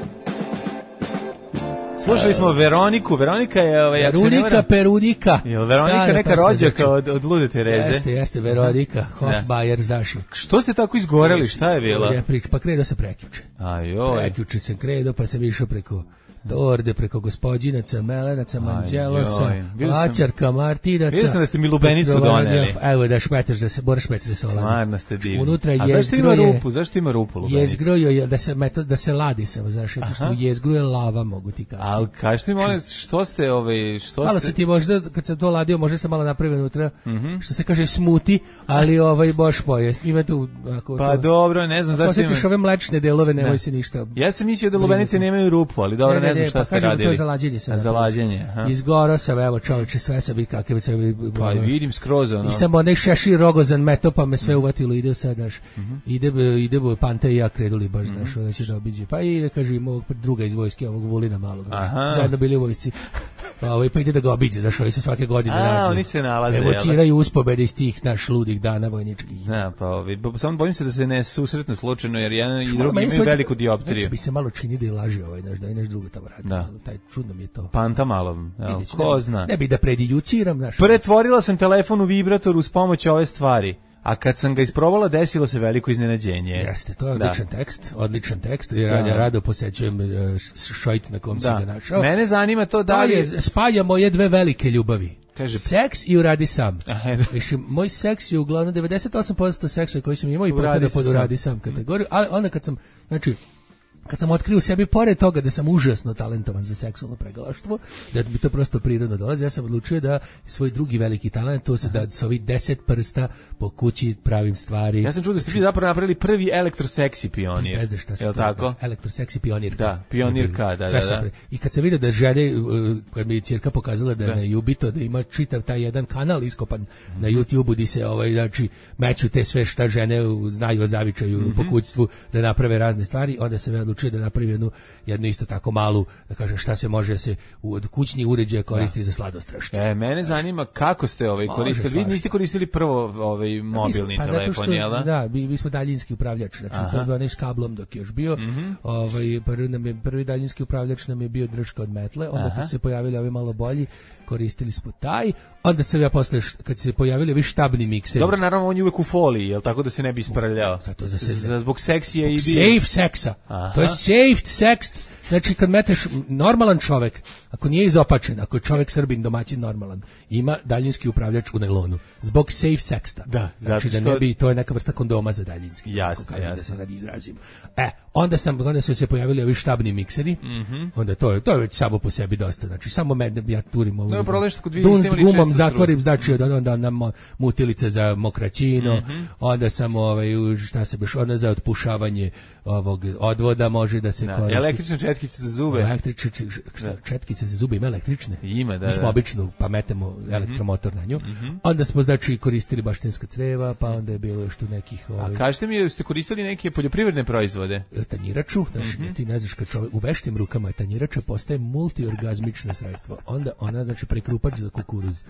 Slušali smo Veroniku, Veronika je... Ovaj, Veronika Perunika. Je li Veronika neka rođaka od, od Lude Tereze? Jeste, jeste, Veronika, Hofbajer, znaš. Što ste tako izgoreli, šta je bilo? Ja pričam, pa kredo se prekjuče. Ajoj. Prekjuče sam kredo, pa sam išao preko... Torde, preko Gospođinaca, Melenaca, Manđelosa, Lačarka, Martinaca. Vidio sam da ste mi lubenicu doneli. Evo da šmeteš, da se moraš šmetiti da se oladi. Stvarno ste divni. Unutra a zašto ima rupu? Zašto ima rupu lubenicu? Jezgro je da se, da se ladi samo, znaš, što u jezgru je lava, mogu ti kažem. Ali kažete mi, molim, što ste, ovaj, što malo ste... se ti možda, kad sam to ladio, može se malo napraviti unutra, mm-hmm. što se kaže smuti, ali ovaj, boš pojest. Ima tu, ako pa to, dobro, ne znam zašto ima... Ako osjetiš ove mlečne delove, nemoj ne. se ništa... Ja sam mislio da lubenice nemaju rupu, ali dobro, ne, ne, ne znam šta pa ste radili. Za lađenje se. Za lađenje, aha. Izgorao sam, evo čovječe, sve sam i kakve se... Pa vidim skroz, ono. I sam onaj šešir rogozan meto, pa me sve uvatilo, ide sad, daš. Mm-hmm. Ide, ide Pante i ja kreduli baš, mm-hmm. daš, da će da obiđe. Pa ide, kažem, ovog druga iz vojske, ovog Vulina malog. Zajedno bili u vojsci. Pa, ovaj, pa ide da ga obiđe, znaš, oni se svake godine nađu. A, oni se nalaze, jel? Evociraju uspobede iz tih naš ludih dana vojničkih. Da, pa ovi, samo bojim se da se ne susretne slučajno, jer jedan i drugi imaju veliku dioptriju. Znači bi se malo čini da je laži ovaj, znaš, da i naš drugo tamo radi. Da. Taj čudno mi je to. Panta malo, jel, ko zna. Ne bi da predijuciram, znaš. Pretvorila sam telefon u vibrator uz pomoć ove stvari. A kad sam ga isprobala, desilo se veliko iznenađenje. Jeste, to je odličan da. tekst, odličan tekst. Ja rado, rado posećujem uh, šojt na kom da. si ga našao. Mene zanima to da li... Spaja moje dve velike ljubavi. Kaže, seks i uradi sam. Mislim, moj seks je uglavnom devedeset osam posto seksa koji sam imao i potpada pod uradi sam kategoriju, ali onda kad sam, znači, kad sam otkrio u sebi, pored toga da sam užasno talentovan za seksualno pregalaštvo, da mi to prosto prirodno dolazi, ja sam odlučio da svoj drugi veliki talent, to se da s ovih deset prsta po kući pravim stvari. Ja sam čuo da ste vi zapravo napravili prvi elektroseksi pionir. Ne znaš šta se to, tako? Elektroseksi pionirka. Da, pionirka, da, da, da. I kad sam vidio da žene, kad mi je ćerka pokazala da, da. na Jubito, da ima čitav taj jedan kanal iskopan mm-hmm. na YouTubeu, gdje se ovaj, znači, meću te sve šta žene znaju o zavičaju mm-hmm. po kućstvu, da naprave razne stvari, onda se odlučio da napravi jednu, jednu isto tako malu, da kažem šta se može se od kućni uređaja koristi da. za sladostrašće. E, mene zanima kako ste ovaj koristili. Vi niste koristili prvo ovaj mobilni pa telefon, jel da? Da, mi, mi smo daljinski upravljač, znači Aha. to je bio onaj s kablom dok je još bio. Mm-hmm. Ovaj prvi nam je prvi daljinski upravljač nam je bio drška od metle, onda Aha. kad se pojavili ovi malo bolji, koristili smo taj. Onda sam ja posle kad se pojavili ovi štabni mikseri. Dobro, naravno on je uvek u foliji, jel tako da se ne bi isprljao. Zato za se za zbog seksije i safe seksa. Aha. To je safe sex. Znači kad meteš normalan čovjek, ako nije izopačen, ako je čovjek Srbin domaćin normalan, ima daljinski upravljač u nailonu zbog safe seksta. Da, znači da ne bi, to je neka vrsta kondoma za daljinski. Jasno, jasno. Da se sad izrazim. E, onda sam onda su se pojavili ovi štabni mikseri. Mm-hmm. Onda to je to je već samo po sebi dosta. Znači samo med ja turim ovu. No, problem što kod vi niste imali gumom zatvorim, znači onda onda nam mutilice za mokraćino, mm-hmm. onda sam ovaj šta se beš onda za otpušavanje ovog odvoda može da se da, koristi. Električne četkice za zube. Električne četkice za zube ima električne. Ima, da. Mi smo da. obično pa metemo elektromotor mm-hmm. na nju. Mm-hmm. Onda smo znači koristili baštenska creva, pa onda je bilo još tu nekih ovaj. A kažete mi jeste koristili neke poljoprivredne proizvode? Tanjiraču, znači mm-hmm. ti ne znaš kad čovjek u veštim rukama tanjirača postaje multiorgazmično sredstvo. Onda ona znači prekrupač za kukuruz.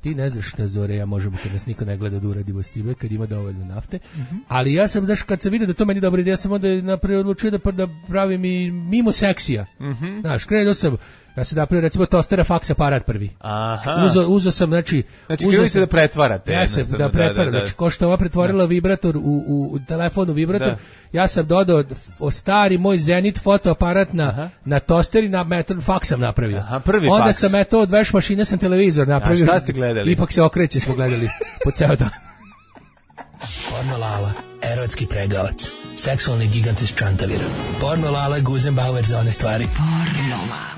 ti ne znaš šta Zore, ja možemo kad nas niko ne gleda da uradimo s time, kad ima dovoljno nafte, mm-hmm. ali ja sam, znaš, kad sam vidio da to meni dobra ideja, sam onda napravio odlučio da, da pravim i mimo seksija. Mm-hmm. Znaš, krenuo sam, ja sam napravio recimo tostera faks aparat prvi. Aha. Uzo, uzo sam, znači... Znači, krenuli ste da pretvarate. Jeste, da pretvaram. Da, da. Znači, ko što ova pretvorila da. vibrator u, u, u telefonu vibrator, da. ja sam dodao stari moj Zenit fotoaparat na, na toster i na metal faks sam napravio. Aha, prvi onda faks. sam eto od veš mašine sam televizor napravio. A šta ste gledali? Ipak se okreće smo gledali po ceo dan. Porno Lala, erotski pregavac, seksualni gigant iz Čantavira. Porno Lala, Guzenbauer za one stvari. Porno Lala.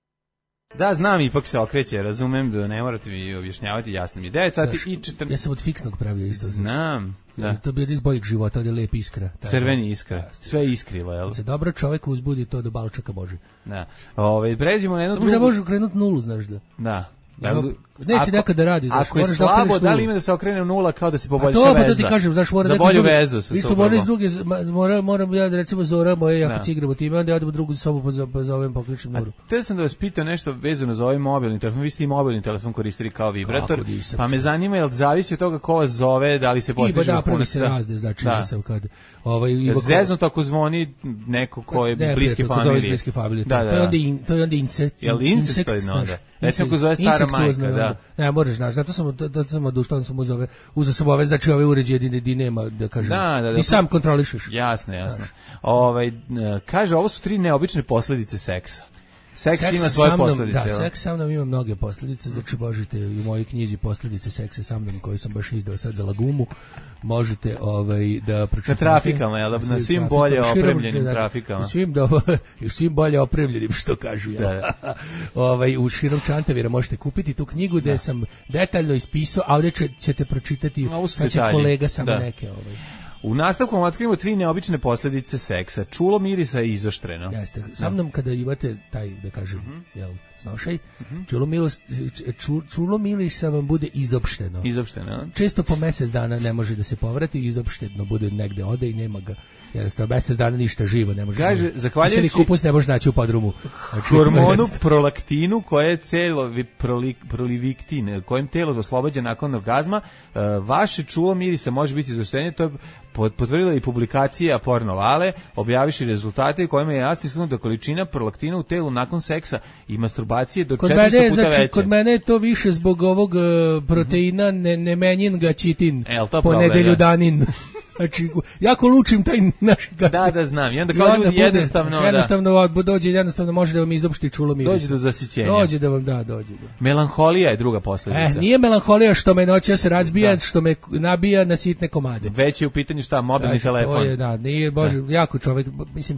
Da, znam, ipak se okreće, razumem da ne morate mi objašnjavati, jasno mi je. devet sati i četrnaest. Ja sam od fiksnog pravio isto. Znam. Da. To bi od iz boljeg života, od je lep iskra. Crveni iskra, sve je iskrilo, jel? Se dobro čovjek uzbudi to do balčaka Boži. Da. Ove, pređemo na jednu drugu. Samo da može krenuti nulu, znaš da. Da. Ja, neće nekad da radi, znaš, ako je slabo, da li ima da se okrene u nula kao da se poboljša veza? To, pa da ti kažem, znaš, mora za bolju vezu se mi smo morali s druge, moram, moram ja da recimo Zora moje, ja kad igramo time, onda ja odem u drugu sobu za ovim pokličnim nuru. Te sam da vas pitao nešto vezano za ovaj mobilni telefon, vi ste i mobilni telefon koristili kao vibrator, pa me zanima, jel zavisi od toga ko vas zove, da li se postiže da pravi se razde, znači ja sam kad ovaj zezno tako zvoni neko ko je bliski familije. Da, da, to je onda to je onda insekt. Jel insekt to je onda? Recimo ko zove stara majka, da. Ne, možeš znaš, zato sam da sam odustao, sam uzeo ove, uzeo sam ove, znači ove uređaje di, di nema, da kažem, da, da, da, ti sam kontrolišeš. Jasno, jasno. Ovaj, kaže, ovo su tri neobične posljedice seksa. Seks, seks ima svoje posljedice. Da, seks sa mnom ima mnoge posljedice, znači možete i u mojoj knjizi Posljedice seksa sa mnom, koju sam baš izdao sad za Lagumu, možete ovaj, da pročitate. Na trafikama, jel? Na, na svim bolje opremljenim trafikama. U svim, do, u svim bolje opremljenim, što kažu. Ja. Da. ovaj, u širom Čantavira možete kupiti tu knjigu gde da. sam detaljno ispisao, a ovdje ćete pročitati kad će kolega samo da. neke... Ovaj. U nastavku vam otkrivamo tri neobične posljedice seksa. Čulo, mirisa i izoštreno. Jeste. Sa mnom kada imate taj, da kažem, mm-hmm. jel, snošaj, mm-hmm. čulo, milos, ču, čulo mirisa vam bude izopšteno. Izopšteno. Često po mjesec dana ne može da se povrati, izopšteno bude negde ode i nema ga. Jednostavno, mjesec dana ništa živo ne može. Kaže, zahvaljujući... kupus ne može naći u podrumu. Znači, hormonu prolaktinu, koje je celo proliviktin, kojem telo oslobađa nakon orgazma, vaše čulo mirisa može biti izoštenje, to je potvrdila i publikacija Porno Lale, objavivši rezultate kojima je jasno istaknuto da količina prolaktina u telu nakon seksa i masturbacije do četiristo puta znači, veća. Kod mene je to više zbog ovog uh, proteina mm-hmm. ne, nemenjin gačitin, e, po nedelju danin. Znači, jako lučim taj naš gati. Da, da, znam. I onda kao I onda ljudi jednostavno... Bude, jednostavno, da. dođe, jednostavno može da vam izopšti čulo mirisa. Dođe do zasićenja. Dođe da vam, da, dođe. Da. Melanholija je druga posljedica. E, nije melanholija što me noća se razbija, da. što me nabija na sitne komade. Već je u pitanju šta, mobilni znači, telefon. To je, da, nije, bože, da. jako čovjek, mislim...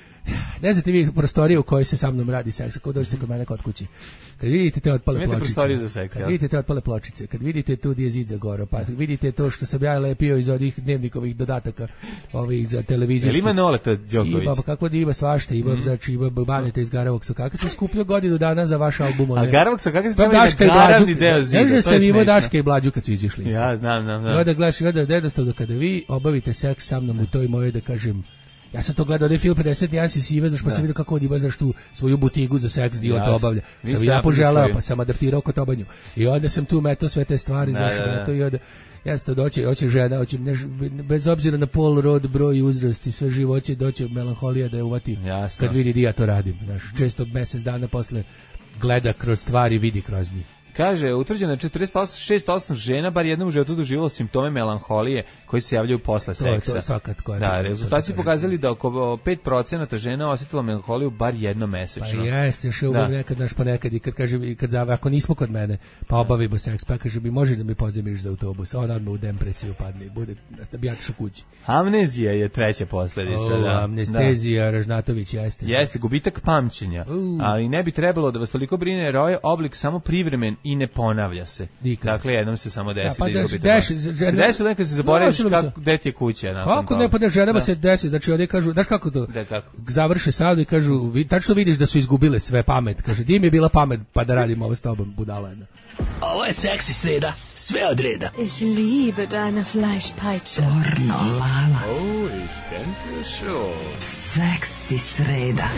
Ne znate vi prostoriju u kojoj se sa mnom radi seks, ako dođete kod mene kod kući. Kad vidite te otpale Imate pločice, za seks, kad ja? vidite te otpale pločice, kad vidite tu gdje je zid za gore, pa vidite to što sam ja lepio iz ovih dnevnikovih dodataka ovih za televiziju. Jel ima Noleta Đoković? Ima, pa kako da ima svašta, ima, mm. znači ima Baneta iz Garavog Sokaka, sam skupljio godinu dana za vaš album. A Garavog Sokaka se stavili na garavni deo zida, to je sam imao Daška i Blađu kad su izišli. Ja, znam, znam, znam. I onda gledaš, onda jednostavno kada vi obavite seks sa mnom u toj mojoj, da kažem, ja sam to gledao, da je film pedeset nijansi sive, znaš, pa sam vidio kako on ima, znaš, tu svoju butigu za seks, dio to obavlja. Sam ja poželao, pa sam adaptirao kod obanju. I onda sam tu metao sve te stvari, znaš, metao i onda, jasno, doći, hoće žena, hoće, ne, bez obzira na pol, rod, broj, uzrast i sve živo, hoće doći melanholija da je uvati kad vidi di ja to radim, znaš, često mjesec dana posle gleda kroz stvari, vidi kroz njih. Kaže, utvrđeno je četrdeset šest posto žena bar jednom u životu doživjelo simptome melanholije koji se javljaju posle seksa. To je svakat koja. Da, rezultati su pokazali da oko pet procenata žena osjetilo melanholiju bar jednom mesečno. Pa jeste, još uvijek nekad, naš ponekad i kad kažem, i kad zave, ako nismo kod mene, pa obavimo seks, pa kaže mi, može da mi pozemiš za autobus, on odmah u depresiju padne, bude, da bi ja tišao kući. Amnezija je treća posljedica. O, da. Amnestezija, da. Ražnatović, jeste. Jeste, gubitak pamćenja, uh. ali ne bi trebalo da vas toliko brine, jer ovaj oblik samo privremen i ne ponavlja se. Nikad. Dakle, jednom se samo desi ja, pa da izgubite pamćenje. Se desi da nekad se zaboraviš no, kako, gde ti je kuća. Kako toga. Ne, pa da ženama da. se desi, znači ovdje kažu, znaš kako to, da, kako? završe sad i kažu, vi, tačno vidiš da su izgubile sve pamet, kaže, di mi je bila pamet, pa da radimo ovo s tobom, budala jedna. Ovo je seksi sreda, sve od reda. Ich liebe deine Fleischpeitsche. Pornolala. Oh, ich denke schon. Seksi sreda.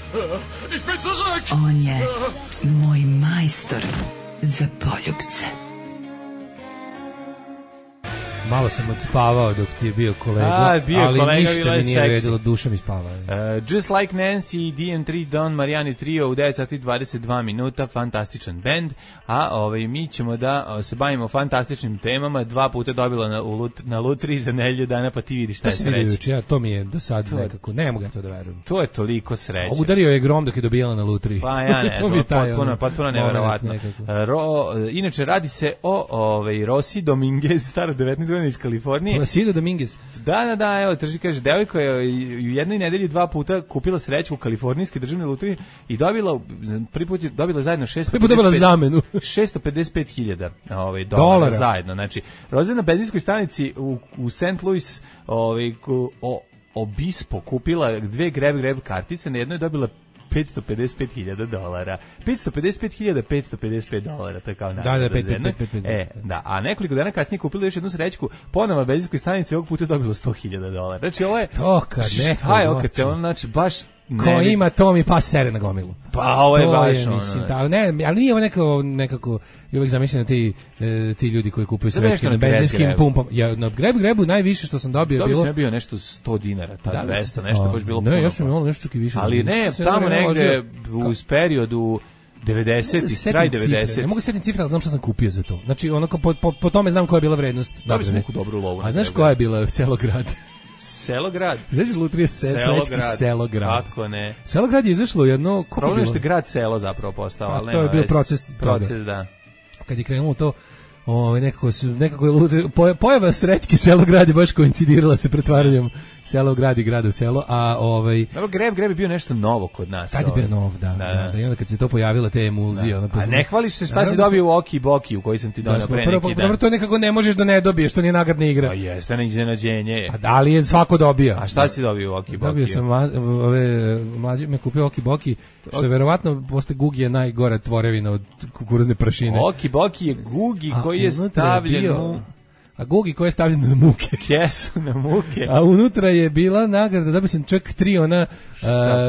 Ich bin zurück! On je moj majstor za poljubce. Malo sam odspavao dok ti je bio kolega, A, bio ali kolega, ništa mi nije vredilo, duša mi spava. Uh, Just Like Nancy, D M tri, Don Mariani Trio u devet sati dvadeset dva minuta, fantastičan bend, a ovaj, mi ćemo da o, se bavimo fantastičnim temama, dva puta dobila na, lut, na lutri za nedelju dana, pa ti vidiš šta je sreće. Ja, to mi je do sad to nekako, ne mogu ja to da verujem. To je toliko sreće. Udario je grom dok je dobijala na lutri. Pa ja ne znam, potpuno, potpuno neverovatno. Ro, inače, radi se o ovaj, Rosy Dominguez, stara devetnaest godina iz Kalifornije. Rosy Dominguez. Da, da, da, evo, trži, kaže, devojka je u jednoj nedelji dva puta kupila sreću u kalifornijske državne lutrije i dobila, prvi put je dobila zajedno šesto pedeset pet hiljada ovaj, dolara, dolara zajedno. Znači, Roza na benzinskoj stanici u, u Saint Louis ovaj, o, Obispo kupila dve grab grab kartice, na jednoj je dobila petsto pedeset pet hiljada dolara. petsto pedeset pet hiljada petsto pedeset pet dolara, to je kao nagrada. Da, da, pet, pet, pet, pet. E, da, a nekoliko dana kasnije kupila još jednu srećku, ponovo na benzinskoj stanici, ovog puta je dobila sto hiljada dolara. Znači, ovo je... To kad neko... Šta je ovo kad te on, znači, baš... Ko ne, ima, to mi pas sere na gomilu. Pa ovo je to baš je, ono. Mislim, ta, ne, ali nije ovo nekako, nekako i uvijek zamišljeno ti, e, ti ljudi koji kupuju srećke na benzinskim pumpama. Ja, na greb grebu najviše što sam dobio je bilo... Dobio sam bio nešto sto dinara, ta da, dvesta, nešto baš bilo puno. Ne, ja sam imao nešto čak i više. Ali ne, tamo negde uz periodu devedesetih, kraj devedesetih. Ne mogu setim cifre, ali znam šta sam kupio za to. Znači, onako, po, po, po tome znam koja je bila vrednost. Dobio sam neku dobru lovu. A znaš koja je bila Selograd? Selograd. Znaš lutrije se, Selograd. Selograd. Kako ne? Selograd je izašlo jedno... Problem je što je grad selo zapravo postao, ali nema to je bio proces, proces, da. Kad je krenulo to, ovaj nekako su nekako je pojava srećke Selograd je baš koincidirala sa pretvaranjem Selograd i grada u selo, a ovaj dobro greb greb je bio nešto novo kod nas. Kad je bio nov, da. Da, da. da i onda kad se to pojavilo te emulzije, ona pa. A ne hvališ se šta si dobio u Oki Boki u koji sam ti doneo pre neki dan. Dobro, to nekako ne možeš da ne dobiješ, to nije nagradna igra. Pa jeste, ne iznenađenje. A da li je svako dobio? A šta si dobio u Oki Boki? Dobio sam ove mlađi me kupio Oki Boki, što je verovatno posle Gugi je najgora tvorevina od kukuruzne prašine. Oki Boki je Gugi koji je stavljen u... A Gugi koji je stavljen na muke. Kesu na muke. A unutra je bila nagrada, dobio sam čak tri ona, uh,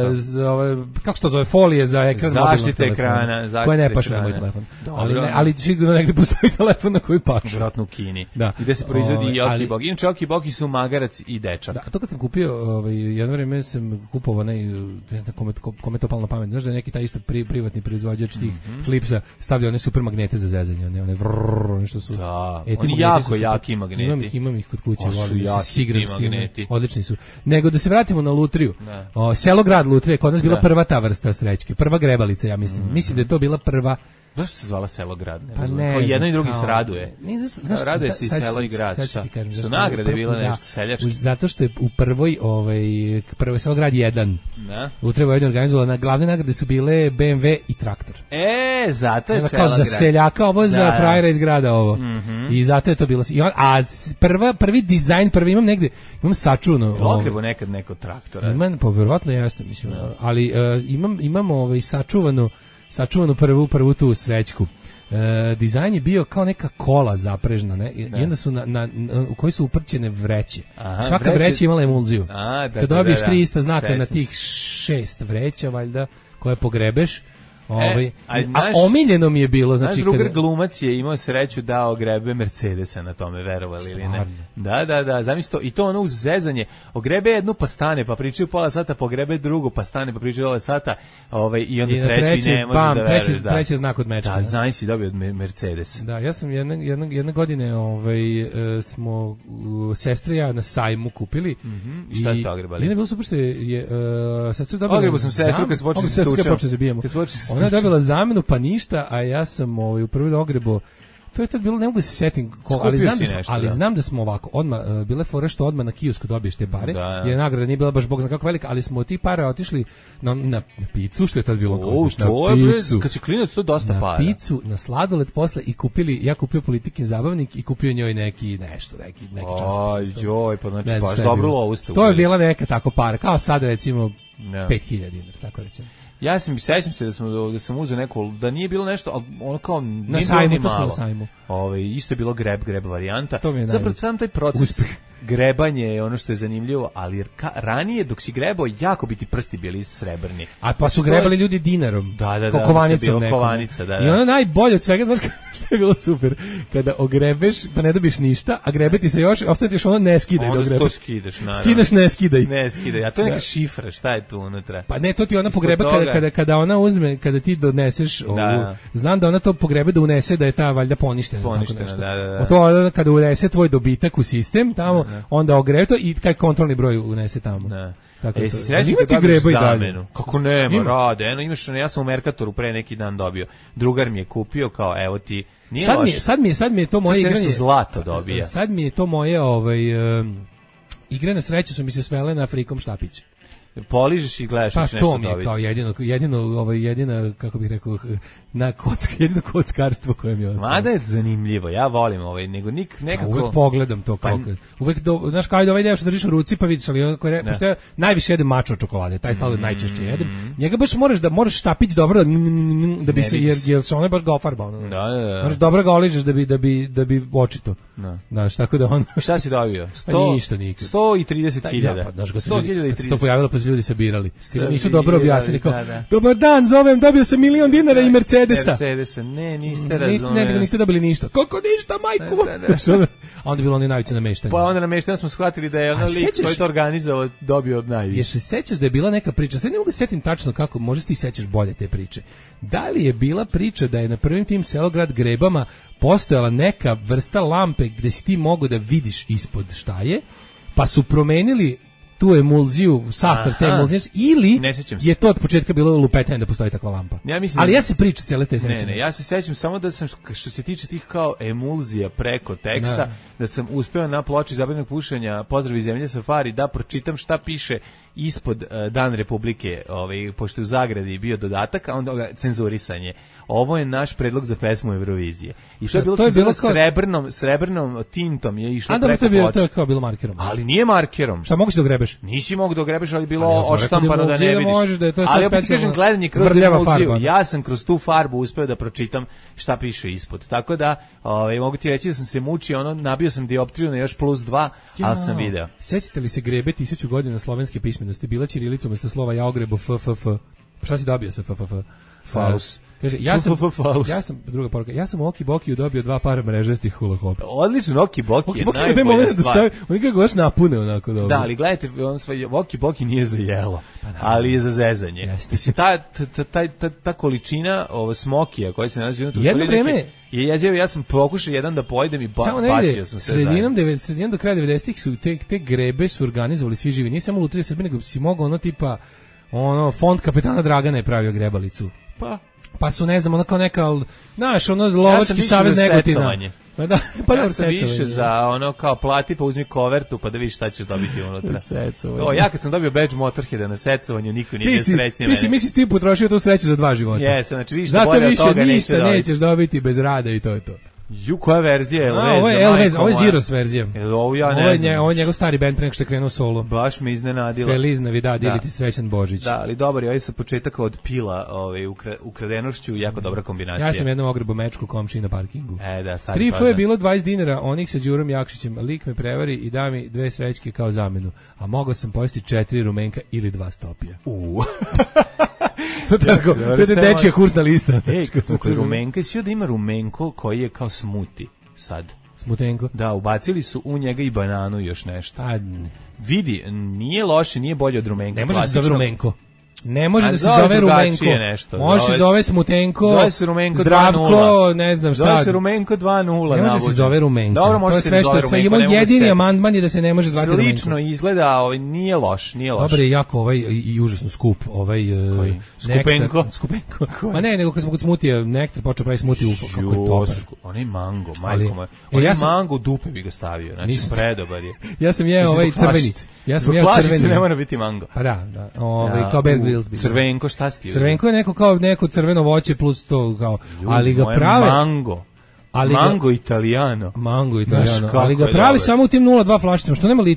ove, kako se to zove, folije za ekran mobilnog ekrana, zaštite koja ne paše na moj telefon. Ali, ne, ali sigurno negdje postoji telefon na koji paše. Vjerojatno u Kini. Da. I gde se proizvodi i Oki Boki. Inače Oki Boki su magarac i dečak. Da, to kad sam kupio, ovaj, jedno vrijeme sam kupovao, ne, ne znam kome, kome to palo na pamet. Znaš da je neki taj isto pri, privatni proizvođač tih mm-hmm. flipsa stavlja one super magnete za zezanje, one, one vrrrr, nešto su. Da, e, oni jako, jaki magneti. Imam ih, imam ih kod kuće, volim da se sigram s tim, odlični su. Nego da se vratimo na lutriju. O, Selograd lutrije, kod nas bila prva ta vrsta srećke, prva grebalica, ja mislim. Mm. Mislim da je to bila prva. Zašto se zvala Selograd? Ne, pa ne, kao jedan i drugi se raduje. Ne, znaš, raduje se i selo i grad. Su nagrade bila nešto seljačke. Zato što je u prvoj, ovaj, prvoj Selograd jedan. Da. Utrebo jedno organizovala, na glavne nagrade su bile B M W i traktor. E, zato je Selograd. Selograd. Kao za seljaka ovo, da, za frajera iz grada ovo. Mm-hmm. I zato je to bilo. I on, a prva, prvi dizajn, prvi imam negde, imam sačuvano. Pogrebo nekad neko traktora. Imam, pa verovatno jeste, mislim. No. Ali uh, imam, imam ovaj, sačuvano sačuvanu prvu, prvu tu srećku. E, dizajn je bio kao neka kola zaprežna, ne? I onda su na, na, na, u kojoj su uprćene vreće. Aha, svaka vreće... vreća imala emulziju. A, da, Kad dobiješ da, da, tri ista znaka Srećnic. Na tih šest vreća, valjda, koje pogrebeš, ovaj, e, a, naš, a omiljeno mi je bilo, znači naš drugar kada... glumac je imao sreću da ogrebe Mercedesa na tome, verovali ili ne. Da, da, da, zamisli to, i to ono uz zezanje, ogrebe jednu pa stane, pa pričaju pola sata, pogrebe drugu pa stane, pa pričaju pola sata, ovaj, i onda I treći ne može da veruješ. Treći, da. treći znak od meča. Da, znaš si dobio od Mercedes. Da, ja sam jedne, jedne, jedne godine ovaj, uh, smo uh, sestre ja na sajmu kupili. Mm-hmm. I šta ste ogrebali? I ne bilo super što je, je uh, sestre dobila Ogrebo sam sestru kad se počeli se tučem. Ona je dobila zamenu, pa ništa, a ja sam ovaj, u prvi ogrebo, to je tad bilo, ne mogu da se setim, ko, ali, znam da, smo, nešto, ali da. znam da smo ovako, odmah, uh, bile fore što odmah na kiosku dobiješ te pare, da, jer nagrada nije bila baš bog zna kako velika, ali smo od tih para otišli na, na, na picu, što je tad bilo o, na picu. Kad si klinac, to je dosta na para. Na picu, na sladoled posle i kupili, ja kupio Politikin zabavnik i kupio njoj neki nešto, neki, neki časopis. Aj, joj, pa znači baš dobro lovu ste. To je bila neka tako para, kao sad recimo no. pet hiljada dinara, tako recimo. Ja sam sećam se da sam da sam uzeo neku, da nije bilo nešto, al ono kao na sajmu, to smo na sajmu. Ovaj isto je bilo greb greb varijanta. Zapravo sam taj proces uspeh. grebanje je ono što je zanimljivo, ali ka, ranije dok si grebao, jako bi ti prsti bili srebrni. A pa su grebali ljudi dinarom. Da, da, kao da. Kovanicom nekom. Kovanica, da, da. I ono najbolje od svega, znaš što je bilo super, kada ogrebeš, pa ne dobiš ništa, a grebeti se još, ostaje ti još ono ne skidaj da ogrebeš. Onda to skidaš, naravno. Skidaš, ne skidaj. Ne skidaj, a to je neka šifra, šta je tu unutra? Pa ne, to ti ona pogreba kada, kada, kada ona uzme, kada ti doneseš ovu, da. Znam da ona to pogrebe da unese da je ta valjda poništena. Poništena, da, da, da. O to kada unese tvoj dobitak u sistem, tamo, da, onda ogrebe to i kaj kontrolni broj unese tamo. Da. Tako e, si sreći kad dobiš zamenu. Kako nema, Ima. rade. Eno, imaš, ja sam u Merkatoru pre neki dan dobio. Drugar mi je kupio, kao, evo ti, nije sad loš. Mi je, sad, mi je, sad mi je to moje igranje. Sad zlato dobija. Sad mi je to moje ovaj, um, igre na sreću su mi se svele na frikom štapić. Poližeš i gledaš pa, nešto to mi je dobiti. Kao jedino, jedino, ovaj, jedina, kako bih rekao, na kocka, jedino kockarstvo koje mi je ostalo. Mada je zanimljivo, ja volim ovaj, nego nik, nekako... Pa uvek pogledam to kao, pa, uvek, do, znaš, kao i da ovaj deo što držiš u ruci, pa vidiš, ali ko je, pošto ja najviše jedem mačo čokolade, taj sladoled mm, najčešće jedem, njega baš moraš da, moraš štapić dobro, da, da bi ne se, jer, jer se ono je baš ga ofarba, ono. Da, da, da. Moraš dobro ga oližeš da bi, da bi, da bi očito. Da. Znaš, tako da on... Šta si dobio? sto, pa ništa nikad. sto i trideset hiljada. Ja, pa, znaš, sto hiljada i trideset. To pojavilo, pa se ljudi sabirali. Nisu dobro objasnili, kao, dobar dan, zovem, dobio sam milion dinara i Mercedesa. Mercedesa, ne, niste razumeli. Niste, ne, niste dobili ništa. Kako ništa, majku? Da, da, da. A onda bilo oni najveće nameštanje. Pa onda nameštanje smo shvatili da je ono lik koji to organizovao dobio od najviše. Jesi se sećaš da je bila neka priča, sad ne mogu se setim tačno kako, možda ti sećaš bolje te priče. Da li je bila priča da je na prvim tim Selograd grebama postojala neka vrsta lampe gde si ti mogao da vidiš ispod šta je, pa su promenili tu emulziju, sastav te emulzije, ili je to od početka bilo lupetanje da postoji takva lampa. Ja mislim, ali ja se pričam cele te sećam. Ne, ne, ja se sećam samo da sam, što se tiče tih kao emulzija preko teksta, da, da sam uspeo na ploči Zabranjenog pušenja Pozdrav iz zemlje Safari da pročitam šta piše ispod uh, Dan Republike, ovaj, pošto je u zagradi bio dodatak, a onda cenzurisanje. Ovo je naš predlog za pesmu Eurovizije. I to je bilo, to je bilo kao... srebrnom, srebrnom tintom je išlo preko to je bilo, to je kao bilo markerom. Ali nije markerom. Šta mogu se dogrebeš? Nisi mogu dogrebeš, ali bilo odštampano da ne vidiš. Možeš, da je to ali opet kažem, gledanje kroz emulziju, ja sam kroz tu farbu uspeo da pročitam šta piše ispod. Tako da, ovaj, mogu ti reći da sam se mučio, ono, nabio sam dioptriju na još plus dva, ja, ali sam video. Sećate li se grebe tisuću godina slovenske pismenosti? Bila ćirilicom umjesto slova ja ogrebo f f f. Šta si dobio sa f f f? Faust. Kaže, ja sam, ja sam, druga poruka, ja sam u Oki Bokiju dobio dva para mrežastih hula hopa. Odlično, Oki Boki je Oki najbolja stvar. Da stavi, oni kako baš napune onako dobro. Da, ali gledajte, on sve, Oki Boki nije za jelo, pa da, ali je za zezanje. Mislim, ta, ta, ta, ta, ta količina ovo, smokija koja se nalazi unutra, jedno vreme je jezivo, ja sam pokušao jedan da pojedem i ba, bacio sam se sredinom zajedno. Sredinom do kraja devedesetih su te, te grebe su organizovali svi živi, nije samo Lutrija Srbije, nego si mogao ono tipa, ono, fond kapetana Dragana je pravio grebalicu. Pa pa su ne znam, ono kao neka, znaš, ono lovački ja savez Negotina. Pa da, pa ja sam više za ono kao plati pa uzmi kovertu pa da vidiš šta ćeš dobiti unutra. To, ja kad sam dobio badge Motorheada na secovanju, niko nije bio srećniji mene. Ti si misliš ti potrošio tu sreću za dva života. Jes, znači više bolje od toga ništa nećeš dobiti bez rada i to je to. Ju, koja verzija je Elveza? Ovo je Elveza, ovo je Zeros verzija. Ovo ja ne znam. Ovo je njegov stari band pre nego što je krenuo solo. Baš me iznenadilo. Feliz Navidad, ili ti srećan Božić. Da, ali dobar je ovaj sa početaka od pila ovaj, ukradenošću, jako dobra kombinacija. Ja sam jednom ogrebo mečku komši na parkingu. E, da, stari tri F je bilo dvadeset dinara, onih sa Đurom Jakšićem. Lik me prevari i da mi dve srećke kao zamenu. A mogao sam pojesti četiri rumenka ili dva stopija. Uuu. To je tako, to je dečija kursna lista. Ej, kad smo kod rumenka, svi da ima rumenko koji je kao smuti. Sad. Smutenko? Da, ubacili su u njega i bananu i još nešto. A, vidi, nije loše, nije bolje od rumenka. Ne može se zove rumenko. Ne može da se zove rumenko. Nešto. Može se zove smutenko. Zove se rumenko Zdravko, ne znam šta. Zove se rumenko dva nula. Ne može se zove rumenko. Dobro, može se sve što sve ima jedini amandman je da se ne može zvati rumenko. Slično izgleda, ovaj nije loš, nije loš. Dobro je jako ovaj i užasno skup, ovaj skupenko. Skupenko. Ma ne, nego kad smo kod smutija, nektar počeo pravi smutiju, kako je dobar. Onaj mango, majko moj. Onaj mango dupe bi ga stavio, znači predobar je. Ja sam jeo ovaj crveni. Ja sam jeo crveni. Ne mora biti mango. Pa da, da. Ovaj kao Bear Grylls bi. Crvenko, šta si ti? Crvenko je neko kao neko crveno voće plus to kao, ali ga prave mango. Ali mango ga, Italijano. Mango Italijano. Ali ga pravi samo u tim nula dva flašicama, što nema litra.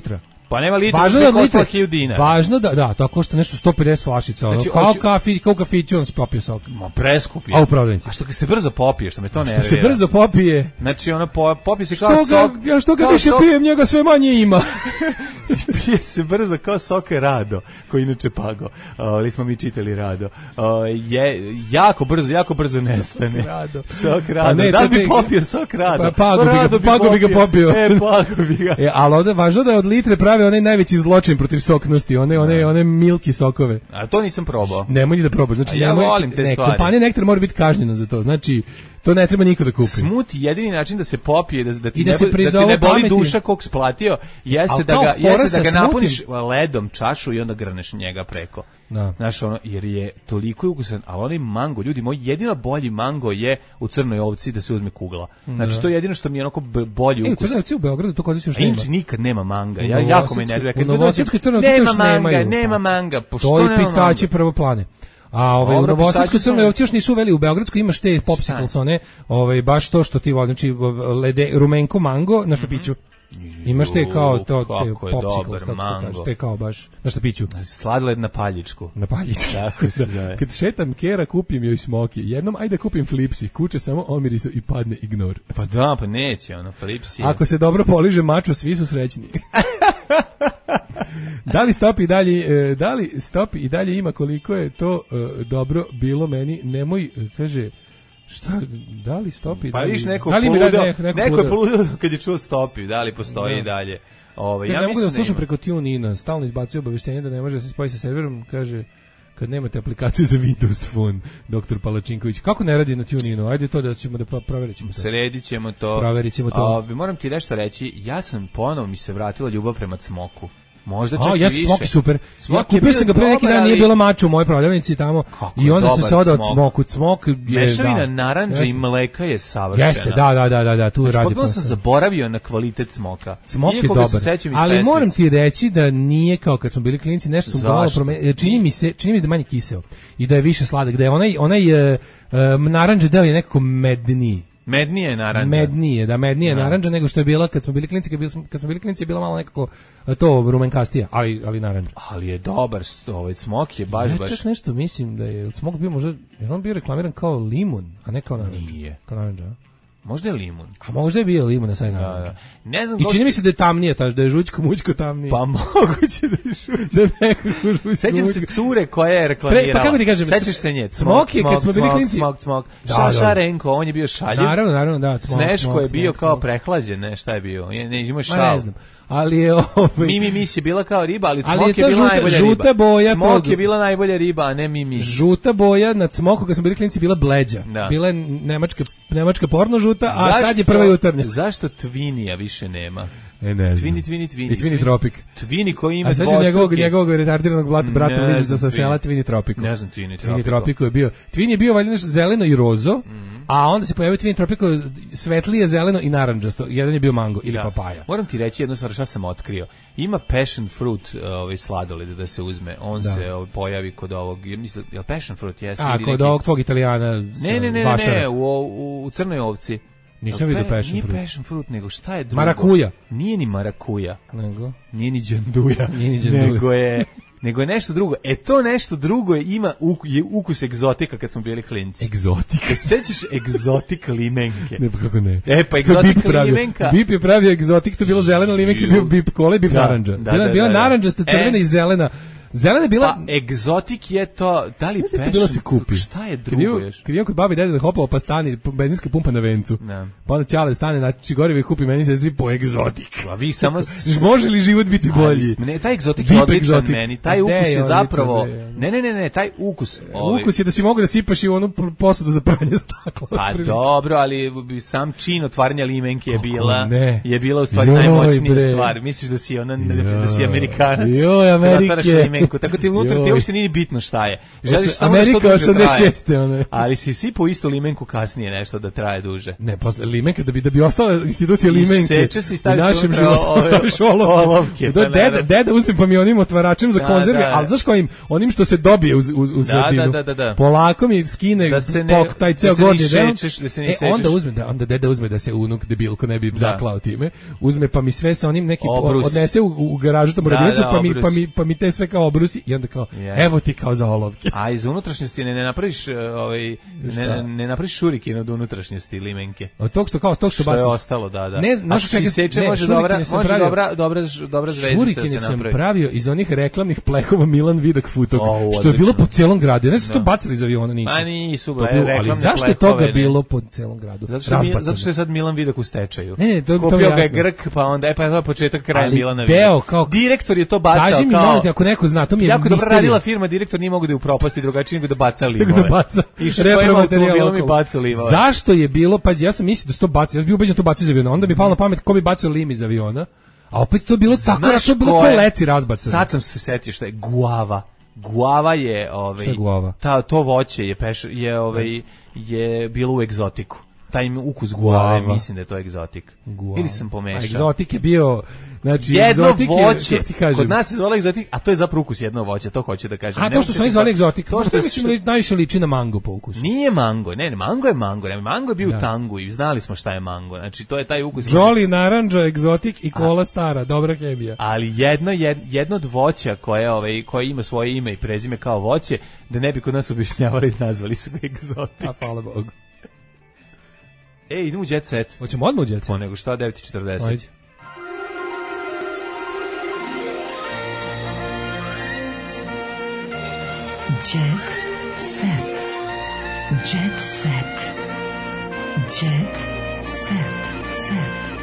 Pa nema litar, važno da da košta hiljadu dinara. Važno da, da, to košta nešto sto pedeset flašica, znači, kao oči... kafi, kao kafiću, on se popije sok. Ma preskup je. A u prodavnici. A što kad se brzo popije, što me to nervira. Što se brzo popije. Znači ono po, popije se kao što sok. Ga, ja što ga više sok... pijem, njega sve manje ima. Pije se brzo kao sok Rado, koji inače Pago. Ali smo mi čitali Rado. O, je jako brzo, jako brzo nestane. Sok Rado. Sok Rado. Ne, da bi popio sok Rado. Pa Pago bi ga, bi Pago bi ga popio. E, Pago bi ga. E, ali ovdje važno da je od litre prave onaj najveći zločin protiv soknosti, one one one milki sokove. A to nisam probao. Nemoj ni da probaš. Znači ja nemoj, volim te ne, stvari. Kompanija Nektar mora biti kažnjena za to. Znači to ne treba niko da kupi. Smoothie jedini način da se popije, da da ti, da ne, se da ti ne boli pameti. Duša kog splatio, jeste da ga jeste da ga napuniš ledom čašu i onda grneš njega preko. Da. Znaš, ono, jer je toliko ukusan, ali onaj mango, ljudi, moj jedino bolji mango je u Crnoj Ovci da se uzme kugla. Znači, da. To je jedino što mi je onako bolji ukus. E, u Crnoj Ovci u Beogradu to kod se još nema. Inč nikad nema manga, ja, jako me nervira. U Novosadskoj Crnoj Ovci nema još manga, nemaju. nema manga. To i pistaći prvoplane. A ovaj u Novosadskoj Crnoj Ovci još nisu uveli, u Beogradskoj imaš te popsicles, one, ovaj, baš to što ti voli, znači lede, rumenko mango na štapiću. Imaš te kao to te popsicles, kako kažeš, te kao baš na štapiću. Sladoled na paljičku. Na paljičku. Tako se zove. Kad šetam kera, kupim joj smoki. Jednom ajde kupim flipsi, kuće samo omiriso i padne ignor. Pa da, pa neće ono flipsi. Ako se dobro poliže mačo, svi su srećni. Da li Stop i dalje, da li Stop i dalje ima koliko je to dobro bilo meni, nemoj, kaže, šta, da li Stop i dalje? Pa viš neko da li poludeo, da, neko, neko, neko je poludeo kad je čuo Stop i da li postoji i dalje. Ove, ja ne mogu da slušam da preko TuneIna, stalno izbacuje obaveštenje da ne može da se spoji sa serverom, kaže, kad nemate aplikaciju za Windows Phone, doktor Palačinković. Kako ne radi na TuneInu? Ajde to da ćemo da proverit ćemo to. Sredit ćemo to. Proverit ćemo to. A, moram ti nešto reći, ja sam ponovo mi se vratila ljubav prema cmoku. Možda čak A, i ja, više. Smok je super. Smok ja kupio sam ga pre neki dan, ali... nije bilo mača u mojoj prodavnici tamo. Kako i onda sam se odao Cmok. Cmoku. Cmok je, mešavina da, naranđa jeste. i mleka je savršena. Jeste, da, da, da, da, da tu znači, radi. Potpuno sam zaboravio na kvalitet Cmoka. Cmok je dobar. Ali moram ti reći da nije kao kad smo bili klinci, nešto sam malo promenio. Čini mi se, čini mi se da manje kiseo i da je više sladak, da je onaj onaj uh, uh, naranđa deo je nekako medniji. Mednije je naranđa. Mednije, da, mednije je naranđa nego što je bila kad smo bili klinci, kad, bili, kad smo bili klinci je bila malo nekako to rumenkastija, ali, ali naranđa. Ali je dobar, ovaj Cmok je baš, ja baš... čak nešto mislim da je Cmok bio možda, je on bio reklamiran kao limun, a ne kao naranđa. Nije. Kao naranđa, a? Možda je limun. A možda je bio limun na sad naranđa. Da, da. Ne znam. I čini mi se da je tamnije, taž, da je žućko mućko tamnije. Pa moguće da je žućko. Da nekako žućko. Sećam se cure koja je reklamirala. Pre, pa kako ti kažem? Sećaš se nje? Cmok je kad smo bili klinci. Cmok, Cmok. Šašarenko, on je bio šaljiv. Naravno, naravno, da. Cmok, Sneško je bio kao prehlađen, ne, šta je bio? Ne, imao šal. Ne znam. Ali je ovaj Mimi Mis je bila kao riba, ali Cmok ali je, je bila žuta, najbolja žuta riba. Boja Cmok tog... je bila najbolja riba, a ne Mimi. Žuta boja na Cmoku kad smo bili klinci bila bleđa. Da. Bila je nemačka nemačka porno žuta, a zašto, sad je prva jutarnja. Zašto Tvinija više nema? E, ne Tvini, Tvini, Tvini. I Tvini Tropik. Tvini koji ima a dvostruki. A njegovog, njegovog retardiranog brata, brata Lizica sa sela Tvini Tropiku. Ne znam Tvini Tropiku. Tvini Tropiku je bio. Tvini je bio valjda zeleno i rozo, mm. a onda se pojavio Tvini Tropiku svetlije zeleno i narandžasto. Jedan je bio mango ili ja. papaja. Moram ti reći jednu stvar, šta sam otkrio. Ima passion fruit ovaj sladoled da se uzme. On da. se ovaj, pojavi kod ovog, ja mislim, je li passion fruit jeste? A, kod neki... ovog tvog Italijana. Ne, ne, ne, ne, ne, u, u, u Crnoj Ovci. Nisam vidio passion nije fruit. Nije passion fruit, nego šta je drugo? Marakuja. Nije ni marakuja. Nego? Nije ni džanduja. Nije ni džanduja. Nego je... nego je nešto drugo. E to nešto drugo je ima uk, je ukus egzotika kad smo bili klinci. Egzotika? Se sećaš egzotik limenke? Ne, pa kako ne. E pa egzotik limenka. Bip je pravio egzotik, to je bilo zelena limenka, bio bip kola i bip da, naranđa. Da, bila da, bila da, naranđasta, crvena e, i zelena. Zelena je bila... Pa egzotik je to, da li passion? Bilo se kupi. Šta je drugo još? Kad idem kod babi dede da hopao pa stani, benzinska pumpa na vencu. Ne. Pa onda Ćale stane, znači gorivo i kupi meni sestri po egzotik. A vi samo... Može li život biti bolji? Ne, taj egzotik je odličan egzotik. Meni. Taj ukus je, je zapravo... Ne, ne, ne, ne, taj ukus... Ovaj... Ukus je da si mogu da sipaš i u onu posudu za pranje stakla. Pa dobro, ali sam čin otvaranja limenke je bila... Ne. Je bila u stvari Joj, najmoćnija bre. stvar. Misliš da si ona, da si Amerikanac. Joj, Amerike. limenku, tako ti unutra ti uopšte nije bitno šta je. Želiš samo Amerika da što duže osamdeset šeste one. Ali si svi po istu limenku kasnije nešto da traje duže. Ne, posle limenka da bi da bi ostala institucija limenke. Seče se i staviš u našem unutra životu, ove, staviš olovke. olovke Da, pa deda, deda uzme pa mi onim otvaračem za Da, konzerve, da. ali znaš kojim, onim što se dobije uz, uz, uz Da, sredinu. da, da, da. Polako mi skine Da se ne- pok, taj da ceo se ne gornji deo. isečeš, da se ne E, isečeš. onda uzme, da, onda deda uzme da se unuk debilko ne bi zaklao time. Uzme pa mi sve sa onim nekim Obrus. odnese u, u garažu tamo Da, radionicu, da, pa mi obrus. pa mi pa mi te sve kao obrusi i onda kao Jeste. evo ti kao za olovke. A iz unutrašnjosti ne, ne napraviš uh, ovaj ne, ne napraviš šuriken od unutrašnjosti limenke. Od tog što kao tog što Što je baciš. ostalo, da, da. Ne, A znaš što se čega- seče ne, može šurikene dobra, sam može pravio- dobra, dobra, dobra zvezdica Šurikene se sam napravi. pravio iz onih reklamnih plehova Milan Vidak Futog, O, što je bilo odlično. po celom gradu. Ja ne znam što Da. bacili iz aviona, nisu. Pa nisu, To bre, bilo- ali reklamne zašto je plehove, toga ne. bilo po celom gradu? Zato što, je, Razbacano. zato što je sad Milan Vidak u stečaju. Ne, ne, to- to mi je Kupio ga je jasno. Grk, pa onda, e, pa je to početak kraja Ali Milana deo Vidaka. kao- Direktor je to bacao Kaži mi, kao... molim te, ako neko zna, to mi je Jako dobro misterija. radila firma, direktor nije mogu da je upropasti drugačije nego da baca limove. Nego da baca Išao svojim repromaterijal automobilom i okolo. bacao limove. Zašto je bilo, pađi, ja sam mislio da se to baci, ja sam bio ubeđen da to baci iz aviona, onda bi palo na pamet ko bi bacio lim iz aviona, a opet to je bilo tako, Znaš to je bilo ko kao je? leci razbacano. Sad sam se setio šta je guava. Guava je, ovaj, Šta je guava? Ta, to voće je, peš, je, ovaj, je bilo u egzotiku. Taj im ukus guave, Guava. mislim da je to egzotik. Guava. Ili sam pomešao. A egzotik je bio, znači Jedno egzotik je, voće, kako ti kažem, kod nas se zvala egzotik, a to je zapravo ukus jedno voće, to hoću da kažem. a Ne to što uopšte su oni zvali kako- egzotik, To to što što je mislim li najviše liči na mango po ukusu. Nije mango, ne, ne, mango je mango, ne, mango je bio Da. u tangu i znali smo šta je mango, znači to je taj ukus. Jolly, narandža, egzotik i kola stara, dobra hemija. Ali jedno, jed, jedno od voća koje, ovaj, koje ima svoje ime i prezime kao voće, da ne bi kod nas objašnjavali, nazvali su ga egzotik. A hvala Bogu. E, idemo u Jet Set. Hoćemo odmah u Jet Set? Po nego šta, devet i četrdeset. Ajde. Jet set. Jet set. Jet set. Set.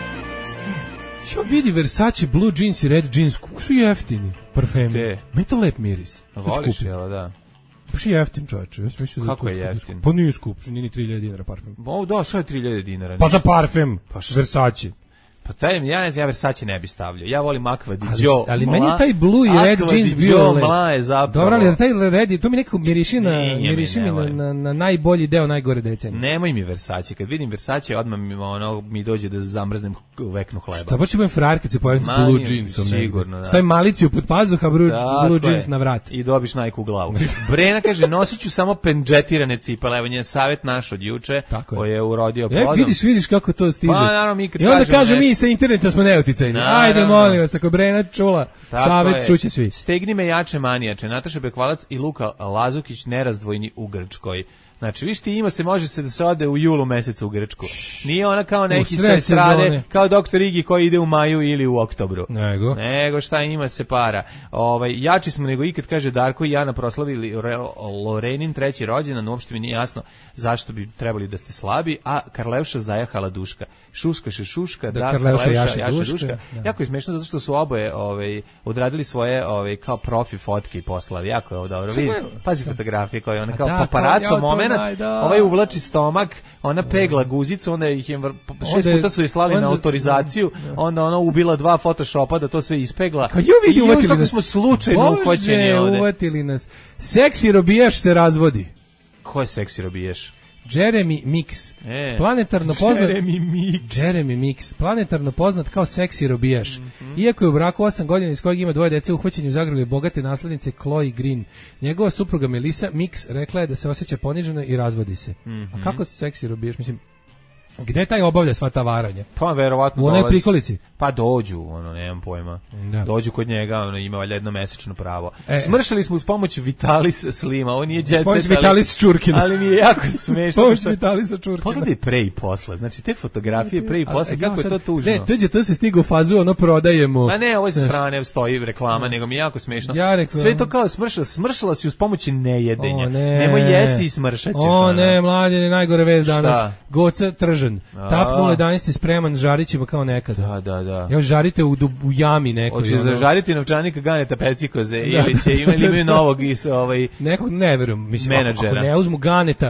Set. Što vidi Versace blue jeans i red jeans, kako su jeftini parfemi. Te. Meni to lep miris. Kad Voliš, skupim. jel da? Baš je jeftin čovječe. Ja sam mislio da Kako to je skup- jeftin? Pa nije skup, nije ni tri hiljade dinara parfem. O, da, šta je tri hiljade dinara? Pa za parfem, Pa šta? Versace. Pa taj, ja ne znam, ja Versace ne bi stavljao. Ja volim Aqua di Ali, Gio. ali Mla- meni je taj blue i red Aqua jeans di bio Gio lep. Mla je zapravo. Dobro, ali taj red, je- to mi nekako miriši na, Nije mi, miriši mi ne na, volim. na, na najbolji deo najgore decenije. Nemoj mi Versace. Kad vidim Versace, odmah mi, ono, mi dođe da zamrznem veknu hleba. Šta baš ću budem frajer kad se pojavim s Ma, blue nije, jeansom. sigurno, da. Stavim maliciju pod pazuha, blue, Tako blue je. jeans na vrat. I dobiš najku u glavu. Brena kaže, nosit ću samo pendžetirane cipele. Evo njen savjet naš od juče, Tako je. koji je urodio E, plodom. vidiš, vidiš kako to stiže. Pa, naravno, mi kad I onda kažemo kaže nešto- mi sa interneta smo neuticajni. Naravno. Ajde, molim vas, ako Brena čula Tako savjet, je. čuće svi. Stegni me jače manijače. Nataša Bekvalac i Luka Lazukić nerazdvojni u Grčkoj. Znači, viš ti ima se, može se da se ode u julu mesecu u Grčku. Nije ona kao neki U sa sred estrade, sezone. kao doktor Igi koji ide u maju ili u oktobru. Nego. Nego šta ima se para. Ovaj, jači smo nego ikad, kaže Darko i Jana proslavili Re- Lorenin treći rođendan, uopšte mi nije jasno zašto bi trebali da ste slabi, a Karlevša zajahala duška. Šuška še šuška, Da, da, Karlevša jaše duška, da. Jako je smešno zato što su oboje ovaj, odradili svoje ovaj, kao profi fotke i poslali. Jako je ovo dobro. Vidi, pazi fotografije koje one A kao da, paparaco kao ja to moment, naj- da. ovaj uvlači stomak, ona pegla guzicu, onda ih je, vr- šest Onda je- puta su je slali na onda- autorizaciju, onda ona ubila dva photoshopa da to sve ispegla. Kao ju vidi, I još uvatili kako nas. smo slučajno uhvaćeni Bože, ovde. uvatili nas. Seksi robijaš se razvodi. Ko je seksi robiješ? Jeremy Mix. E, Planetarno poznat Jeremy Mix. Jeremy Mix, planetarno poznat kao seksi robijaš. Mhm. Iako je u braku osam godina iz kojeg ima dvoje dece, uhvaćen u zagrljaju bogate naslednice Chloe Green. Njegova supruga Melissa Mix rekla je da se osjeća poniženo i razvodi se. A kako se seksi robijaš? Mislim, gde taj obavlja sva ta varanja? Pa verovatno U onoj dolazi- prikolici. Pa dođu, ono, nemam pojma. Da. Dođu kod njega, ono, ima valjda jedno mesečno pravo. E. Smršali smo uz pomoć Vitalis Slima, ovo nije jet pomoć set, ali- Vitalis Čurkina. Ali mi je jako smešno. Pomoć što- Vitalisa Čurkina. Pogledaj pre i posle, znači te fotografije pre i posle, A, kako je ja, to sad- tužno. Ne, tuđe, to se stiga u fazu, ono prodajemo. Ma ne, ovo je sa Znaš. strane stoji reklama, nego mi je jako smešno. Ja rekao- Sve to kao smršala, smršala si uz pomoći nejedenja. O, ne. Nemoj jesti i smršat ćeš. O ono. ne, mladen je najgore vez danas. Šta? Goca Tržan. A. Tap nula jedanaest je spreman, žarićima kao nekada. Da, da, da. Još žarite u, dub- u jami nekoj. Hoće ono. zažariti novčanika Ganeta Pecikoze Da, ili će da, ima, ili da, imaju da. novog is, ovaj, Nekog ne verujem, mislim, ako, menadžera. ako ne uzmu Ganeta, č-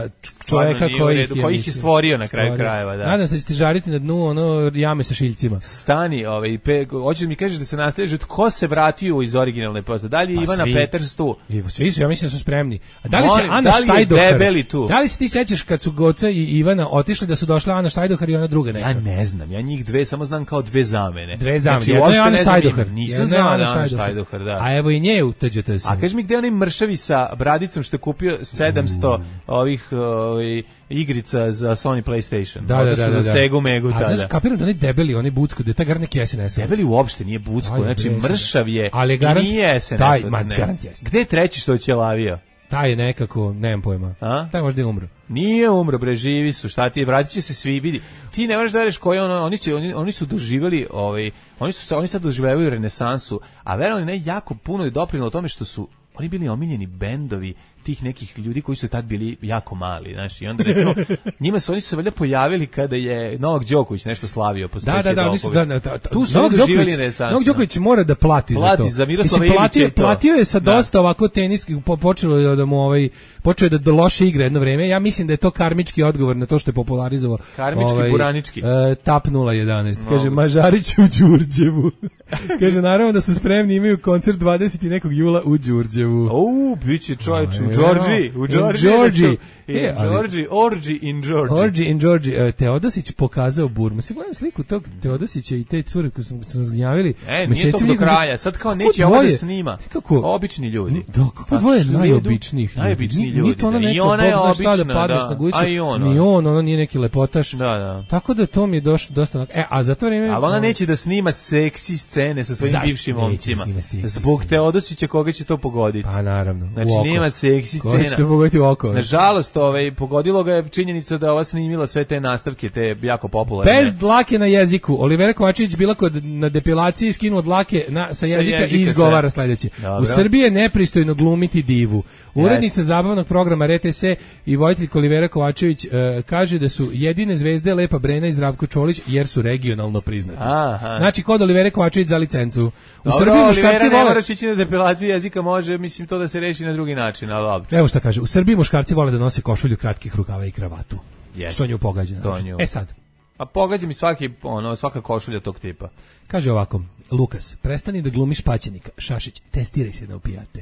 čoveka koji ih je, koji ih je stvorio na kraju krajeva, da. Nadam se da ćete žariti na dnu ono jame sa šiljcima. Stani, ovaj, pe, hoćeš da mi kažeš da se nastaviš, ko se vratio iz originalne posta? Da li je pa Ivana svi, Peters tu? I, svi su, ja mislim da su spremni. A da li će Ana Štajdohar? Da li se ti sećaš kad su Goca i Ivana otišli da su došla Ana Štajdohar i ona druga neka? Ja ne znam, ja njih dve samo znam kao dve zamene. Dve zamene, znači, jedno je Ana Štajdohar. Nisam znao da je Ana Štajdohar, da. A evo i nje u T Đ T S. A kaži mi gde onaj mršavi sa bradicom što je kupio sedamsto mm. ovih ovaj, igrica za Sony PlayStation. Da, da, da, za da. Segu Megu tada. A znaš, kapiram da onaj debeli, onaj Bucko, da je ta gar neki S N S. Debeli uopšte nije Bucko, znači mršav je ali garant, i nije S N S. Taj, ma, garant jeste. Gde je treći što će lavio? Taj je nekako, nemam pojma. A? Taj možda je umro. Nije umro, bre, živi su, šta ti je, vratit će se svi, vidi. Ti ne možeš da veriš koji ono, oni, će, oni, oni su doživjeli, ovaj, oni, su, oni sad doživljavaju renesansu, a verovali ne, jako puno je doprinilo tome što su oni bili omiljeni bendovi tih nekih ljudi koji su tad bili jako mali, znači, i onda recimo njima su oni su se valjda pojavili kada je Novak Đoković nešto slavio po da, da, da, oni su, da, da, da, tu su doživjeli renesansu. Novak Đoković mora da plati, plati za to. Za Miroslava Ivića platio, platio je sa dosta da. Ovako teniski, po, počelo da mu ovaj počeo da do loše igre jedno vreme. Ja mislim da je to karmički odgovor na to što je popularizovao karmički ovaj, buranički. Uh, Tap nula jedanaest. No, kaže Mažarić u Đurđevu. Kaže naravno da su spremni, imaju koncert dvadesetog nekog jula u Đurđevu. Au, biće čovjek u Đorđi, u Đorđi. E, Đorđi, Orđi in Đorđi. Orđi in Đorđi. E, Teodosić pokazao Burmu. Se gledam sliku tog Teodosića i te cure koje su nas gnjavili. E, nije to do kraja. Sad kao neće ovo da snima. Kako? Obični ljudi. Da, kako dvoje najobičnijih ljudi. Najobičniji ljudi. Ni to ona neka, Bog zna šta da padneš na gujicu. Ni on, ono nije neki lepotaš. Da, da. Tako da to mi je došlo dosta... E, a za to vrijeme... Ali ona neće da snima seksi scene sa svojim bivšim momcima. Zbog Teodosića koga će to pogoditi. Pa naravno. Znači nema seksi scena. Koga će to pogoditi u oko. Nažalost, ovaj, pogodilo ga je činjenica da ova snimila sve te nastavke, te jako popularne. Bez dlake na jeziku. Olivera Kovačević bila kod na depilaciji, skinuo dlake na, sa jezika, sa jezika i izgovara sledeće. Dobro. U Srbiji je nepristojno glumiti divu. Urednica yes. zabavnog programa R T S i vojitelj Olivera Kovačević uh, kaže da su jedine zvezde Lepa Brena i Zdravko Čolić jer su regionalno priznati. Aha. Znači kod Olivera Kovačević za licencu. U dobro, Srbiji muškarci vole... vole... moraš ići na depilaciju jezika, može, mislim, to da se reši na drugi način, ali dobro. Evo šta kaže, u Srbiji muškarci vole da nose košulju kratkih rukava i kravatu. Yes. Što nju pogađa. Znači. E sad. A pogađa mi svaki, ono, svaka košulja tog tipa. Kaže ovako, Lukas, prestani da glumiš paćenika. Šašić, testiraj se na opijate.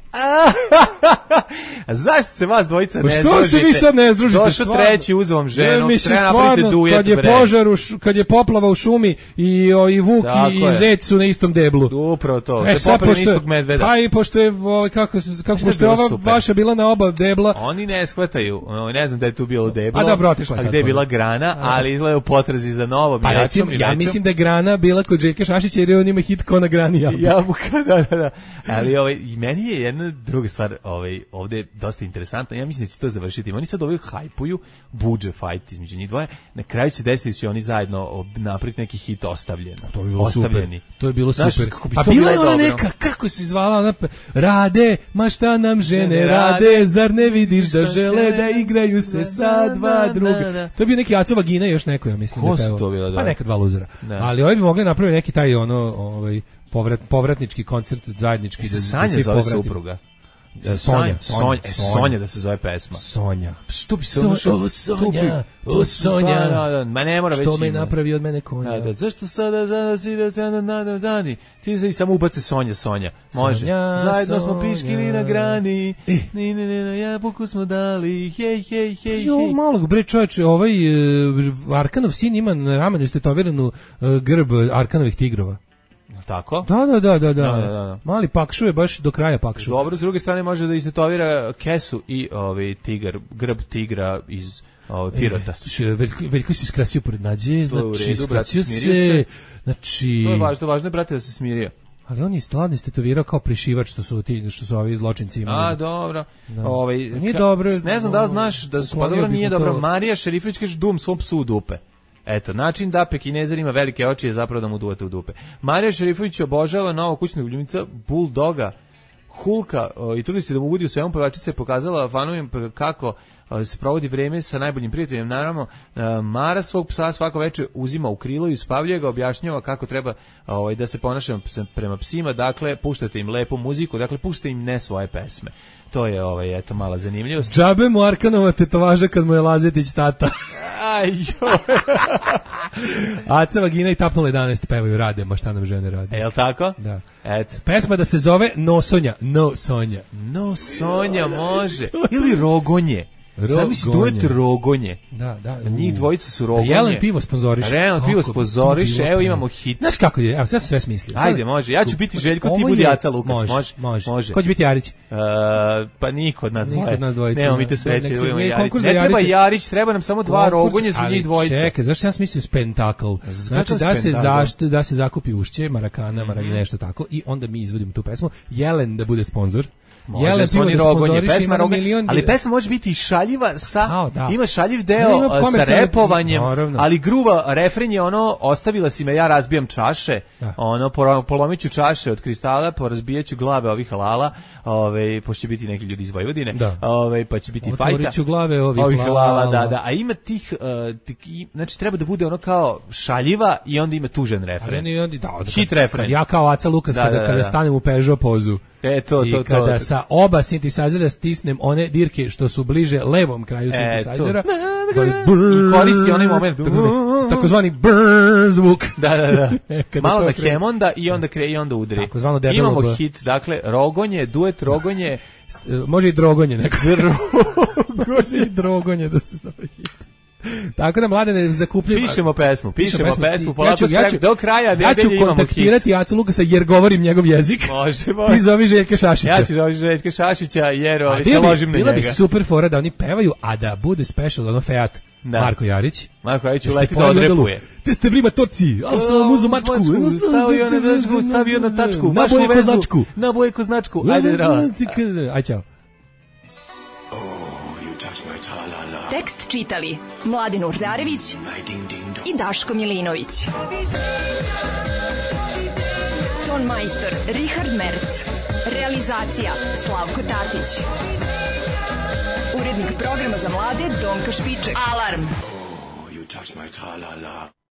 A zašto se vas dvojica pa ne združite? Što se vi sad ne združite? Došao treći uzvom ženu, ja, treba napraviti dujet. Kad je požar, u š, kad je poplava u šumi i, o, i Vuk tako i, i Zec su na istom deblu. Upravo to, e, se popeli istog medveda. Pa i pošto je, o, kako, kako pošto je ova super. Vaša bila na oba debla. Oni ne shvataju, ne znam da je tu bilo deblo, a dobro, otišla a gde je bila grana, ali izgleda u potrazi za novom pa jačom. Ja mislim da je grana bila kod Željka Šašića jer je on ima hit ko na grani jabuka. Jabuka, da, da, da. Ali ovaj, meni je jedna druga stvar ovaj, ovde dosta interesantna. Ja mislim da će to završiti. Oni sad ovaj hajpuju, budže fight između njih dvoje. Na kraju će desiti se oni zajedno napraviti neki hit ostavljen. To je bilo ostavljeni. Super. To je bilo znaš, super. Bi pa bila je ona neka, kako se zvala ona, rade, ma šta nam žene rade, zar ne vidiš da žele da igraju se sa dva druga. To je bio neki Aco Vagina i još neko, ja mislim. Ko su to bilo, da? Pa neka dva luzera. Ali ovi bi mogli napraviti neki taj ono, ovaj, povrat, povratnički koncert zajednički. Da, Sanja da zove supruga. Sonja, Sonja, Sonja, Sonja, Sonja da se zove pesma. Sonja. Što bi se ono što... O Sonja, o Sonja. Da, da, ma ne mora već. Što me napravi od mene konja. Da, da, zašto sada sada si da dani? Ti se samo ubace Sonja, Sonja. Može. Sonja, zajedno smo Sonja. piškili na grani. E. Ni ne ne na jabuku smo dali. Hej, hej, hej, hej. Ovo malog bre čoveče, ovaj uh, Arkanov sin ima na ramenu istetoviranu uh, grb Arkanovih tigrova. Tako? Da, da, da, da, da. da, da, da. Mali pakšu je baš do kraja pakšu. Dobro, s druge strane može da istetovira kesu i ovaj tigar, grb tigra iz ovaj Pirota. E, veliko, veliko si skrasio pored Nađe, znači skrasio se, znači... To je važno, važno je, brate, da se smirio. Ali on je stvarno istetovirao kao prišivač što su ti što su ovi zločinci imali. A, dobro. Da. Ovaj, nije ka, dobro. Ne znam da li znaš da su, pa dobro, nije dobro. To... Marija Šerifović kaže dum svom psu u dupe. Eto, način da Pekinezer ima velike oči je zapravo da mu duvate u dupe. Marija Šerifović obožava novog kućnog ljubimca Bulldoga Hulka o, i trudi se da mu ugodi u svemu, pevačica je pokazala fanovima kako o, se provodi vreme sa najboljim prijateljem. Naravno, a, Mara svog psa svako veče uzima u krilo i uspavljuje ga, objašnjava kako treba o, da se ponaša prema psima, dakle, puštate im lepu muziku, dakle, puštate im ne svoje pesme. To je, ovaj, eto, mala zanimljivost. Džabe mu Arkanova tetovaža kad mu je Lazetić tata. Aj, joj. Aca Vagina i Tapnula jedanaest pevaju, rade, ma šta nam žene rade. E, jel tako? Da. Eto. Pesma da se zove No Sonja, No Sonja. No Sonja može. Ili Rogonje. Zamisli duet Rogonje. Da, da. Njih dvojica su Rogonje. Da Jelen pivo sponzoriše. Jelen pivo sponzoriše, evo imamo hit. Znaš kako je? Evo, sve sve smislio. Ajde, može. Ja ću biti Željko, ti budi Aca Lukas. Može, može. može. može. Ko će biti Jarić? Uh, pa niko od nas dvoje. Niko od nas dvojice. Nemamo mi te sreće. Ne, Ne, Jarić. ne treba Jarić, treba nam samo dva Rogonje za njih dvojice. Čekaj, zašto ja sam mislio Spektakl? Znači da se zašto da se zakupi ušće, marakana, mm -hmm. maragi nešto tako i onda mi izvodimo tu pesmu. Jelen da bude sponzor. Može, su oni Rogonje, pesma Rogonje, ali pesma može biti i šaljiva sa, A, da. ima šaljiv deo da, ima sa repovanjem, naravno. Ali gruva refren je ono, ostavila si me, ja razbijam čaše, da. Ono, polomiću čaše od kristala, porazbijaću glave ovih halala, ove, pošto će biti neki ljudi iz Vojvodine, da. Ove, pa će biti fajta. Otvoriću glave ovih, ovih halala, halala. Da, da, a ima tih, uh, tih, znači treba da bude ono kao šaljiva i onda ima tužan refren. I onda, da, da, hit refren. Kad ja kao Aca Lukas, da, kada, da, da, kada stanem u Peugeot pozu, E, to, to, i kada to. sa oba sintisajzera stisnem one dirke što su bliže levom kraju sintisajzera, i koristi onaj moment takozvani brrr zvuk. Da, da, da. Malo da hemonda i onda kre, i onda udri. Takozvano debelo. Imamo b. hit, dakle, Rogonje, duet Rogonje. Može i Drogonje neko. Može i Drogonje da se zove hit. Tako da Mladene zakupljujemo. Pišemo pesmu, pišemo, pišemo pesmu, polako ja ja ću, do kraja ja ću kontaktirati Acu Lukasa jer govorim njegov jezik. Može, može. Ti zovi Željka Šašića. Ja ću zovi Željka Šašića jer ovaj se ložim na njega. Bila bi super fora da oni pevaju, a da bude special ono Fiat. Da. Marko Jarić. Marko Jarić uleti da odrepuje. Te ste prima toci, ali sam vam uzu mačku. Stavio na tačku, stavio na tačku. Na boje koznačku. Na boje koznačku. Ajde, zdravo. Aj, čao. Tekst čitali Mladin Urdarević i Daško Milinović. Ton majstor Richard Merc. Realizacija Slavko Tatić. Urednik programa za mlade Donka Špiček. Alarm! Oh, you touch my tra-la-la.